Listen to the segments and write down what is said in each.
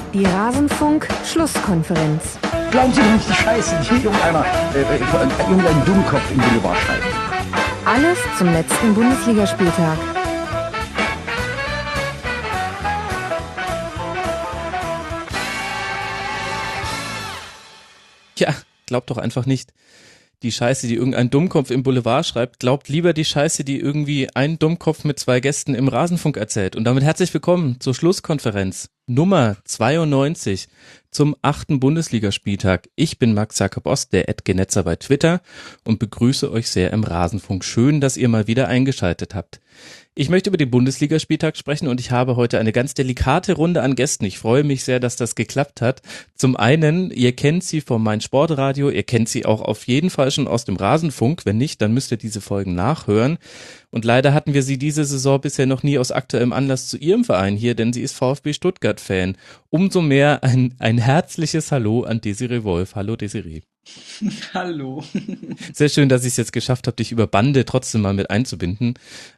Die Rasenfunk-Schlusskonferenz. Glauben Sie doch nicht die Scheiße, die irgendein Dummkopf im Boulevard schreibt. Alles zum letzten Bundesligaspieltag. Ja, glaubt doch einfach nicht die Scheiße, die irgendein Dummkopf im Boulevard schreibt. Glaubt lieber die Scheiße, die irgendwie ein Dummkopf mit 2 Gästen im Rasenfunk erzählt. Und damit herzlich willkommen zur Schlusskonferenz Nummer 92 zum 8. Bundesligaspieltag. Ich bin Max Jakob Ost, der @genetzer bei Twitter, und begrüße euch sehr im Rasenfunk. Schön, dass ihr mal wieder eingeschaltet habt. Ich möchte über den Bundesligaspieltag sprechen und ich habe heute eine ganz delikate Runde an Gästen. Ich freue mich sehr, dass das geklappt hat. Zum einen, ihr kennt sie vom meinsportradio, ihr kennt sie auch auf jeden Fall schon aus dem Rasenfunk. Wenn nicht, dann müsst ihr diese Folgen nachhören. Und leider hatten wir sie diese Saison bisher noch nie aus aktuellem Anlass zu ihrem Verein hier, denn sie ist VfB Stuttgart-Fan. Umso mehr ein herzliches Hallo an Desiree Wolf. Hallo Desiree. Hallo. Sehr schön, dass ich es jetzt geschafft habe, dich über Bande trotzdem mal mit einzubinden.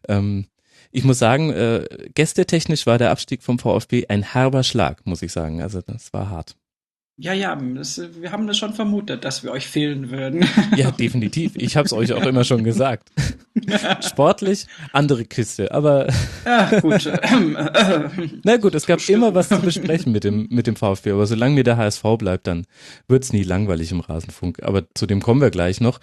Ich muss sagen, gästetechnisch war der Abstieg vom VfB ein herber Schlag, muss ich sagen. Also das war hart. Ja, wir haben das schon vermutet, dass wir euch fehlen würden. Ja, definitiv. Ich habe es euch auch immer schon gesagt. Sportlich, andere Kiste, aber ja, gut. Na gut, es gab immer was zu besprechen mit dem VfB, aber solange mir der HSV bleibt, dann wird's nie langweilig im Rasenfunk. Aber zu dem kommen wir gleich noch.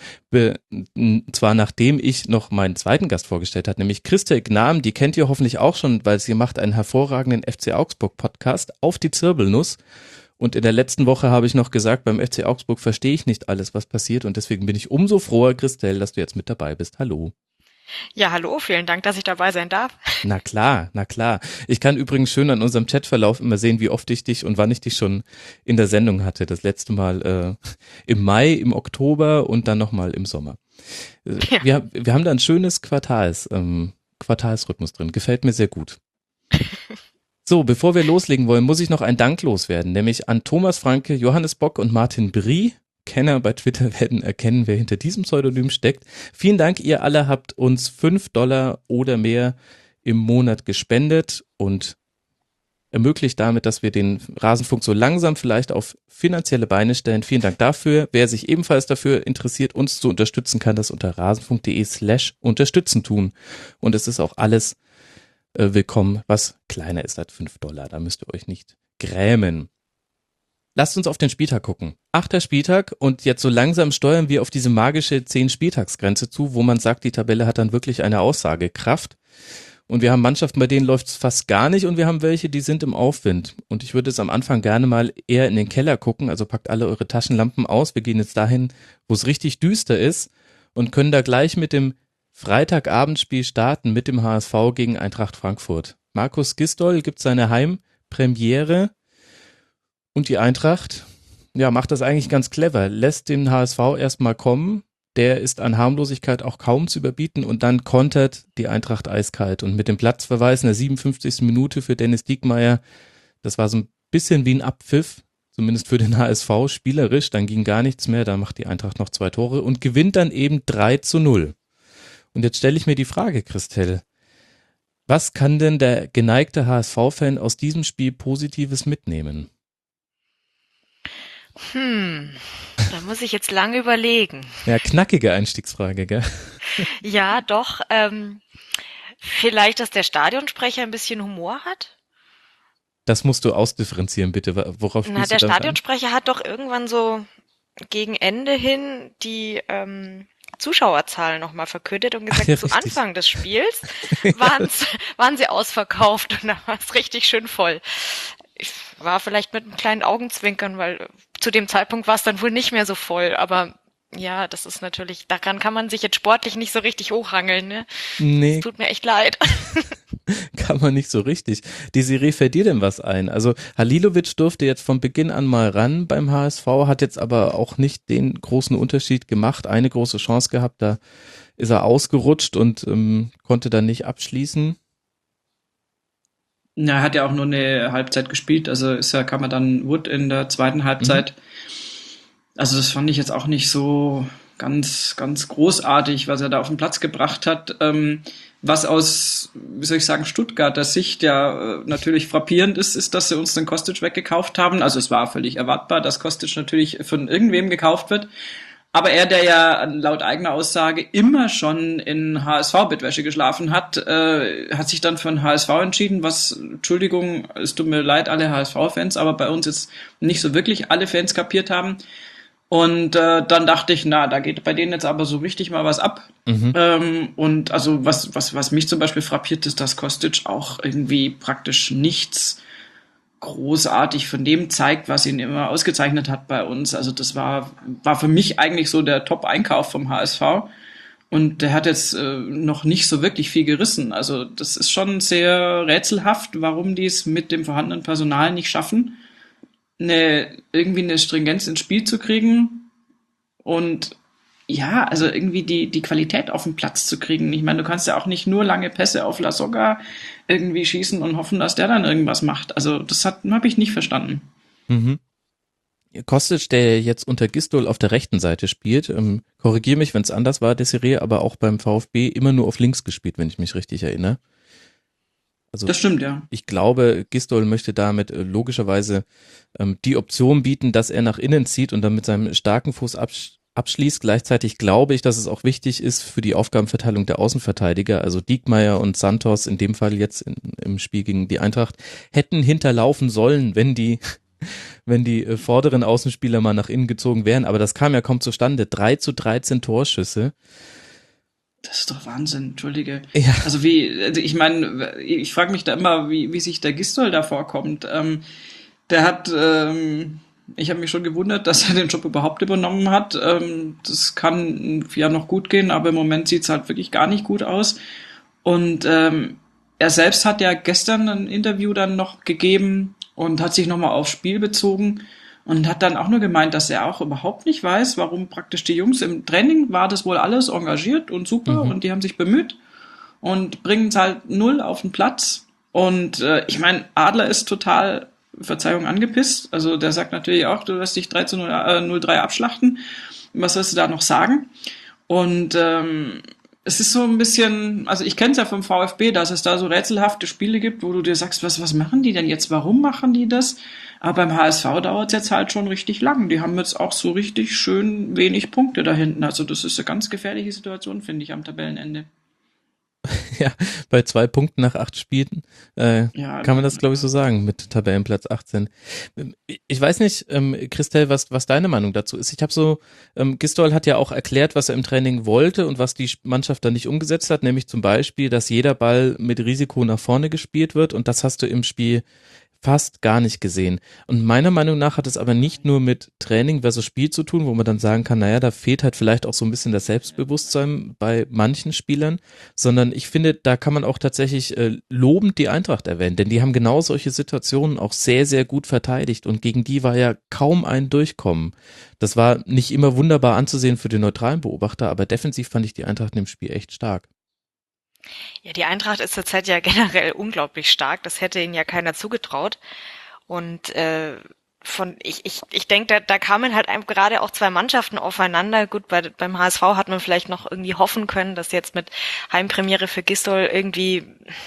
Zwar nachdem ich noch meinen zweiten Gast vorgestellt habe, nämlich Christa Gnam, die kennt ihr hoffentlich auch schon, weil sie macht einen hervorragenden FC Augsburg Podcast auf die Zirbelnuss. Und in der letzten Woche habe ich noch gesagt, beim FC Augsburg verstehe ich nicht alles, was passiert, und deswegen bin ich umso froher, Christel, dass du jetzt mit dabei bist. Hallo. Ja, hallo, vielen Dank, dass ich dabei sein darf. Na klar, na klar. Ich kann übrigens schön an unserem Chatverlauf immer sehen, wie oft ich dich und wann ich dich schon in der Sendung hatte. Das letzte Mal im Mai, im Oktober und dann nochmal im Sommer. Ja. Wir haben da ein schönes Quartalsrhythmus drin. Gefällt mir sehr gut. So, bevor wir loslegen wollen, muss ich noch einen Dank loswerden, nämlich an Thomas Franke, Johannes Bock und Martin Brie. Kenner bei Twitter werden erkennen, wer hinter diesem Pseudonym steckt. Vielen Dank, ihr alle habt uns $5 oder mehr im Monat gespendet und ermöglicht damit, dass wir den Rasenfunk so langsam vielleicht auf finanzielle Beine stellen. Vielen Dank dafür. Wer sich ebenfalls dafür interessiert, uns zu unterstützen, kann das unter rasenfunk.de/unterstützen tun. Und es ist auch alles willkommen, was kleiner ist als $5. Da müsst ihr euch nicht grämen. Lasst uns auf den Spieltag gucken. 8. Spieltag, und jetzt so langsam steuern wir auf diese magische 10-Spieltagsgrenze zu, wo man sagt, die Tabelle hat dann wirklich eine Aussagekraft. Und wir haben Mannschaften, bei denen läuft es fast gar nicht, und wir haben welche, die sind im Aufwind. Und ich würde es am Anfang gerne mal eher in den Keller gucken, also packt alle eure Taschenlampen aus. Wir gehen jetzt dahin, wo es richtig düster ist, und können da gleich mit dem Freitagabendspiel starten mit dem HSV gegen Eintracht Frankfurt. Markus Gisdol gibt seine Heimpremiere und die Eintracht, ja, macht das eigentlich ganz clever, lässt den HSV erstmal kommen, der ist an Harmlosigkeit auch kaum zu überbieten, und dann kontert die Eintracht eiskalt, und mit dem Platzverweis in der 57. Minute für Dennis Diekmeyer, das war so ein bisschen wie ein Abpfiff, zumindest für den HSV, spielerisch, dann ging gar nichts mehr, da macht die Eintracht noch 2 Tore und gewinnt dann eben 3-0. Und jetzt stelle ich mir die Frage, Christel, was kann denn der geneigte HSV-Fan aus diesem Spiel Positives mitnehmen? Da muss ich jetzt lange überlegen. Ja, knackige Einstiegsfrage, gell? Ja, doch. Vielleicht, dass der Stadionsprecher ein bisschen Humor hat? Das musst du ausdifferenzieren, bitte. Worauf spielst du der das Stadionsprecher hat doch irgendwann so gegen Ende hin die Zuschauerzahlen nochmal verkündet und gesagt, zu Anfang des Spiels waren sie ausverkauft, und da war es richtig schön voll. Ich war vielleicht mit einem kleinen Augenzwinkern, weil zu dem Zeitpunkt war es dann wohl nicht mehr so voll, aber ja, das ist natürlich, daran kann man sich jetzt sportlich nicht so richtig hochhangeln, ne? Nee. Es tut mir echt leid. Kann man nicht so richtig. Desiree, fällt dir denn was ein? Also Halilovic durfte jetzt von Beginn an mal ran beim HSV, hat jetzt aber auch nicht den großen Unterschied gemacht. Eine große Chance gehabt, da ist er ausgerutscht und konnte dann nicht abschließen. Na, er hat ja auch nur eine Halbzeit gespielt, also kam er dann Wood in der zweiten Halbzeit. Also das fand ich jetzt auch nicht so ganz, ganz großartig, was er da auf den Platz gebracht hat. Was aus, wie soll ich sagen, Stuttgarter Sicht ja natürlich frappierend ist, dass sie uns den Kostic weggekauft haben. Also es war völlig erwartbar, dass Kostic natürlich von irgendwem gekauft wird. Aber er, der ja laut eigener Aussage immer schon in HSV-Bettwäsche geschlafen hat, hat sich dann für den HSV entschieden, was, Entschuldigung, es tut mir leid, alle HSV-Fans, aber bei uns jetzt nicht so wirklich alle Fans kapiert haben. Und dann dachte ich, na, da geht bei denen jetzt aber so richtig mal was ab. Und also was mich zum Beispiel frappiert, ist, dass Kostic auch irgendwie praktisch nichts großartig von dem zeigt, was ihn immer ausgezeichnet hat bei uns. Also das war für mich eigentlich so der Top-Einkauf vom HSV. Und der hat jetzt noch nicht so wirklich viel gerissen. Also das ist schon sehr rätselhaft, warum die es mit dem vorhandenen Personal nicht schaffen, irgendwie eine Stringenz ins Spiel zu kriegen und ja, also irgendwie die Qualität auf den Platz zu kriegen. Ich meine, du kannst ja auch nicht nur lange Pässe auf Lasogga irgendwie schießen und hoffen, dass der dann irgendwas macht. Also das habe ich nicht verstanden. Mhm. Kostic, der jetzt unter Gistol auf der rechten Seite spielt, korrigiere mich, wenn es anders war, Desiree, aber auch beim VfB immer nur auf links gespielt, wenn ich mich richtig erinnere. Also das stimmt, ja. Ich glaube, Gistol möchte damit logischerweise die Option bieten, dass er nach innen zieht und dann mit seinem starken Fuß abschließt. Gleichzeitig glaube ich, dass es auch wichtig ist für die Aufgabenverteilung der Außenverteidiger. Also Diekmeyer und Santos, in dem Fall jetzt im Spiel gegen die Eintracht, hätten hinterlaufen sollen, wenn die vorderen Außenspieler mal nach innen gezogen wären. Aber das kam ja kaum zustande. 3-13 Torschüsse. Das ist doch Wahnsinn, entschuldige. Ja. Also ich meine, ich frage mich da immer, wie sich der Gistol da vorkommt. Der hat, ich habe mich schon gewundert, dass er den Job überhaupt übernommen hat. Das kann ja noch gut gehen, aber im Moment sieht's halt wirklich gar nicht gut aus. Und er selbst hat ja gestern ein Interview dann noch gegeben und hat sich nochmal aufs Spiel bezogen. Und hat dann auch nur gemeint, dass er auch überhaupt nicht weiß, warum praktisch die Jungs im Training war das wohl alles engagiert und super und die haben sich bemüht und bringen es halt 0 auf den Platz. Und ich meine, Adler ist total, Verzeihung, angepisst. Also der sagt natürlich auch, du wirst dich 3-0-3 abschlachten. Was sollst du da noch sagen? Und es ist so ein bisschen, also ich kenne es ja vom VfB, dass es da so rätselhafte Spiele gibt, wo du dir sagst, was machen die denn jetzt? Warum machen die das? Aber beim HSV dauert es jetzt halt schon richtig lang. Die haben jetzt auch so richtig schön wenig Punkte da hinten. Also das ist eine ganz gefährliche Situation, finde ich, am Tabellenende. Ja, bei 2 Punkten nach 8 Spielen kann man das, glaube ich, so sagen, mit Tabellenplatz 18. Ich weiß nicht, Christel, was deine Meinung dazu ist. Ich habe so, Gistol hat ja auch erklärt, was er im Training wollte und was die Mannschaft dann nicht umgesetzt hat, nämlich zum Beispiel, dass jeder Ball mit Risiko nach vorne gespielt wird und das hast du im Spiel fast gar nicht gesehen. Und meiner Meinung nach hat es aber nicht nur mit Training versus Spiel zu tun, wo man dann sagen kann, naja, da fehlt halt vielleicht auch so ein bisschen das Selbstbewusstsein bei manchen Spielern, sondern ich finde, da kann man auch tatsächlich lobend die Eintracht erwähnen, denn die haben genau solche Situationen auch sehr, sehr gut verteidigt und gegen die war ja kaum ein Durchkommen. Das war nicht immer wunderbar anzusehen für den neutralen Beobachter, aber defensiv fand ich die Eintracht in dem Spiel echt stark. Ja, die Eintracht ist zurzeit ja generell unglaublich stark. Das hätte ihnen ja keiner zugetraut. Und ich denke, da kamen halt gerade auch 2 Mannschaften aufeinander. Gut, beim HSV hat man vielleicht noch irgendwie hoffen können, dass jetzt mit Heimpremiere für Gistol irgendwie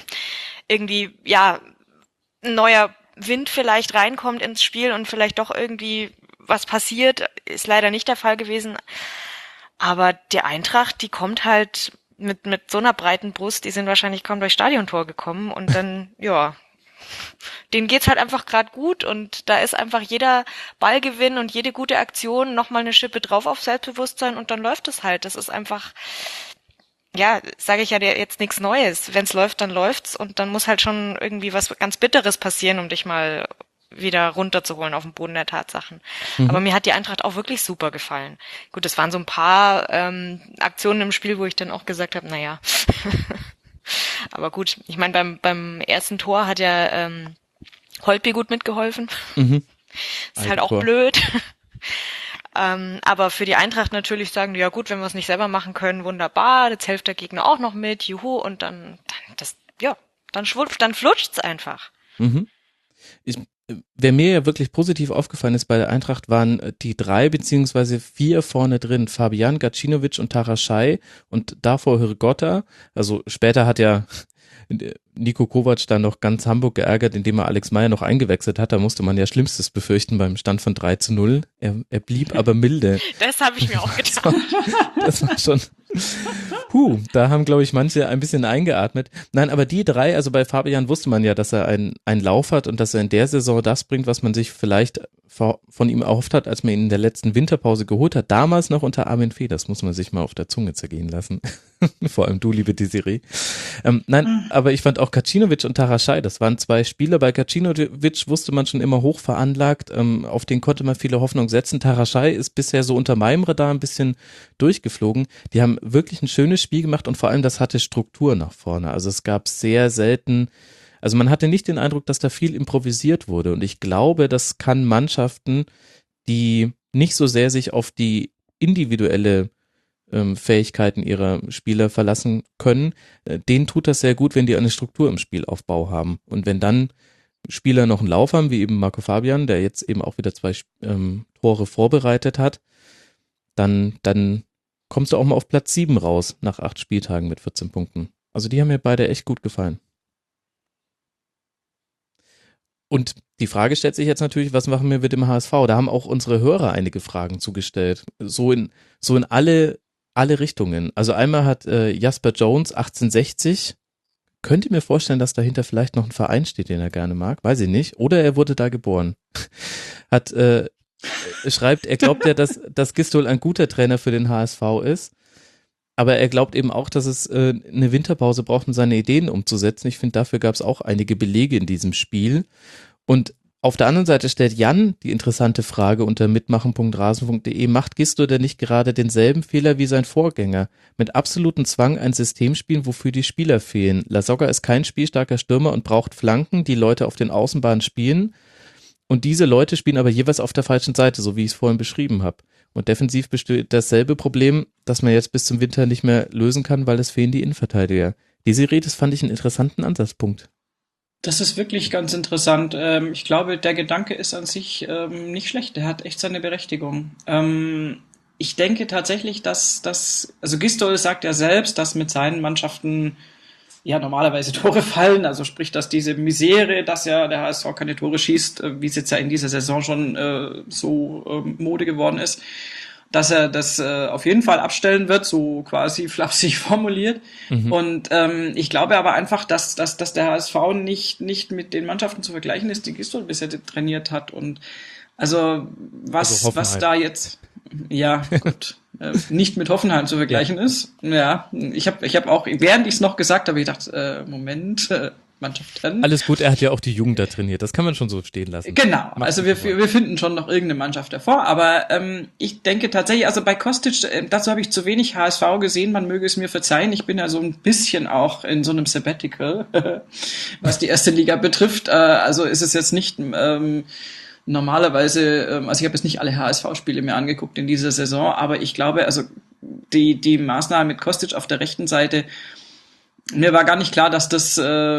ja ein neuer Wind vielleicht reinkommt ins Spiel und vielleicht doch irgendwie was passiert. Ist leider nicht der Fall gewesen. Aber die Eintracht, die kommt halt mit so einer breiten Brust, die sind wahrscheinlich kaum durchs Stadiontor gekommen und dann, ja, denen geht's halt einfach gerade gut und da ist einfach jeder Ballgewinn und jede gute Aktion nochmal eine Schippe drauf auf Selbstbewusstsein und dann läuft es halt. Das ist einfach, ja, sage ich ja dir jetzt nichts Neues. Wenn's läuft, dann läuft's und dann muss halt schon irgendwie was ganz Bitteres passieren, um dich mal wieder runterzuholen auf den Boden der Tatsachen. Aber mir hat die Eintracht auch wirklich super gefallen. Gut, es waren so ein paar Aktionen im Spiel, wo ich dann auch gesagt habe, naja. Aber gut, ich meine, beim ersten Tor hat ja Holtby gut mitgeholfen. Ist halt auch blöd. Aber für die Eintracht natürlich sagen die, ja gut, wenn wir es nicht selber machen können, wunderbar, jetzt hilft der Gegner auch noch mit, juhu, und dann flutscht's einfach. wer mir ja wirklich positiv aufgefallen ist bei der Eintracht, waren die 3 beziehungsweise 4 vorne drin. Fabian, Gacinovic und Taraschai und davor Hrgotta. Also später hat ja Niko Kovac dann noch ganz Hamburg geärgert, indem er Alex Meyer noch eingewechselt hat. Da musste man ja Schlimmstes befürchten beim Stand von 3-0. Er blieb aber milde. Das habe ich mir auch gedacht. Das war schon... da haben, glaube ich, manche ein bisschen eingeatmet. Nein, aber die 3, also bei Fabian wusste man ja, dass er einen Lauf hat und dass er in der Saison das bringt, was man sich vielleicht von ihm erhofft hat, als man ihn in der letzten Winterpause geholt hat. Damals noch unter Armin Fee, das muss man sich mal auf der Zunge zergehen lassen. Vor allem du, liebe Desiree. Nein, aber ich fand auch Gacinovic und Taraschai, das waren 2 Spieler. Bei Gacinovic wusste man schon immer hoch veranlagt, auf den konnte man viele Hoffnung setzen. Taraschai ist bisher so unter meinem Radar ein bisschen durchgeflogen. Die haben wirklich ein schönes Spiel gemacht und vor allem das hatte Struktur nach vorne. Also es gab sehr selten, also man hatte nicht den Eindruck, dass da viel improvisiert wurde und ich glaube, das kann Mannschaften, die nicht so sehr sich auf die individuelle Fähigkeiten ihrer Spieler verlassen können, denen tut das sehr gut, wenn die eine Struktur im Spielaufbau haben und wenn dann Spieler noch einen Lauf haben, wie eben Marco Fabian, der jetzt eben auch wieder 2 Tore vorbereitet hat, dann kommst du auch mal auf Platz 7 raus nach 8 Spieltagen mit 14 Punkten. Also die haben mir beide echt gut gefallen. Und die Frage stellt sich jetzt natürlich, was machen wir mit dem HSV? Da haben auch unsere Hörer einige Fragen zugestellt. So in alle Richtungen. Also einmal hat Jasper Jones 1860, könnte mir vorstellen, dass dahinter vielleicht noch ein Verein steht, den er gerne mag, weiß ich nicht. Oder er wurde da geboren. Schreibt, er glaubt ja, dass Gistol ein guter Trainer für den HSV ist, aber er glaubt eben auch, dass es eine Winterpause braucht, um seine Ideen umzusetzen. Ich finde, dafür gab es auch einige Belege in diesem Spiel. Und auf der anderen Seite stellt Jan die interessante Frage unter mitmachen.rasen.de, macht Gistol denn nicht gerade denselben Fehler wie sein Vorgänger? Mit absolutem Zwang ein System spielen, wofür die Spieler fehlen. Lasogga ist kein spielstarker Stürmer und braucht Flanken, die Leute auf den Außenbahnen spielen. Und diese Leute spielen aber jeweils auf der falschen Seite, so wie ich es vorhin beschrieben habe. Und defensiv besteht dasselbe Problem, das man jetzt bis zum Winter nicht mehr lösen kann, weil es fehlen die Innenverteidiger. Diese Rede, das fand ich einen interessanten Ansatzpunkt. Das ist wirklich ganz interessant. Ich glaube, der Gedanke ist an sich nicht schlecht. Der hat echt seine Berechtigung. Ich denke tatsächlich, also Gistol sagt ja selbst, dass mit seinen Mannschaften ja normalerweise Tore fallen, also sprich, dass diese Misere, dass ja der HSV keine Tore schießt, wie es jetzt ja in dieser Saison schon so Mode geworden ist, dass er das auf jeden Fall abstellen wird, so quasi flapsig formuliert. Mhm. Und ich glaube aber einfach, dass der HSV nicht mit den Mannschaften zu vergleichen ist, die Gistol bisher trainiert hat. Und also was da jetzt, ja gut, nicht mit Hoffenheim zu vergleichen ist. Ja, ich hab auch, während ich es noch gesagt habe, ich dachte, Moment, Mannschaften. Alles gut, er hat ja auch die Jugend da trainiert, das kann man schon so stehen lassen. Genau, also wir finden schon noch irgendeine Mannschaft davor, aber ich denke tatsächlich, also bei Kostic, dazu habe ich zu wenig HSV gesehen, man möge es mir verzeihen, ich bin ja so ein bisschen auch in so einem Sabbatical, was die erste Liga betrifft, also ist es jetzt nicht normalerweise, also ich habe jetzt nicht alle HSV-Spiele mehr angeguckt in dieser Saison, aber ich glaube, also die Maßnahme mit Kostic auf der rechten Seite, mir war gar nicht klar, dass das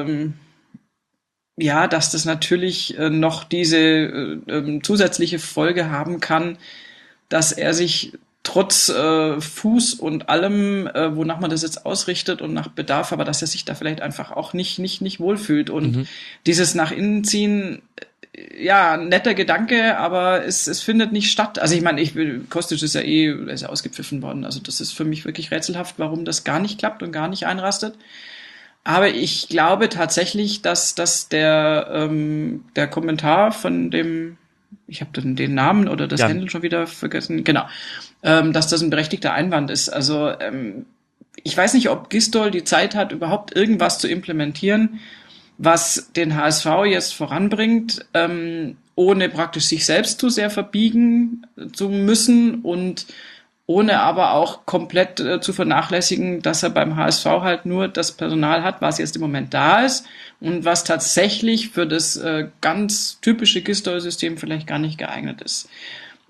natürlich noch diese zusätzliche Folge haben kann, dass er sich trotz Fuß und allem, wonach man das jetzt ausrichtet und nach Bedarf, aber dass er sich da vielleicht einfach auch nicht wohlfühlt und dieses nach innen ziehen, ja, netter Gedanke, aber es findet nicht statt. Also ich meine, Kostic ist ja ausgepfiffen worden. Also das ist für mich wirklich rätselhaft, warum das gar nicht klappt und gar nicht einrastet. Aber ich glaube tatsächlich, dass der Kommentar von dem, ich habe den Namen oder das Handle schon wieder vergessen, genau, dass das ein berechtigter Einwand ist. Also ich weiß nicht, ob Gistol die Zeit hat, überhaupt irgendwas zu implementieren, was den HSV jetzt voranbringt, ohne praktisch sich selbst zu sehr verbiegen zu müssen und ohne aber auch komplett zu vernachlässigen, dass er beim HSV halt nur das Personal hat, was jetzt im Moment da ist und was tatsächlich für das ganz typische Gistol-System vielleicht gar nicht geeignet ist.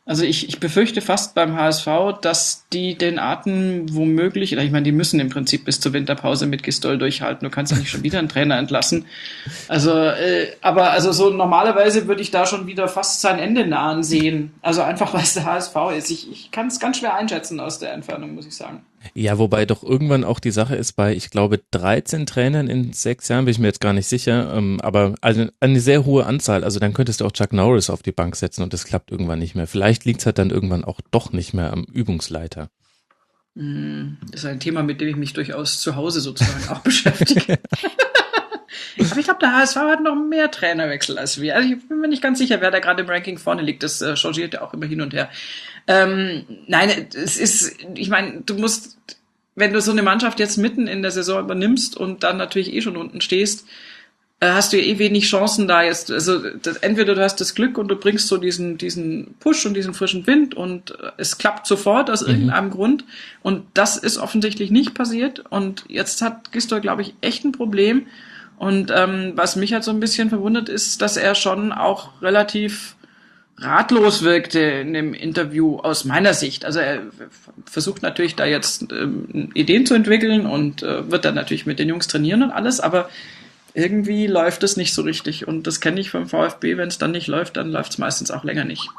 Also ich befürchte fast beim HSV, dass die den Atem womöglich, oder ich meine, die müssen im Prinzip bis zur Winterpause mit Gistol durchhalten. Du kannst ja nicht schon wieder einen Trainer entlassen. Also, aber also so normalerweise würde ich da schon wieder fast sein Ende nahen sehen. Also einfach, weil es der HSV ist. Ich kann es ganz schwer einschätzen aus der Entfernung, muss ich sagen. Ja, wobei doch irgendwann auch die Sache ist bei, ich glaube, 13 Trainern in 6 Jahren, bin ich mir jetzt gar nicht sicher, aber also eine sehr hohe Anzahl. Also dann könntest du auch Chuck Norris auf die Bank setzen und das klappt irgendwann nicht mehr. Vielleicht liegt es halt dann irgendwann auch doch nicht mehr am Übungsleiter. Das ist ein Thema, mit dem ich mich durchaus zu Hause sozusagen auch beschäftige. Aber ich glaube, der HSV hat noch mehr Trainerwechsel als wir. Also ich bin mir nicht ganz sicher, wer da gerade im Ranking vorne liegt. Das changiert ja auch immer hin und her. Nein, es ist, ich meine, du musst, wenn du so eine Mannschaft jetzt mitten in der Saison übernimmst und dann natürlich schon unten stehst, hast du ja wenig Chancen da jetzt. Also entweder du hast das Glück und du bringst so diesen Push und diesen frischen Wind und es klappt sofort aus irgendeinem Grund. Und das ist offensichtlich nicht passiert. Und jetzt hat Gistol, glaube ich, echt ein Problem. Und was mich halt so ein bisschen verwundert ist, dass er schon auch relativ ratlos wirkte in dem Interview aus meiner Sicht. Also er versucht natürlich da jetzt Ideen zu entwickeln und wird dann natürlich mit den Jungs trainieren und alles, aber irgendwie läuft es nicht so richtig. Und das kenne ich vom VfB, wenn es dann nicht läuft, dann läuft es meistens auch länger nicht.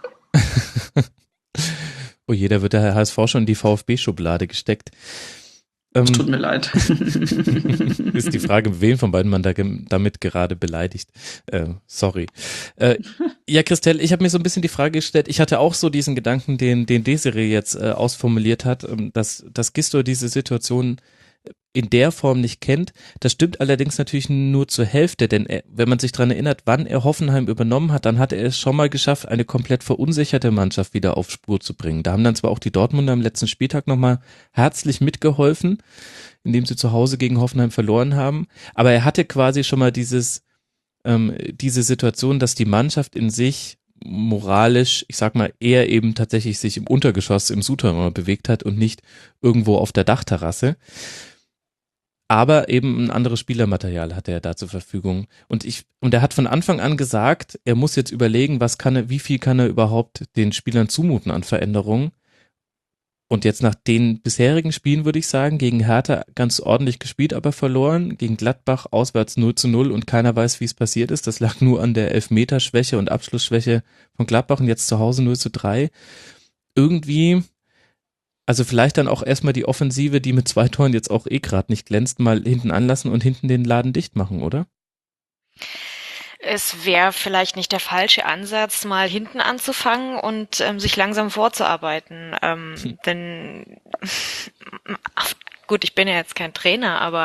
Oh je, da wird der HSV schon in die VfB-Schublade gesteckt. Tut mir leid. Ist die Frage, wen von beiden man damit gerade beleidigt. Sorry. Ja, Christel, ich habe mir so ein bisschen die Frage gestellt, ich hatte auch so diesen Gedanken, den Desiree jetzt ausformuliert hat, dass Gistol diese Situation in der Form nicht kennt. Das stimmt allerdings natürlich nur zur Hälfte, denn wenn man sich dran erinnert, wann er Hoffenheim übernommen hat, dann hat er es schon mal geschafft, eine komplett verunsicherte Mannschaft wieder auf Spur zu bringen. Da haben dann zwar auch die Dortmunder am letzten Spieltag nochmal herzlich mitgeholfen, indem sie zu Hause gegen Hoffenheim verloren haben, aber er hatte quasi schon mal diese Situation, dass die Mannschaft in sich moralisch, ich sag mal, eher eben tatsächlich sich im Untergeschoss, im Souterrain bewegt hat und nicht irgendwo auf der Dachterrasse. Aber eben ein anderes Spielermaterial hatte er da zur Verfügung. Und er hat von Anfang an gesagt, er muss jetzt überlegen, wie viel kann er überhaupt den Spielern zumuten an Veränderungen. Und jetzt nach den bisherigen Spielen würde ich sagen, gegen Hertha ganz ordentlich gespielt, aber verloren. Gegen Gladbach auswärts 0:0 und keiner weiß, wie es passiert ist. Das lag nur an der Elfmeterschwäche und Abschlussschwäche von Gladbach und jetzt zu Hause 0:3. Irgendwie, also vielleicht dann auch erstmal die Offensive, die mit 2 Toren jetzt auch gerade nicht glänzt, mal hinten anlassen und hinten den Laden dicht machen, oder? Es wäre vielleicht nicht der falsche Ansatz, mal hinten anzufangen und sich langsam vorzuarbeiten. Denn gut, ich bin ja jetzt kein Trainer, aber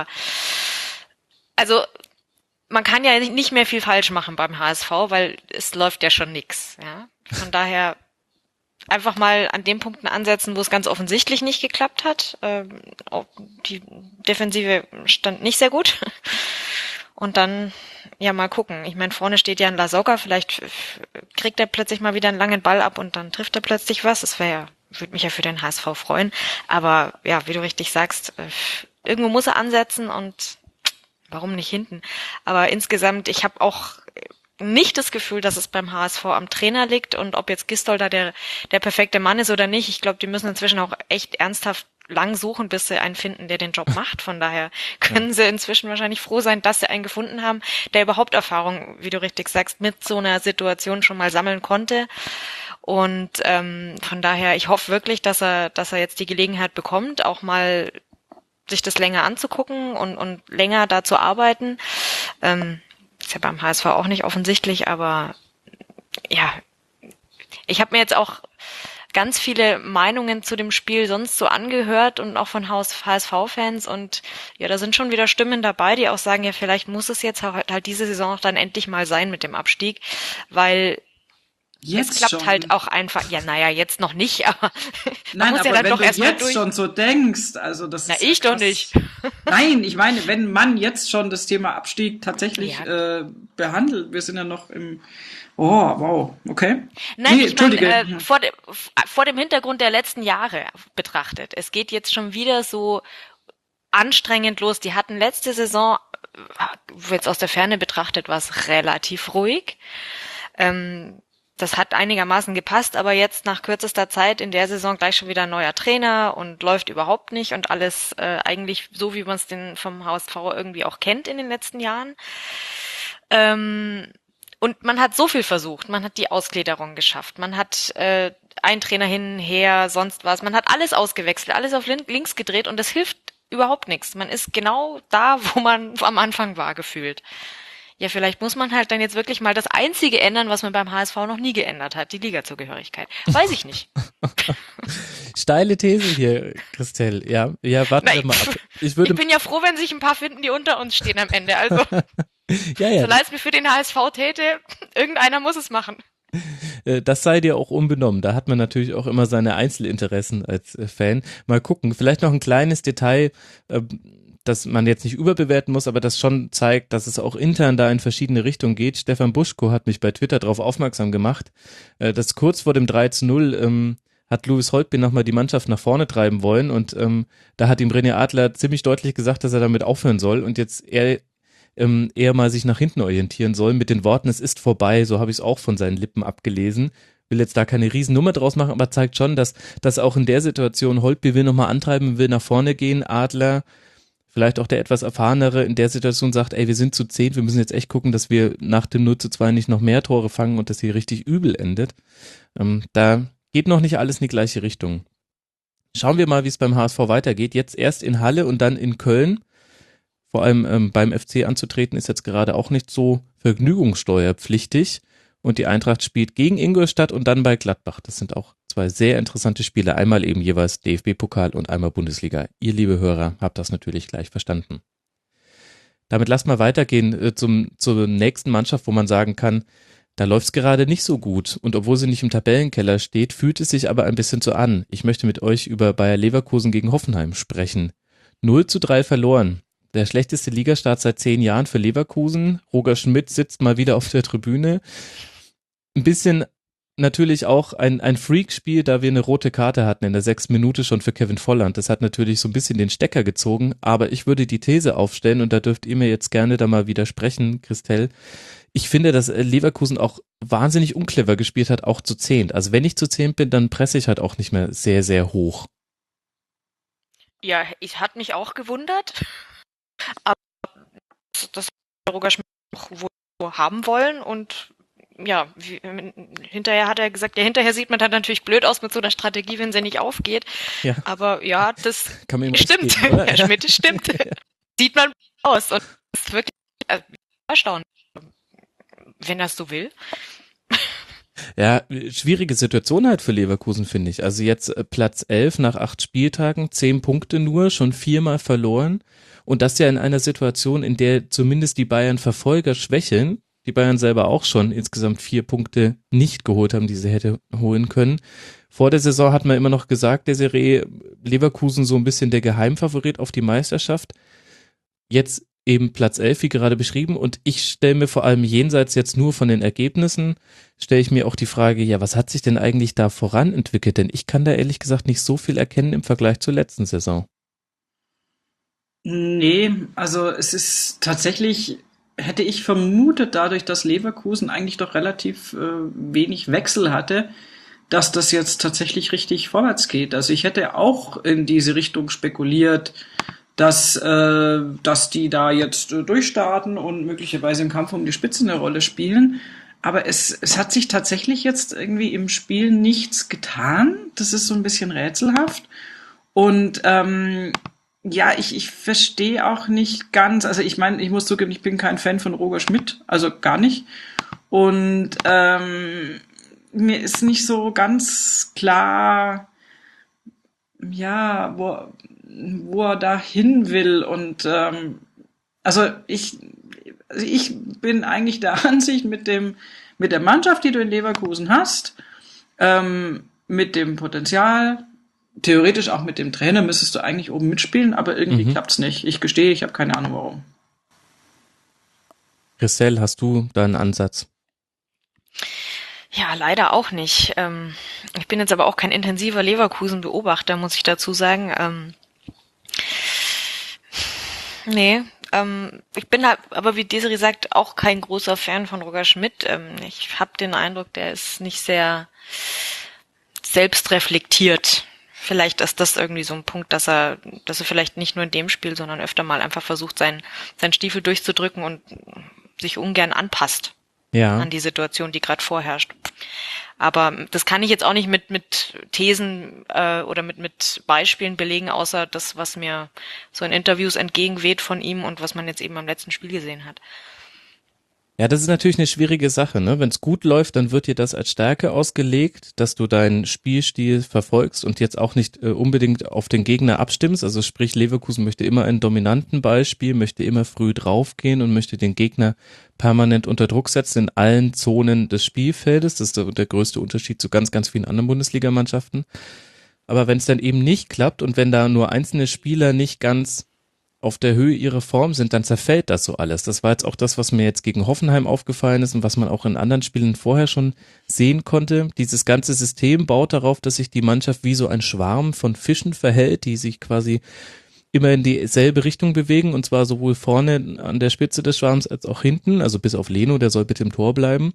also man kann ja nicht mehr viel falsch machen beim HSV, weil es läuft ja schon nix. Ja? Von daher einfach mal an den Punkten ansetzen, wo es ganz offensichtlich nicht geklappt hat. Die Defensive stand nicht sehr gut. Und dann, ja, mal gucken. Ich meine, vorne steht ja ein Lasogga, vielleicht kriegt er plötzlich mal wieder einen langen Ball ab und dann trifft er plötzlich was. Das würde mich ja für den HSV freuen. Aber ja, wie du richtig sagst, irgendwo muss er ansetzen und warum nicht hinten? Aber insgesamt, ich habe auch nicht das Gefühl, dass es beim HSV am Trainer liegt und ob jetzt Gistol da der perfekte Mann ist oder nicht. Ich glaube, die müssen inzwischen auch echt ernsthaft lang suchen, bis sie einen finden, der den Job macht. Von daher können sie inzwischen wahrscheinlich froh sein, dass sie einen gefunden haben, der überhaupt Erfahrung, wie du richtig sagst, mit so einer Situation schon mal sammeln konnte. Und von daher, ich hoffe wirklich, dass er jetzt die Gelegenheit bekommt, auch mal sich das länger anzugucken und länger da zu arbeiten. Ist ja beim HSV auch nicht offensichtlich, aber ja, ich habe mir jetzt auch ganz viele Meinungen zu dem Spiel sonst so angehört und auch von HSV-Fans und ja, da sind schon wieder Stimmen dabei, die auch sagen, ja, vielleicht muss es jetzt halt diese Saison auch dann endlich mal sein mit dem Abstieg, weil jetzt es klappt schon. Halt auch einfach, ja, naja, jetzt noch nicht, aber nein, muss aber ja dann wenn doch du jetzt schon so denkst, also das ist ich doch nicht. Nein, ich meine, wenn man jetzt schon das Thema Abstieg tatsächlich behandelt, wir sind ja noch im wow, okay. Nein, ich meine, vor dem Hintergrund der letzten Jahre betrachtet. Es geht jetzt schon wieder so anstrengend los. Die hatten letzte Saison, jetzt aus der Ferne betrachtet, war es relativ ruhig. das hat einigermaßen gepasst, aber jetzt nach kürzester Zeit in der Saison gleich schon wieder ein neuer Trainer und läuft überhaupt nicht und alles eigentlich so, wie man es vom HSV irgendwie auch kennt in den letzten Jahren. Und man hat so viel versucht. Man hat die Ausgliederung geschafft. Man hat einen Trainer hin, her, sonst was. Man hat alles ausgewechselt, alles auf links gedreht und das hilft überhaupt nichts. Man ist genau da, wo man am Anfang war, gefühlt. Ja, vielleicht muss man halt dann jetzt wirklich mal das Einzige ändern, was man beim HSV noch nie geändert hat, die Ligazugehörigkeit. Weiß ich nicht. Steile These hier, Christelle. Ja, warten wir mal ab. Ich bin ja froh, wenn sich ein paar finden, die unter uns stehen am Ende. Also, ja. so leid es mir für den HSV täte, irgendeiner muss es machen. Das sei dir auch unbenommen. Da hat man natürlich auch immer seine Einzelinteressen als Fan. Mal gucken. Vielleicht noch ein kleines Detail, das man jetzt nicht überbewerten muss, aber das schon zeigt, dass es auch intern da in verschiedene Richtungen geht. Stefan Buschko hat mich bei Twitter darauf aufmerksam gemacht, dass kurz vor dem 3:0 hat Louis Holtby nochmal die Mannschaft nach vorne treiben wollen und da hat ihm René Adler ziemlich deutlich gesagt, dass er damit aufhören soll und jetzt eher mal sich nach hinten orientieren soll mit den Worten, es ist vorbei, so habe ich es auch von seinen Lippen abgelesen. Will jetzt da keine Riesennummer draus machen, aber zeigt schon, dass auch in der Situation Holtby will nochmal antreiben, will nach vorne gehen, Adler vielleicht auch der etwas Erfahrenere in der Situation sagt, ey, wir sind zu 10, wir müssen jetzt echt gucken, dass wir nach dem 0:2 nicht noch mehr Tore fangen und das hier richtig übel endet. Da geht noch nicht alles in die gleiche Richtung. Schauen wir mal, wie es beim HSV weitergeht. Jetzt erst in Halle und dann in Köln. Vor allem beim FC anzutreten ist jetzt gerade auch nicht so vergnügungssteuerpflichtig. Und die Eintracht spielt gegen Ingolstadt und dann bei Gladbach. Das sind auch zwei sehr interessante Spiele. Einmal eben jeweils DFB-Pokal und einmal Bundesliga. Ihr, liebe Hörer, habt das natürlich gleich verstanden. Damit lasst mal weitergehen zur nächsten Mannschaft, wo man sagen kann, da läuft's gerade nicht so gut. Und obwohl sie nicht im Tabellenkeller steht, fühlt es sich aber ein bisschen so an. Ich möchte mit euch über Bayer Leverkusen gegen Hoffenheim sprechen. 0:3 verloren. Der schlechteste Ligastart seit 10 Jahren für Leverkusen. Roger Schmidt sitzt mal wieder auf der Tribüne. Ein bisschen natürlich auch ein Freak-Spiel, da wir eine rote Karte hatten in der 6. Minute schon für Kevin Volland. Das hat natürlich so ein bisschen den Stecker gezogen, aber ich würde die These aufstellen und da dürft ihr mir jetzt gerne da mal widersprechen, Christelle. Ich finde, dass Leverkusen auch wahnsinnig unclever gespielt hat, auch zu 10. Also wenn ich zu 10 bin, dann presse ich halt auch nicht mehr sehr, sehr hoch. Ja, ich hat mich auch gewundert, aber das Roger Schmidt auch wohl haben wollen und ja, hinterher hat er gesagt, ja, hinterher sieht man dann natürlich blöd aus mit so einer Strategie, wenn sie nicht aufgeht. Ja. Aber ja, das stimmt. Herr Schmidt, das stimmt. Sieht man aus und das ist wirklich erstaunlich, wenn das so will. Ja, schwierige Situation halt für Leverkusen, finde ich. Also jetzt Platz 11 nach 8 Spieltagen, 10 Punkte nur, schon 4-mal verloren. Und das ja in einer Situation, in der zumindest die Bayern-Verfolger schwächeln. Die Bayern selber auch schon insgesamt 4 Punkte nicht geholt haben, die sie hätte holen können. Vor der Saison hat man immer noch gesagt, Desiree, Leverkusen so ein bisschen der Geheimfavorit auf die Meisterschaft. Jetzt eben Platz 11, wie gerade beschrieben. Und ich stelle mir vor allem jenseits jetzt nur von den Ergebnissen, stelle ich mir auch die Frage, ja, was hat sich denn eigentlich da voran entwickelt? Denn ich kann da ehrlich gesagt nicht so viel erkennen im Vergleich zur letzten Saison. Nee, also es ist tatsächlich, hätte ich vermutet, dadurch, dass Leverkusen eigentlich doch relativ wenig Wechsel hatte, dass das jetzt tatsächlich richtig vorwärts geht. Also ich hätte auch in diese Richtung spekuliert, dass die da jetzt durchstarten und möglicherweise im Kampf um die Spitze eine Rolle spielen. Aber es hat sich tatsächlich jetzt irgendwie im Spiel nichts getan. Das ist so ein bisschen rätselhaft. Und ja, ich verstehe auch nicht ganz, also ich meine, ich muss zugeben, ich bin kein Fan von Roger Schmidt, also gar nicht. Und mir ist nicht so ganz klar, ja, wo er da hin will. Und also ich bin eigentlich der Ansicht mit der Mannschaft, die du in Leverkusen hast, mit dem Potenzial, theoretisch auch mit dem Trainer müsstest du eigentlich oben mitspielen, aber irgendwie klappt's nicht. Ich gestehe, ich habe keine Ahnung warum. Christelle, hast du da einen Ansatz? Ja, leider auch nicht. Ich bin jetzt aber auch kein intensiver Leverkusen-Beobachter, muss ich dazu sagen. Nee, Ich bin halt, aber wie Desiree sagt, auch kein großer Fan von Roger Schmidt. Ich habe den Eindruck, der ist nicht sehr selbstreflektiert. Vielleicht ist das irgendwie so ein Punkt, dass er vielleicht nicht nur in dem Spiel, sondern öfter mal einfach versucht, seinen Stiefel durchzudrücken und sich ungern anpasst an die Situation, die gerade vorherrscht. Aber das kann ich jetzt auch nicht mit Thesen oder mit Beispielen belegen, außer das, was mir so in Interviews entgegenweht von ihm und was man jetzt eben am letzten Spiel gesehen hat. Ja, das ist natürlich eine schwierige Sache, ne? Wenn es gut läuft, dann wird dir das als Stärke ausgelegt, dass du deinen Spielstil verfolgst und jetzt auch nicht unbedingt auf den Gegner abstimmst. Also sprich, Leverkusen möchte immer einen dominanten Ball spielen, möchte immer früh draufgehen und möchte den Gegner permanent unter Druck setzen in allen Zonen des Spielfeldes. Das ist der größte Unterschied zu ganz, ganz vielen anderen Bundesligamannschaften. Aber wenn es dann eben nicht klappt und wenn da nur einzelne Spieler nicht ganz auf der Höhe ihrer Form sind, dann zerfällt das so alles. Das war jetzt auch das, was mir jetzt gegen Hoffenheim aufgefallen ist und was man auch in anderen Spielen vorher schon sehen konnte. Dieses ganze System baut darauf, dass sich die Mannschaft wie so ein Schwarm von Fischen verhält, die sich quasi immer in dieselbe Richtung bewegen, und zwar sowohl vorne an der Spitze des Schwarms als auch hinten, also bis auf Leno, der soll bitte im Tor bleiben.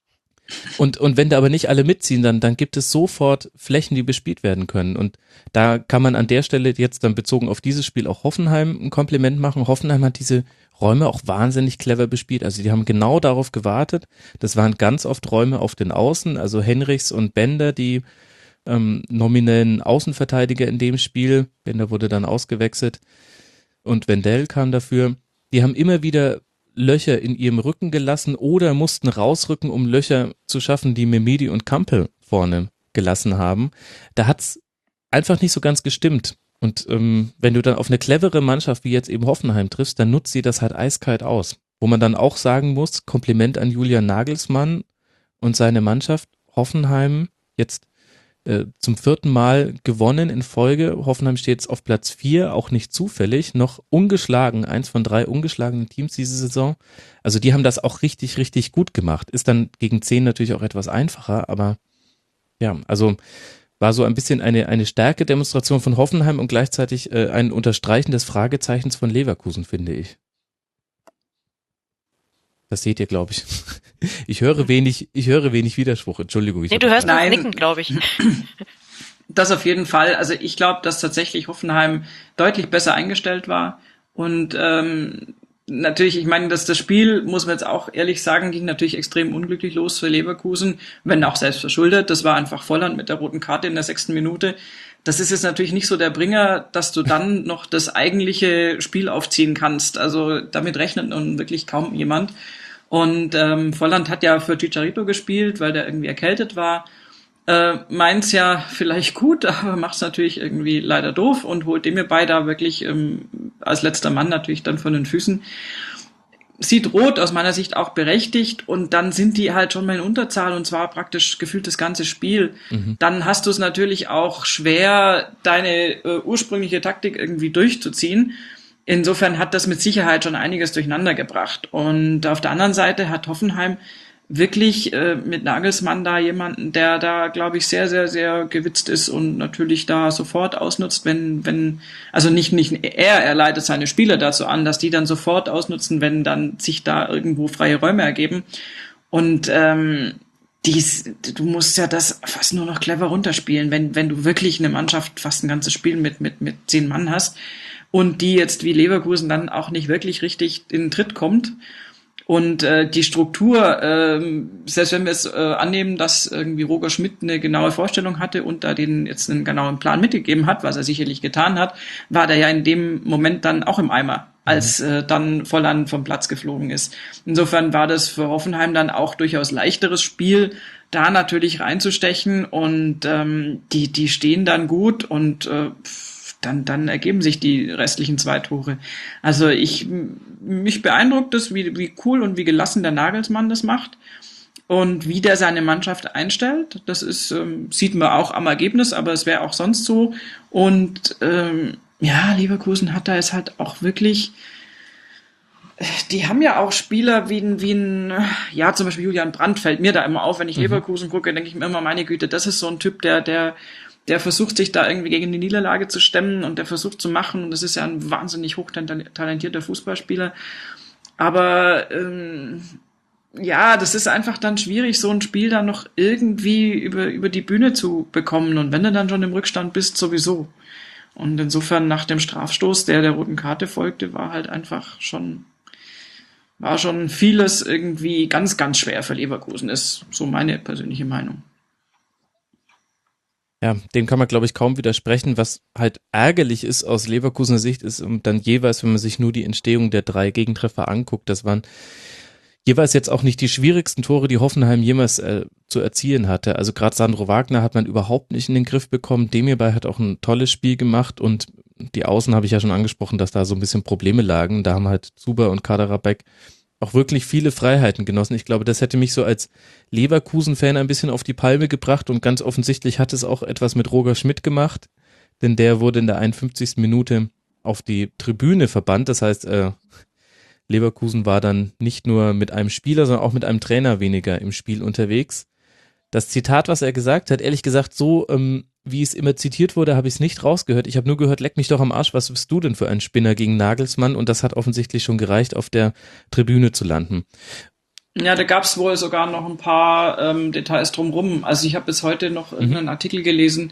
Und wenn da aber nicht alle mitziehen, dann gibt es sofort Flächen, die bespielt werden können. Und da kann man an der Stelle jetzt dann bezogen auf dieses Spiel auch Hoffenheim ein Kompliment machen. Hoffenheim hat diese Räume auch wahnsinnig clever bespielt. Also die haben genau darauf gewartet. Das waren ganz oft Räume auf den Außen, also Henrichs und Bender, die nominellen Außenverteidiger in dem Spiel. Bender wurde dann ausgewechselt und Wendell kam dafür. Die haben immer wieder Löcher in ihrem Rücken gelassen oder mussten rausrücken, um Löcher zu schaffen, die Memedi und Kampel vorne gelassen haben. Da hat's einfach nicht so ganz gestimmt. Und wenn du dann auf eine clevere Mannschaft wie jetzt eben Hoffenheim triffst, dann nutzt sie das halt eiskalt aus. Wo man dann auch sagen muss, Kompliment an Julian Nagelsmann und seine Mannschaft. Hoffenheim jetzt zum 4. Mal gewonnen in Folge. Hoffenheim steht jetzt auf Platz 4, auch nicht zufällig, noch ungeschlagen, 1 von 3 ungeschlagenen Teams diese Saison. Also die haben das auch richtig, richtig gut gemacht. Ist dann gegen 10 natürlich auch etwas einfacher, aber ja, also war so ein bisschen eine Stärke-Demonstration von Hoffenheim und gleichzeitig ein Unterstreichen des Fragezeichens von Leverkusen, finde ich. Das seht ihr, glaube ich. Ich höre wenig Widerspruch. Entschuldigung. Nee, du hörst das Nicken, glaube ich. Das auf jeden Fall. Also ich glaube, dass tatsächlich Hoffenheim deutlich besser eingestellt war. Und natürlich, ich meine, das Spiel, muss man jetzt auch ehrlich sagen, ging natürlich extrem unglücklich los für Leverkusen, wenn auch selbst verschuldet. Das war einfach Volland mit der roten Karte in der 6. Minute. Das ist jetzt natürlich nicht so der Bringer, dass du dann noch das eigentliche Spiel aufziehen kannst. Also damit rechnet nun wirklich kaum jemand. Und Volland hat ja für Chicharito gespielt, weil der irgendwie erkältet war. Meint's ja vielleicht gut, aber macht's natürlich irgendwie leider doof und holt Demirbay da wirklich als letzter Mann natürlich dann von den Füßen. Sieht rot, aus meiner Sicht auch berechtigt, und dann sind die halt schon mal in Unterzahl und zwar praktisch gefühlt das ganze Spiel. Dann hast du es natürlich auch schwer, deine ursprüngliche Taktik irgendwie durchzuziehen. Insofern hat das mit Sicherheit schon einiges durcheinander gebracht. Und auf der anderen Seite hat Hoffenheim wirklich mit Nagelsmann da jemanden, der da, glaube ich, sehr, sehr, sehr gewitzt ist und natürlich da sofort ausnutzt, wenn also nicht er leitet seine Spieler dazu an, dass die dann sofort ausnutzen, wenn dann sich da irgendwo freie Räume ergeben. Und du musst ja das fast nur noch clever runterspielen, wenn du wirklich eine Mannschaft fast ein ganzes Spiel mit 10 Mann hast und die jetzt wie Leverkusen dann auch nicht wirklich richtig in den Tritt kommt. Und die Struktur, selbst wenn wir es annehmen, dass irgendwie Roger Schmidt eine genaue Vorstellung hatte und da denen jetzt einen genauen Plan mitgegeben hat, was er sicherlich getan hat, war der ja in dem Moment dann auch im Eimer, als dann Volland vom Platz geflogen ist. Insofern war das für Hoffenheim dann auch durchaus leichteres Spiel, da natürlich reinzustechen, und die stehen dann gut und dann ergeben sich die restlichen 2 Tore. Also mich beeindruckt es, wie cool und wie gelassen der Nagelsmann das macht und wie der seine Mannschaft einstellt. Das ist sieht man auch am Ergebnis, aber es wäre auch sonst so. Und Leverkusen hat da jetzt halt auch wirklich, die haben ja auch Spieler wie ein zum Beispiel Julian Brandt fällt mir da immer auf, wenn ich Leverkusen gucke, denke ich mir immer, meine Güte, das ist so ein Typ, der der versucht sich da irgendwie gegen die Niederlage zu stemmen und der versucht zu machen und das ist ja ein wahnsinnig hochtalentierter Fußballspieler. Aber ja, das ist einfach dann schwierig, so ein Spiel dann noch irgendwie über die Bühne zu bekommen und wenn du dann schon im Rückstand bist, sowieso. Und insofern nach dem Strafstoß, der roten Karte folgte, war halt einfach schon vieles irgendwie ganz, ganz schwer für Leverkusen, ist so meine persönliche Meinung. Ja, dem kann man, glaube ich, kaum widersprechen. Was halt ärgerlich ist aus Leverkusener Sicht, ist dann jeweils, wenn man sich nur die Entstehung der 3 Gegentreffer anguckt, das waren jeweils jetzt auch nicht die schwierigsten Tore, die Hoffenheim jemals zu erzielen hatte. Also gerade Sandro Wagner hat man überhaupt nicht in den Griff bekommen. Demirbay hat auch ein tolles Spiel gemacht und die Außen habe ich ja schon angesprochen, dass da so ein bisschen Probleme lagen. Da haben halt Zuber und Kaderabek auch wirklich viele Freiheiten genossen. Ich glaube, das hätte mich so als Leverkusen-Fan ein bisschen auf die Palme gebracht und ganz offensichtlich hat es auch etwas mit Roger Schmidt gemacht, denn der wurde in der 51. Minute auf die Tribüne verbannt. Das heißt, Leverkusen war dann nicht nur mit einem Spieler, sondern auch mit einem Trainer weniger im Spiel unterwegs. Das Zitat, was er gesagt hat, ehrlich gesagt, so wie es immer zitiert wurde, habe ich es nicht rausgehört. Ich habe nur gehört, leck mich doch am Arsch, was bist du denn für ein Spinner gegen Nagelsmann? Und das hat offensichtlich schon gereicht, auf der Tribüne zu landen. Ja, da gab es wohl sogar noch ein paar Details drumrum. Also ich habe bis heute noch irgendeinen Artikel gelesen,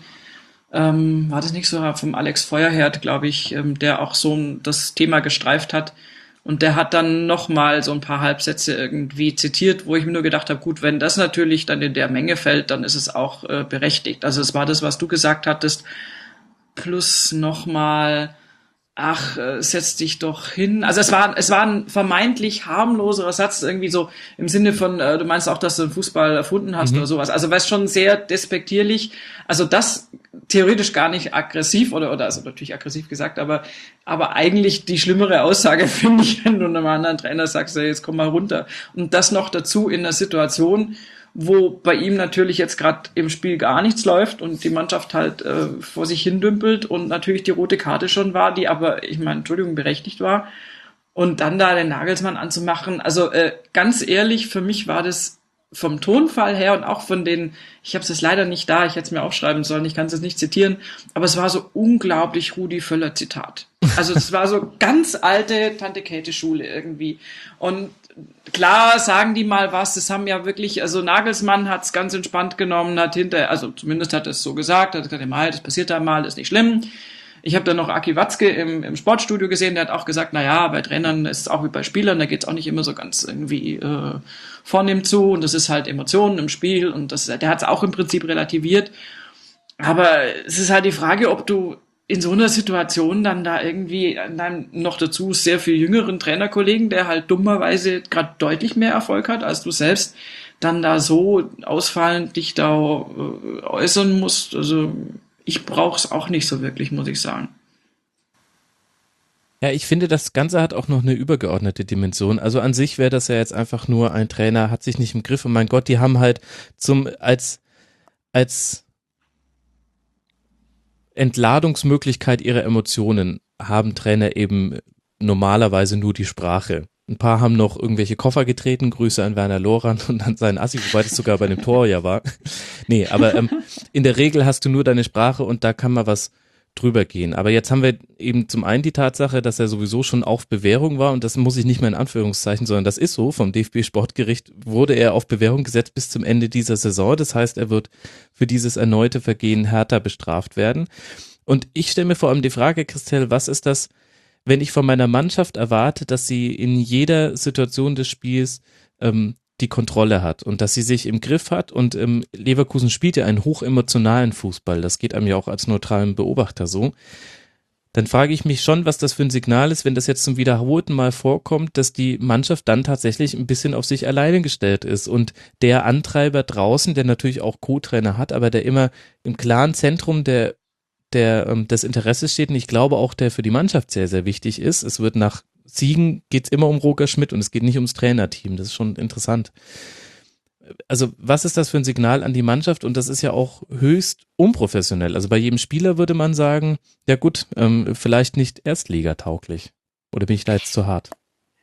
war das nicht so vom Alex Feuerherd, glaube ich, der auch so das Thema gestreift hat. Und der hat dann nochmal so ein paar Halbsätze irgendwie zitiert, wo ich mir nur gedacht habe, gut, wenn das natürlich dann in der Menge fällt, dann ist es auch berechtigt. Also es war das, was du gesagt hattest, plus nochmal, setz dich doch hin. Also es war ein vermeintlich harmloserer Satz, irgendwie so im Sinne von, du meinst auch, dass du den Fußball erfunden hast oder sowas. Also war es schon sehr despektierlich. Also das theoretisch gar nicht aggressiv oder also natürlich aggressiv gesagt, aber eigentlich die schlimmere Aussage finde ich, wenn du einem anderen Trainer sagst, jetzt komm mal runter. Und das noch dazu in einer Situation, wo bei ihm natürlich jetzt gerade im Spiel gar nichts läuft und die Mannschaft halt vor sich hin dümpelt und natürlich die rote Karte schon war, die aber, ich meine, Entschuldigung, berechtigt war. Und dann da den Nagelsmann anzumachen, also ganz ehrlich, für mich war das vom Tonfall her und auch von den, ich habe es jetzt leider nicht da, ich hätte es mir aufschreiben sollen, ich kann es jetzt nicht zitieren, aber es war so unglaublich Rudi Völler Zitat. Also es war so ganz alte Tante-Käthe-Schule irgendwie. Und klar sagen die mal was, das haben ja wirklich, also Nagelsmann hat es ganz entspannt genommen, hat hinterher, also zumindest hat er es so gesagt, hat gesagt, das passiert da mal, ist nicht schlimm. Ich habe dann noch Aki Watzke im Sportstudio gesehen, der hat auch gesagt, naja, bei Trainern ist es auch wie bei Spielern, da geht es auch nicht immer so ganz irgendwie vornehm zu und das ist halt Emotionen im Spiel und der hat es auch im Prinzip relativiert. Aber es ist halt die Frage, ob du in so einer Situation dann da irgendwie dann noch dazu sehr viel jüngeren Trainerkollegen, der halt dummerweise gerade deutlich mehr Erfolg hat als du selbst, dann da so ausfallend dich da äußern musst. Also ich brauche es auch nicht so wirklich, muss ich sagen. Ja, ich finde, das Ganze hat auch noch eine übergeordnete Dimension. Also an sich wäre das ja jetzt einfach nur ein Trainer, hat sich nicht im Griff und mein Gott, die haben halt als Entladungsmöglichkeit ihrer Emotionen haben Trainer eben normalerweise nur die Sprache. Ein paar haben noch irgendwelche Koffer getreten, Grüße an Werner Lorand und an seinen Assi, wobei das sogar bei dem Tor ja war. Nee, aber in der Regel hast du nur deine Sprache und da kann mal was drüber gehen. Aber jetzt haben wir eben zum einen die Tatsache, dass er sowieso schon auf Bewährung war und das muss ich nicht mehr in Anführungszeichen, sondern das ist so, vom DFB-Sportgericht wurde er auf Bewährung gesetzt bis zum Ende dieser Saison. Das heißt, er wird für dieses erneute Vergehen härter bestraft werden. Und ich stelle mir vor allem die Frage, Christel, was ist das, wenn ich von meiner Mannschaft erwarte, dass sie in jeder Situation des Spiels die Kontrolle hat und dass sie sich im Griff hat und Leverkusen spielt ja einen hochemotionalen Fußball, das geht einem ja auch als neutralen Beobachter so, dann frage ich mich schon, was das für ein Signal ist, wenn das jetzt zum wiederholten Mal vorkommt, dass die Mannschaft dann tatsächlich ein bisschen auf sich alleine gestellt ist und der Antreiber draußen, der natürlich auch Co-Trainer hat, aber der immer im klaren Zentrum des Interesses steht und ich glaube auch, der für die Mannschaft sehr, sehr wichtig ist. Es wird nach Siegen geht's immer um Roger Schmidt und es geht nicht ums Trainerteam. Das ist schon interessant. Also was ist das für ein Signal an die Mannschaft? Und das ist ja auch höchst unprofessionell. Also bei jedem Spieler würde man sagen, ja gut, vielleicht nicht erstligatauglich. Oder bin ich da jetzt zu hart?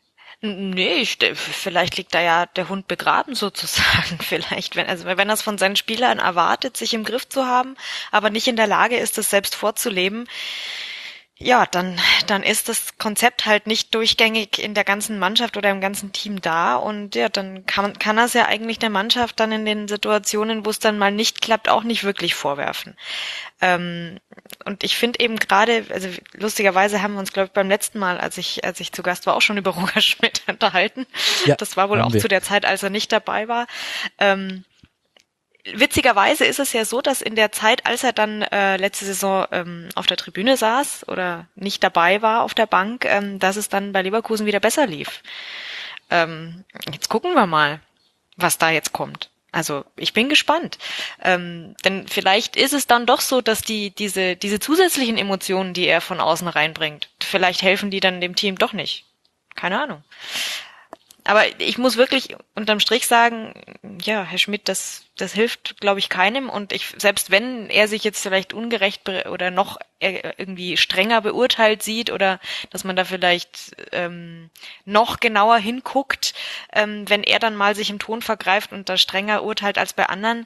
Nee, vielleicht liegt da ja der Hund begraben sozusagen. Vielleicht, wenn er es von seinen Spielern erwartet, sich im Griff zu haben, aber nicht in der Lage ist, das selbst vorzuleben, ja, dann ist das Konzept halt nicht durchgängig in der ganzen Mannschaft oder im ganzen Team da und ja, dann kann er es ja eigentlich der Mannschaft dann in den Situationen, wo es dann mal nicht klappt, auch nicht wirklich vorwerfen. Und ich finde eben gerade, also lustigerweise haben wir uns, glaube ich, beim letzten Mal, als ich zu Gast war, auch schon über Roger Schmidt unterhalten. Ja, das war wohl auch zu der Zeit, als er nicht dabei war. Witzigerweise ist es ja so, dass in der Zeit, als er dann letzte Saison auf der Tribüne saß oder nicht dabei war auf der Bank, dass es dann bei Leverkusen wieder besser lief. Jetzt gucken wir mal, was da jetzt kommt. Also ich bin gespannt. Denn vielleicht ist es dann doch so, dass diese zusätzlichen Emotionen, die er von außen reinbringt, vielleicht helfen die dann dem Team doch nicht. Keine Ahnung. Aber ich muss wirklich unterm Strich sagen, ja, Herr Schmidt, das hilft, glaube ich, keinem. Und selbst wenn er sich jetzt vielleicht ungerecht oder noch irgendwie strenger beurteilt sieht oder dass man da vielleicht noch genauer hinguckt, wenn er dann mal sich im Ton vergreift und da strenger urteilt als bei anderen,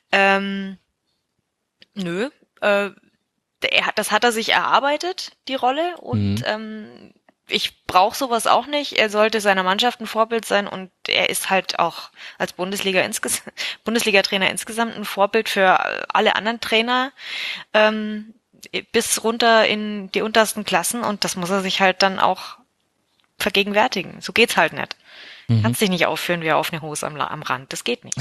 das hat er sich erarbeitet, die Rolle, und ich brauche sowas auch nicht. Er sollte seiner Mannschaft ein Vorbild sein und er ist halt auch als Bundesliga-Trainer insgesamt ein Vorbild für alle anderen Trainer bis runter in die untersten Klassen und das muss er sich halt dann auch vergegenwärtigen. So geht's halt nicht. Kannst dich nicht aufführen wie auf eine Hose am Rand. Das geht nicht.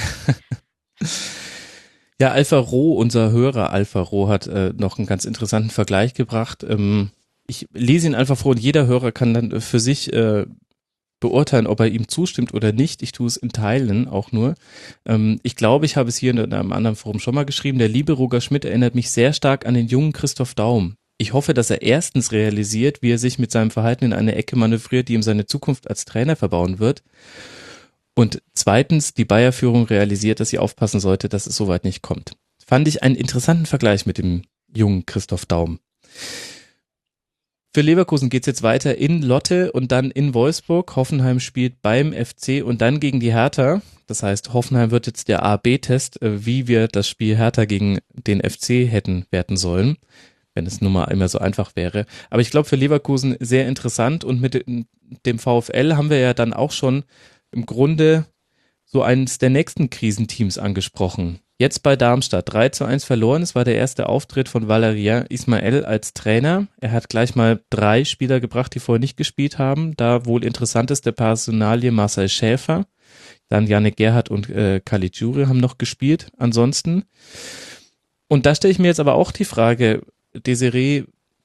Ja, Alpha Roh, unser Hörer Alpha Roh hat noch einen ganz interessanten Vergleich gebracht. Ich lese ihn einfach vor und jeder Hörer kann dann für sich beurteilen, ob er ihm zustimmt oder nicht. Ich tue es in Teilen auch nur. Ich glaube, ich habe es hier in einem anderen Forum schon mal geschrieben. Der liebe Roger Schmidt erinnert mich sehr stark an den jungen Christoph Daum. Ich hoffe, dass er erstens realisiert, wie er sich mit seinem Verhalten in eine Ecke manövriert, die ihm seine Zukunft als Trainer verbauen wird. Und zweitens, die Bayer-Führung realisiert, dass sie aufpassen sollte, dass es soweit nicht kommt. Fand ich einen interessanten Vergleich mit dem jungen Christoph Daum. Für Leverkusen geht's jetzt weiter in Lotte und dann in Wolfsburg. Hoffenheim spielt beim FC und dann gegen die Hertha. Das heißt, Hoffenheim wird jetzt der A-B-Test, wie wir das Spiel Hertha gegen den FC hätten werten sollen, wenn es nun mal immer so einfach wäre. Aber ich glaube für Leverkusen sehr interessant und mit dem VfL haben wir ja dann auch schon im Grunde so eines der nächsten Krisenteams angesprochen. Jetzt bei Darmstadt 3:1 verloren. Es war der erste Auftritt von Valérien Ismaël als Trainer. Er hat gleich mal 3 Spieler gebracht, die vorher nicht gespielt haben. Da wohl interessanteste Personalie Marcel Schäfer. Dann Yannick Gerhardt und Caligiuri haben noch gespielt. Ansonsten. Und da stelle ich mir jetzt aber auch die Frage, Desiree,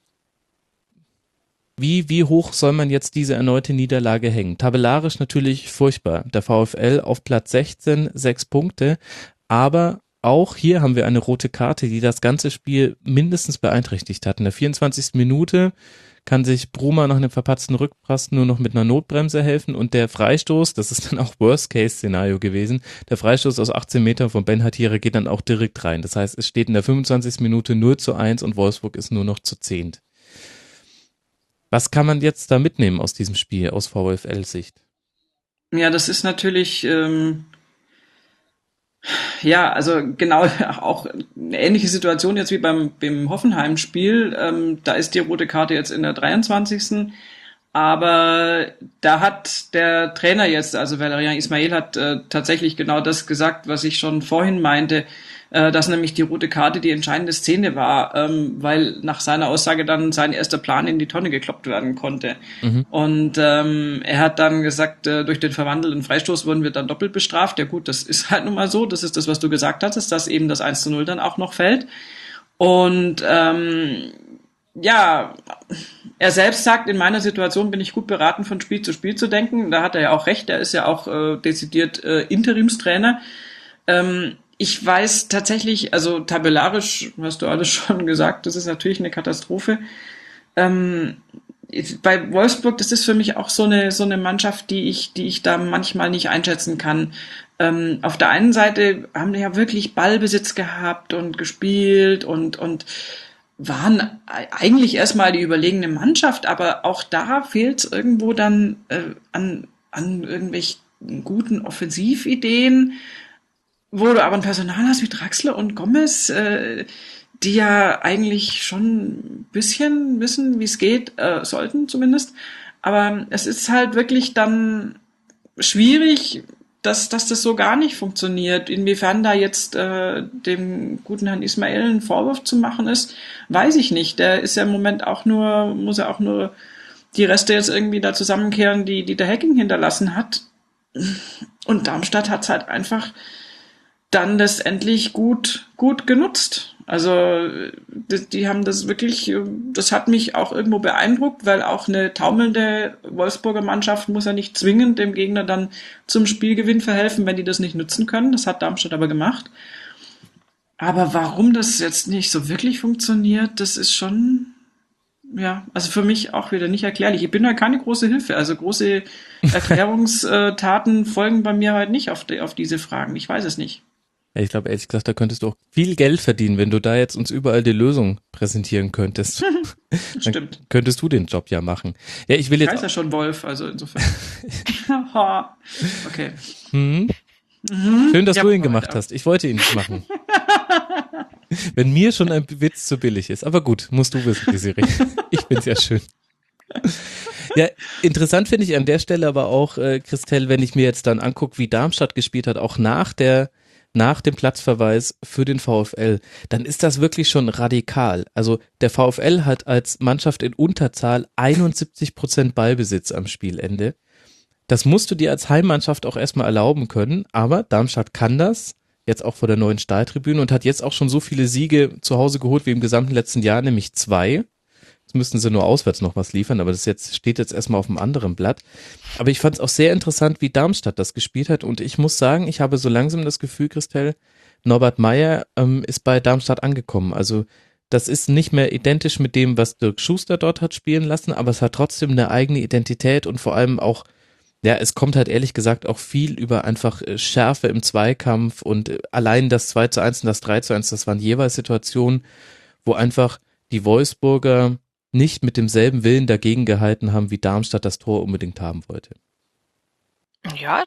wie hoch soll man jetzt diese erneute Niederlage hängen? Tabellarisch natürlich furchtbar. Der VfL auf Platz 16, 6 Punkte. Aber auch hier haben wir eine rote Karte, die das ganze Spiel mindestens beeinträchtigt hat. In der 24. Minute kann sich Bruma nach einem verpatzten Rückpass nur noch mit einer Notbremse helfen und der Freistoß, das ist dann auch Worst-Case-Szenario gewesen, der Freistoß aus 18 Metern von Ben Hatira geht dann auch direkt rein. Das heißt, es steht in der 25. Minute 0:1 und Wolfsburg ist nur noch zu 10. Was kann man jetzt da mitnehmen aus diesem Spiel, aus VfL-Sicht? Ja, das ist natürlich ja, also genau auch eine ähnliche Situation jetzt wie beim Hoffenheim-Spiel. Da ist die rote Karte jetzt in der 23. Aber da hat der Trainer jetzt, also Valérien Ismaël hat tatsächlich genau das gesagt, was ich schon vorhin meinte, dass nämlich die rote Karte die entscheidende Szene war, weil nach seiner Aussage dann sein erster Plan in die Tonne gekloppt werden konnte. Und er hat dann gesagt, durch den verwandelten Freistoß wurden wir dann doppelt bestraft. Ja gut, das ist halt nun mal so, das ist das, was du gesagt hattest, dass eben das 1:0 dann auch noch fällt. Und ja, er selbst sagt, in meiner Situation bin ich gut beraten, von Spiel zu Spiel zu denken. Da hat er ja auch recht, er ist ja auch dezidiert Interimstrainer. Ich weiß tatsächlich, also tabellarisch, hast du alles schon gesagt, das ist natürlich eine Katastrophe. Bei Wolfsburg, das ist für mich auch so eine Mannschaft, die ich da manchmal nicht einschätzen kann. Auf der einen Seite haben die ja wirklich Ballbesitz gehabt und gespielt und waren eigentlich erstmal die überlegene Mannschaft, aber auch da fehlt es irgendwo dann an an irgendwelchen guten Offensivideen, wo du aber ein Personal hast wie Draxler und Gomez, die ja eigentlich schon ein bisschen wissen, wie es geht, sollten zumindest. Aber es ist halt wirklich dann schwierig, dass das so gar nicht funktioniert. Inwiefern da jetzt dem guten Herrn Ismail ein Vorwurf zu machen ist, weiß ich nicht. Der ist ja im Moment muss er auch nur die Reste jetzt irgendwie da zusammenkehren, die der Hacking hinterlassen hat. Und Darmstadt hat's halt einfach dann letztendlich gut genutzt. Also die haben das wirklich, das hat mich auch irgendwo beeindruckt, weil auch eine taumelnde Wolfsburger Mannschaft muss ja nicht zwingend dem Gegner dann zum Spielgewinn verhelfen, wenn die das nicht nutzen können. Das hat Darmstadt aber gemacht. Aber warum das jetzt nicht so wirklich funktioniert, das ist schon, ja, also für mich auch wieder nicht erklärlich. Ich bin da keine große Hilfe. Also große Erklärungstaten folgen bei mir halt nicht auf diese Fragen. Ich weiß es nicht. Ja, ich glaube, ehrlich gesagt, da könntest du auch viel Geld verdienen, wenn du da jetzt uns überall die Lösung präsentieren könntest. Stimmt. Dann könntest du den Job ja machen. Ja, ich heißt ja schon Wolf, also insofern. Okay. Schön, dass du ihn gemacht hast. Ich wollte ihn nicht machen. Wenn mir schon ein Witz zu billig ist. Aber gut, musst du wissen, Desiree. Ich find's ja schön. Ja, interessant finde ich an der Stelle aber auch, Christel, wenn ich mir jetzt dann angucke, wie Darmstadt gespielt hat, auch nach dem Platzverweis für den VfL, dann ist das wirklich schon radikal. Also der VfL hat als Mannschaft in Unterzahl 71% Ballbesitz am Spielende. Das musst du dir als Heimmannschaft auch erstmal erlauben können, aber Darmstadt kann das, jetzt auch vor der neuen Stahltribüne und hat jetzt auch schon so viele Siege zu Hause geholt wie im gesamten letzten Jahr, nämlich 2. Jetzt müssten sie nur auswärts noch was liefern, aber steht jetzt erstmal auf einem anderen Blatt. Aber ich fand es auch sehr interessant, wie Darmstadt das gespielt hat und ich muss sagen, ich habe so langsam das Gefühl, Christel, Norbert Meyer ist bei Darmstadt angekommen. Also das ist nicht mehr identisch mit dem, was Dirk Schuster dort hat spielen lassen, aber es hat trotzdem eine eigene Identität und vor allem auch, ja, es kommt halt ehrlich gesagt auch viel über einfach Schärfe im Zweikampf und allein das 2:1 und das 3:1, das waren jeweils Situationen, wo einfach die Wolfsburger nicht mit demselben Willen dagegen gehalten haben, wie Darmstadt das Tor unbedingt haben wollte. Ja,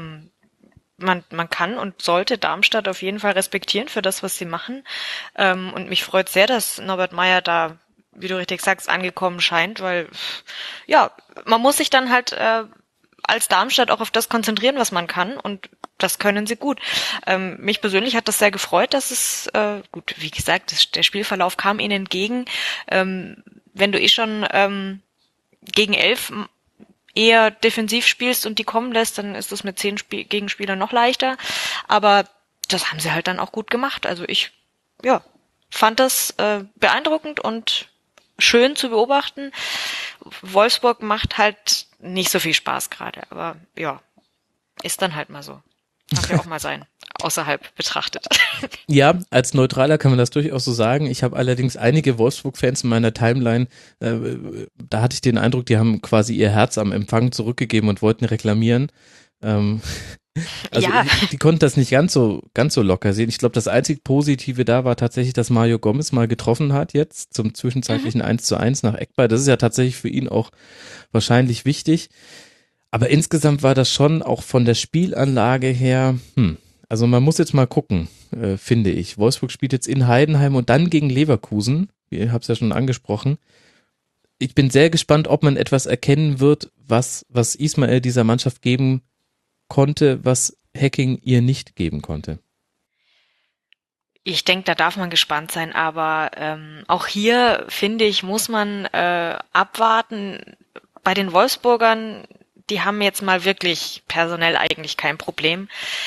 man kann und sollte Darmstadt auf jeden Fall respektieren für das, was sie machen. Und mich freut sehr, dass Norbert Meyer da, wie du richtig sagst, angekommen scheint, weil ja, man muss sich dann halt als Darmstadt auch auf das konzentrieren, was man kann, und das können sie gut. Mich persönlich hat das sehr gefreut, dass es, gut, wie gesagt, der Spielverlauf kam ihnen entgegen. Wenn du schon gegen 11 eher defensiv spielst und die kommen lässt, dann ist das mit 10 Gegenspielern noch leichter. Aber das haben sie halt dann auch gut gemacht. Also ich fand das beeindruckend und schön zu beobachten. Wolfsburg macht halt nicht so viel Spaß gerade, aber ja, ist dann halt mal so. Darf ja auch mal sein, außerhalb betrachtet. Ja, als Neutraler kann man das durchaus so sagen. Ich habe allerdings einige Wolfsburg-Fans in meiner Timeline, da hatte ich den Eindruck, die haben quasi ihr Herz am Empfang zurückgegeben und wollten reklamieren. Also ja. Die konnten das nicht ganz so locker sehen. Ich glaube, das einzig Positive da war tatsächlich, dass Mario Gomez mal getroffen hat jetzt zum zwischenzeitlichen 1:1 nach Eckball. Das ist ja tatsächlich für ihn auch wahrscheinlich wichtig. Aber insgesamt war das schon auch von der Spielanlage her, also man muss jetzt mal gucken, finde ich. Wolfsburg spielt jetzt in Heidenheim und dann gegen Leverkusen. Ich habe es ja schon angesprochen. Ich bin sehr gespannt, ob man etwas erkennen wird, was Ismail dieser Mannschaft geben konnte, was Hacking ihr nicht geben konnte. Ich denke, da darf man gespannt sein, aber auch hier, finde ich, muss man abwarten. Bei den Wolfsburgern, die haben jetzt mal wirklich personell eigentlich kein Problem.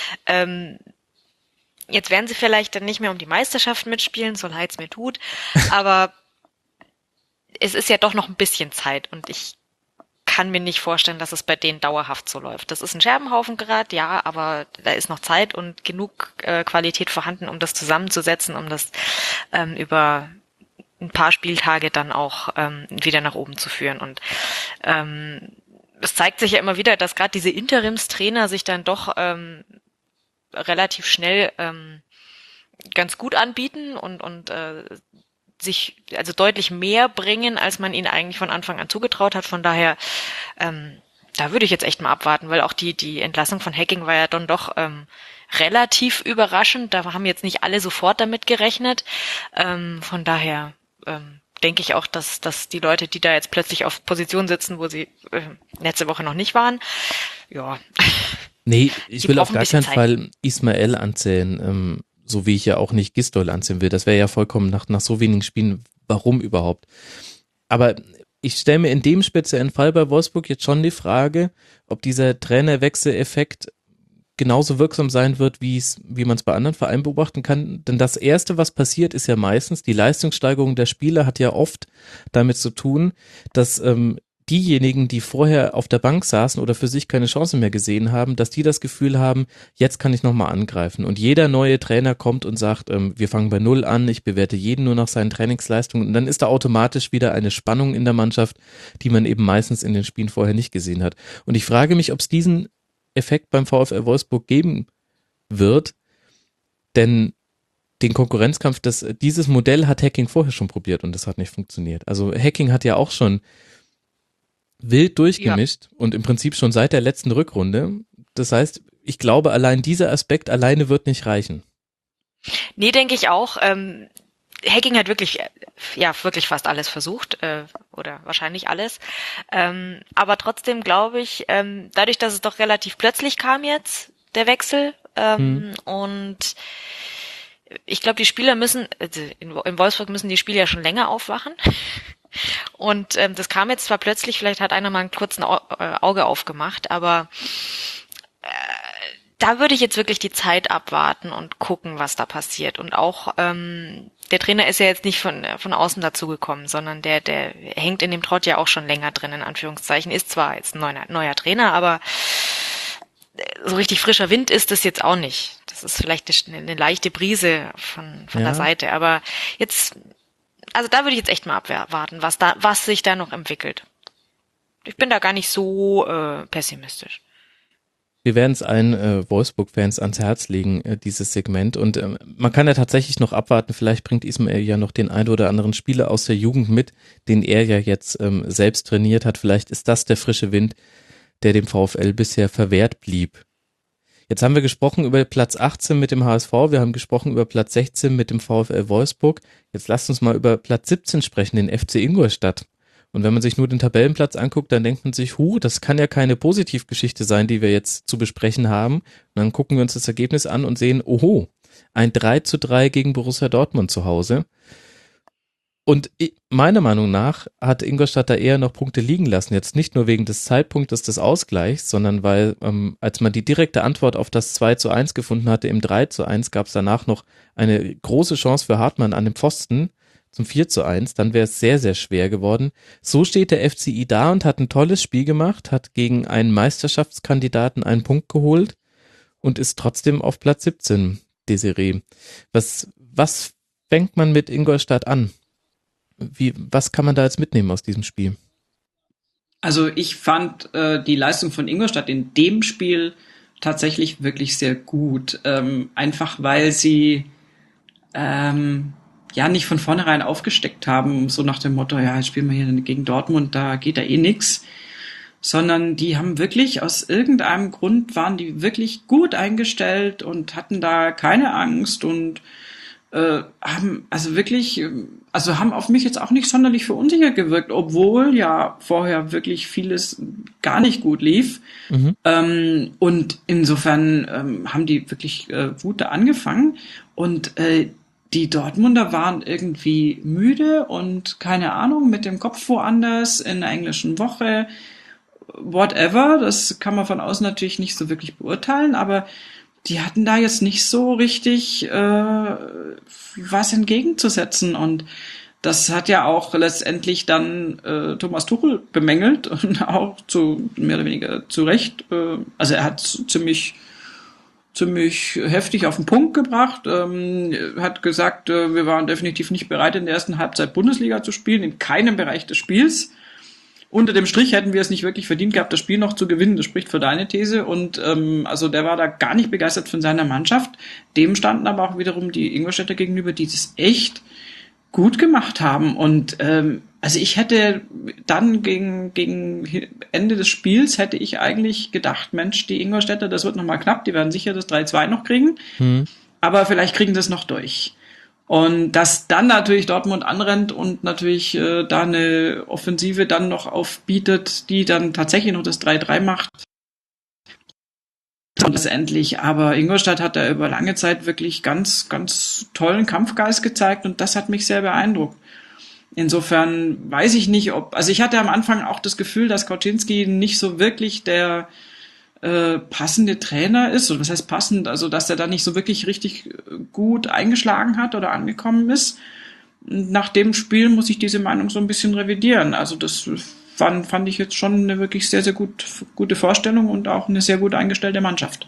Jetzt werden sie vielleicht dann nicht mehr um die Meisterschaft mitspielen, so leid es mir tut, aber es ist ja doch noch ein bisschen Zeit und ich kann mir nicht vorstellen, dass es bei denen dauerhaft so läuft. Das ist ein Scherbenhaufen gerade, ja, aber da ist noch Zeit und genug Qualität vorhanden, um das zusammenzusetzen, um das über ein paar Spieltage dann auch wieder nach oben zu führen. Und es zeigt sich ja immer wieder, dass gerade diese Interimstrainer sich dann doch relativ schnell ganz gut anbieten und sich also deutlich mehr bringen, als man ihnen eigentlich von Anfang an zugetraut hat. Von daher Da würde ich jetzt echt mal abwarten, weil auch die Entlassung von Hacking war ja dann doch relativ überraschend. Da haben jetzt nicht alle sofort damit gerechnet. Von daher denke ich auch, dass die Leute, die da jetzt plötzlich auf Position sitzen, wo sie letzte Woche noch nicht waren, ja. Nee, ich will auf gar keinen Fall Ismael anzählen, so wie ich ja auch nicht Gisdol anzählen will. Das wäre ja vollkommen nach so wenigen Spielen, warum überhaupt? Aber ich stelle mir in dem speziellen Fall bei Wolfsburg jetzt schon die Frage, ob dieser Trainerwechseleffekt genauso wirksam sein wird, wie man es bei anderen Vereinen beobachten kann. Denn das Erste, was passiert, ist ja meistens, die Leistungssteigerung der Spieler hat ja oft damit zu tun, dass diejenigen, die vorher auf der Bank saßen oder für sich keine Chance mehr gesehen haben, dass die das Gefühl haben, jetzt kann ich nochmal angreifen. Und jeder neue Trainer kommt und sagt, wir fangen bei Null an, ich bewerte jeden nur nach seinen Trainingsleistungen. Und dann ist da automatisch wieder eine Spannung in der Mannschaft, die man eben meistens in den Spielen vorher nicht gesehen hat. Und ich frage mich, ob es diesen Effekt beim VfL Wolfsburg geben wird, denn den Konkurrenzkampf, dieses Modell hat Hacking vorher schon probiert und das hat nicht funktioniert. Also Hacking hat ja auch schon wild durchgemischt und im Prinzip schon seit der letzten Rückrunde. Das heißt, ich glaube, allein dieser Aspekt alleine wird nicht reichen. Nee, denke ich auch. Hacking hat wirklich fast alles versucht, oder wahrscheinlich alles. Aber trotzdem glaube ich, dadurch, dass es doch relativ plötzlich kam jetzt, der Wechsel, und ich glaube, die Spieler müssen, also in Wolfsburg müssen die Spieler ja schon länger aufwachen. Und das kam jetzt zwar plötzlich, vielleicht hat einer mal einen kurzen Auge aufgemacht, aber da würde ich jetzt wirklich die Zeit abwarten und gucken, was da passiert. Und auch der Trainer ist ja jetzt nicht von außen dazugekommen, sondern der hängt in dem Trott ja auch schon länger drin, in Anführungszeichen. Ist zwar jetzt ein neuer Trainer, aber so richtig frischer Wind ist das jetzt auch nicht. Das ist vielleicht eine leichte Brise von der Seite. Aber jetzt, also da würde ich jetzt echt mal abwarten, was sich da noch entwickelt. Ich bin da gar nicht so pessimistisch. Wir werden es allen Wolfsburg-Fans ans Herz legen, dieses Segment. Und man kann ja tatsächlich noch abwarten, vielleicht bringt Ismael ja noch den ein oder anderen Spieler aus der Jugend mit, den er ja jetzt selbst trainiert hat. Vielleicht ist das der frische Wind, der dem VfL bisher verwehrt blieb. Jetzt haben wir gesprochen über Platz 18 mit dem HSV, wir haben gesprochen über Platz 16 mit dem VfL Wolfsburg. Jetzt lasst uns mal über Platz 17 sprechen, den FC Ingolstadt. Und wenn man sich nur den Tabellenplatz anguckt, dann denkt man sich, das kann ja keine Positivgeschichte sein, die wir jetzt zu besprechen haben. Und dann gucken wir uns das Ergebnis an und sehen, ein 3:3 gegen Borussia Dortmund zu Hause. Und meiner Meinung nach hat Ingolstadt da eher noch Punkte liegen lassen. Jetzt nicht nur wegen des Zeitpunktes des Ausgleichs, sondern weil, als man die direkte Antwort auf das 2:1 gefunden hatte, im 3:1, gab es danach noch eine große Chance für Hartmann an dem Pfosten zum 4:1, dann wäre es sehr, sehr schwer geworden. So steht der FCI da und hat ein tolles Spiel gemacht, hat gegen einen Meisterschaftskandidaten einen Punkt geholt und ist trotzdem auf Platz 17, Desiree. Was fängt man mit Ingolstadt an? Was kann man da jetzt mitnehmen aus diesem Spiel? Also ich fand die Leistung von Ingolstadt in dem Spiel tatsächlich wirklich sehr gut. Einfach weil sie nicht von vornherein aufgesteckt haben, so nach dem Motto, jetzt spielen wir hier gegen Dortmund, da geht ja nix. Sondern die haben wirklich, aus irgendeinem Grund waren die wirklich gut eingestellt und hatten da keine Angst und haben auf mich jetzt auch nicht sonderlich verunsichert gewirkt, obwohl ja vorher wirklich vieles gar nicht gut lief. Und insofern haben die wirklich gut da angefangen und die Dortmunder waren irgendwie müde und keine Ahnung, mit dem Kopf woanders in der englischen Woche, whatever, das kann man von außen natürlich nicht so wirklich beurteilen, aber die hatten da jetzt nicht so richtig was entgegenzusetzen und das hat ja auch letztendlich dann Thomas Tuchel bemängelt und auch mehr oder weniger zu Recht. Also er hat ziemlich heftig auf den Punkt gebracht, hat gesagt, wir waren definitiv nicht bereit, in der ersten Halbzeit Bundesliga zu spielen, in keinem Bereich des Spiels. Unter dem Strich hätten wir es nicht wirklich verdient gehabt, das Spiel noch zu gewinnen. Das spricht für deine These. Und also der war da gar nicht begeistert von seiner Mannschaft. Dem standen aber auch wiederum die Ingolstädter gegenüber, die das echt gut gemacht haben. Und Also ich hätte dann gegen Ende des Spiels hätte ich eigentlich gedacht, Mensch, die Ingolstädter, das wird nochmal knapp, die werden sicher das 3-2 noch kriegen, aber vielleicht kriegen das noch durch. Und dass dann natürlich Dortmund anrennt und natürlich da eine Offensive dann noch aufbietet, die dann tatsächlich noch das 3-3 macht. Und letztendlich, aber Ingolstadt hat da über lange Zeit wirklich ganz, ganz tollen Kampfgeist gezeigt und das hat mich sehr beeindruckt. Insofern weiß ich nicht, also ich hatte am Anfang auch das Gefühl, dass Kauczynski nicht so wirklich der passende Trainer ist, oder was heißt passend, also dass er da nicht so wirklich richtig gut eingeschlagen hat oder angekommen ist. Nach dem Spiel muss ich diese Meinung so ein bisschen revidieren. Also das fand ich jetzt schon eine wirklich sehr, sehr gute Vorstellung und auch eine sehr gut eingestellte Mannschaft.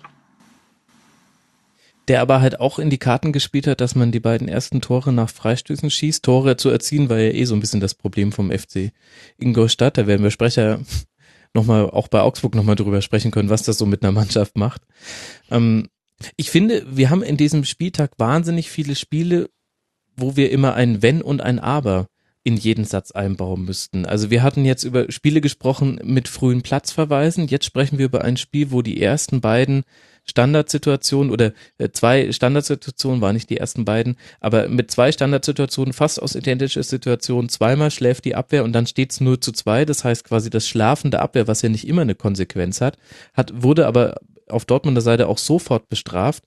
Der aber halt auch in die Karten gespielt hat, dass man die beiden ersten Tore nach Freistößen schießt. Tore zu erzielen war ja eh so ein bisschen das Problem vom FC Ingolstadt. Da werden wir Sprecher nochmal, auch bei Augsburg nochmal drüber sprechen können, was das so mit einer Mannschaft macht. Ich finde, wir haben in diesem Spieltag wahnsinnig viele Spiele, wo wir immer ein Wenn und ein Aber in jeden Satz einbauen müssten. Also wir hatten jetzt über Spiele gesprochen mit frühen Platzverweisen. Jetzt sprechen wir über ein Spiel, wo die ersten beiden Standardsituationen oder zwei Standardsituationen, waren nicht die ersten beiden, aber mit zwei Standardsituationen, fast aus identischer Situation, zweimal schläft die Abwehr und dann steht es 0-2, das heißt quasi das Schlafen der Abwehr, was ja nicht immer eine Konsequenz wurde aber auf Dortmunder Seite auch sofort bestraft.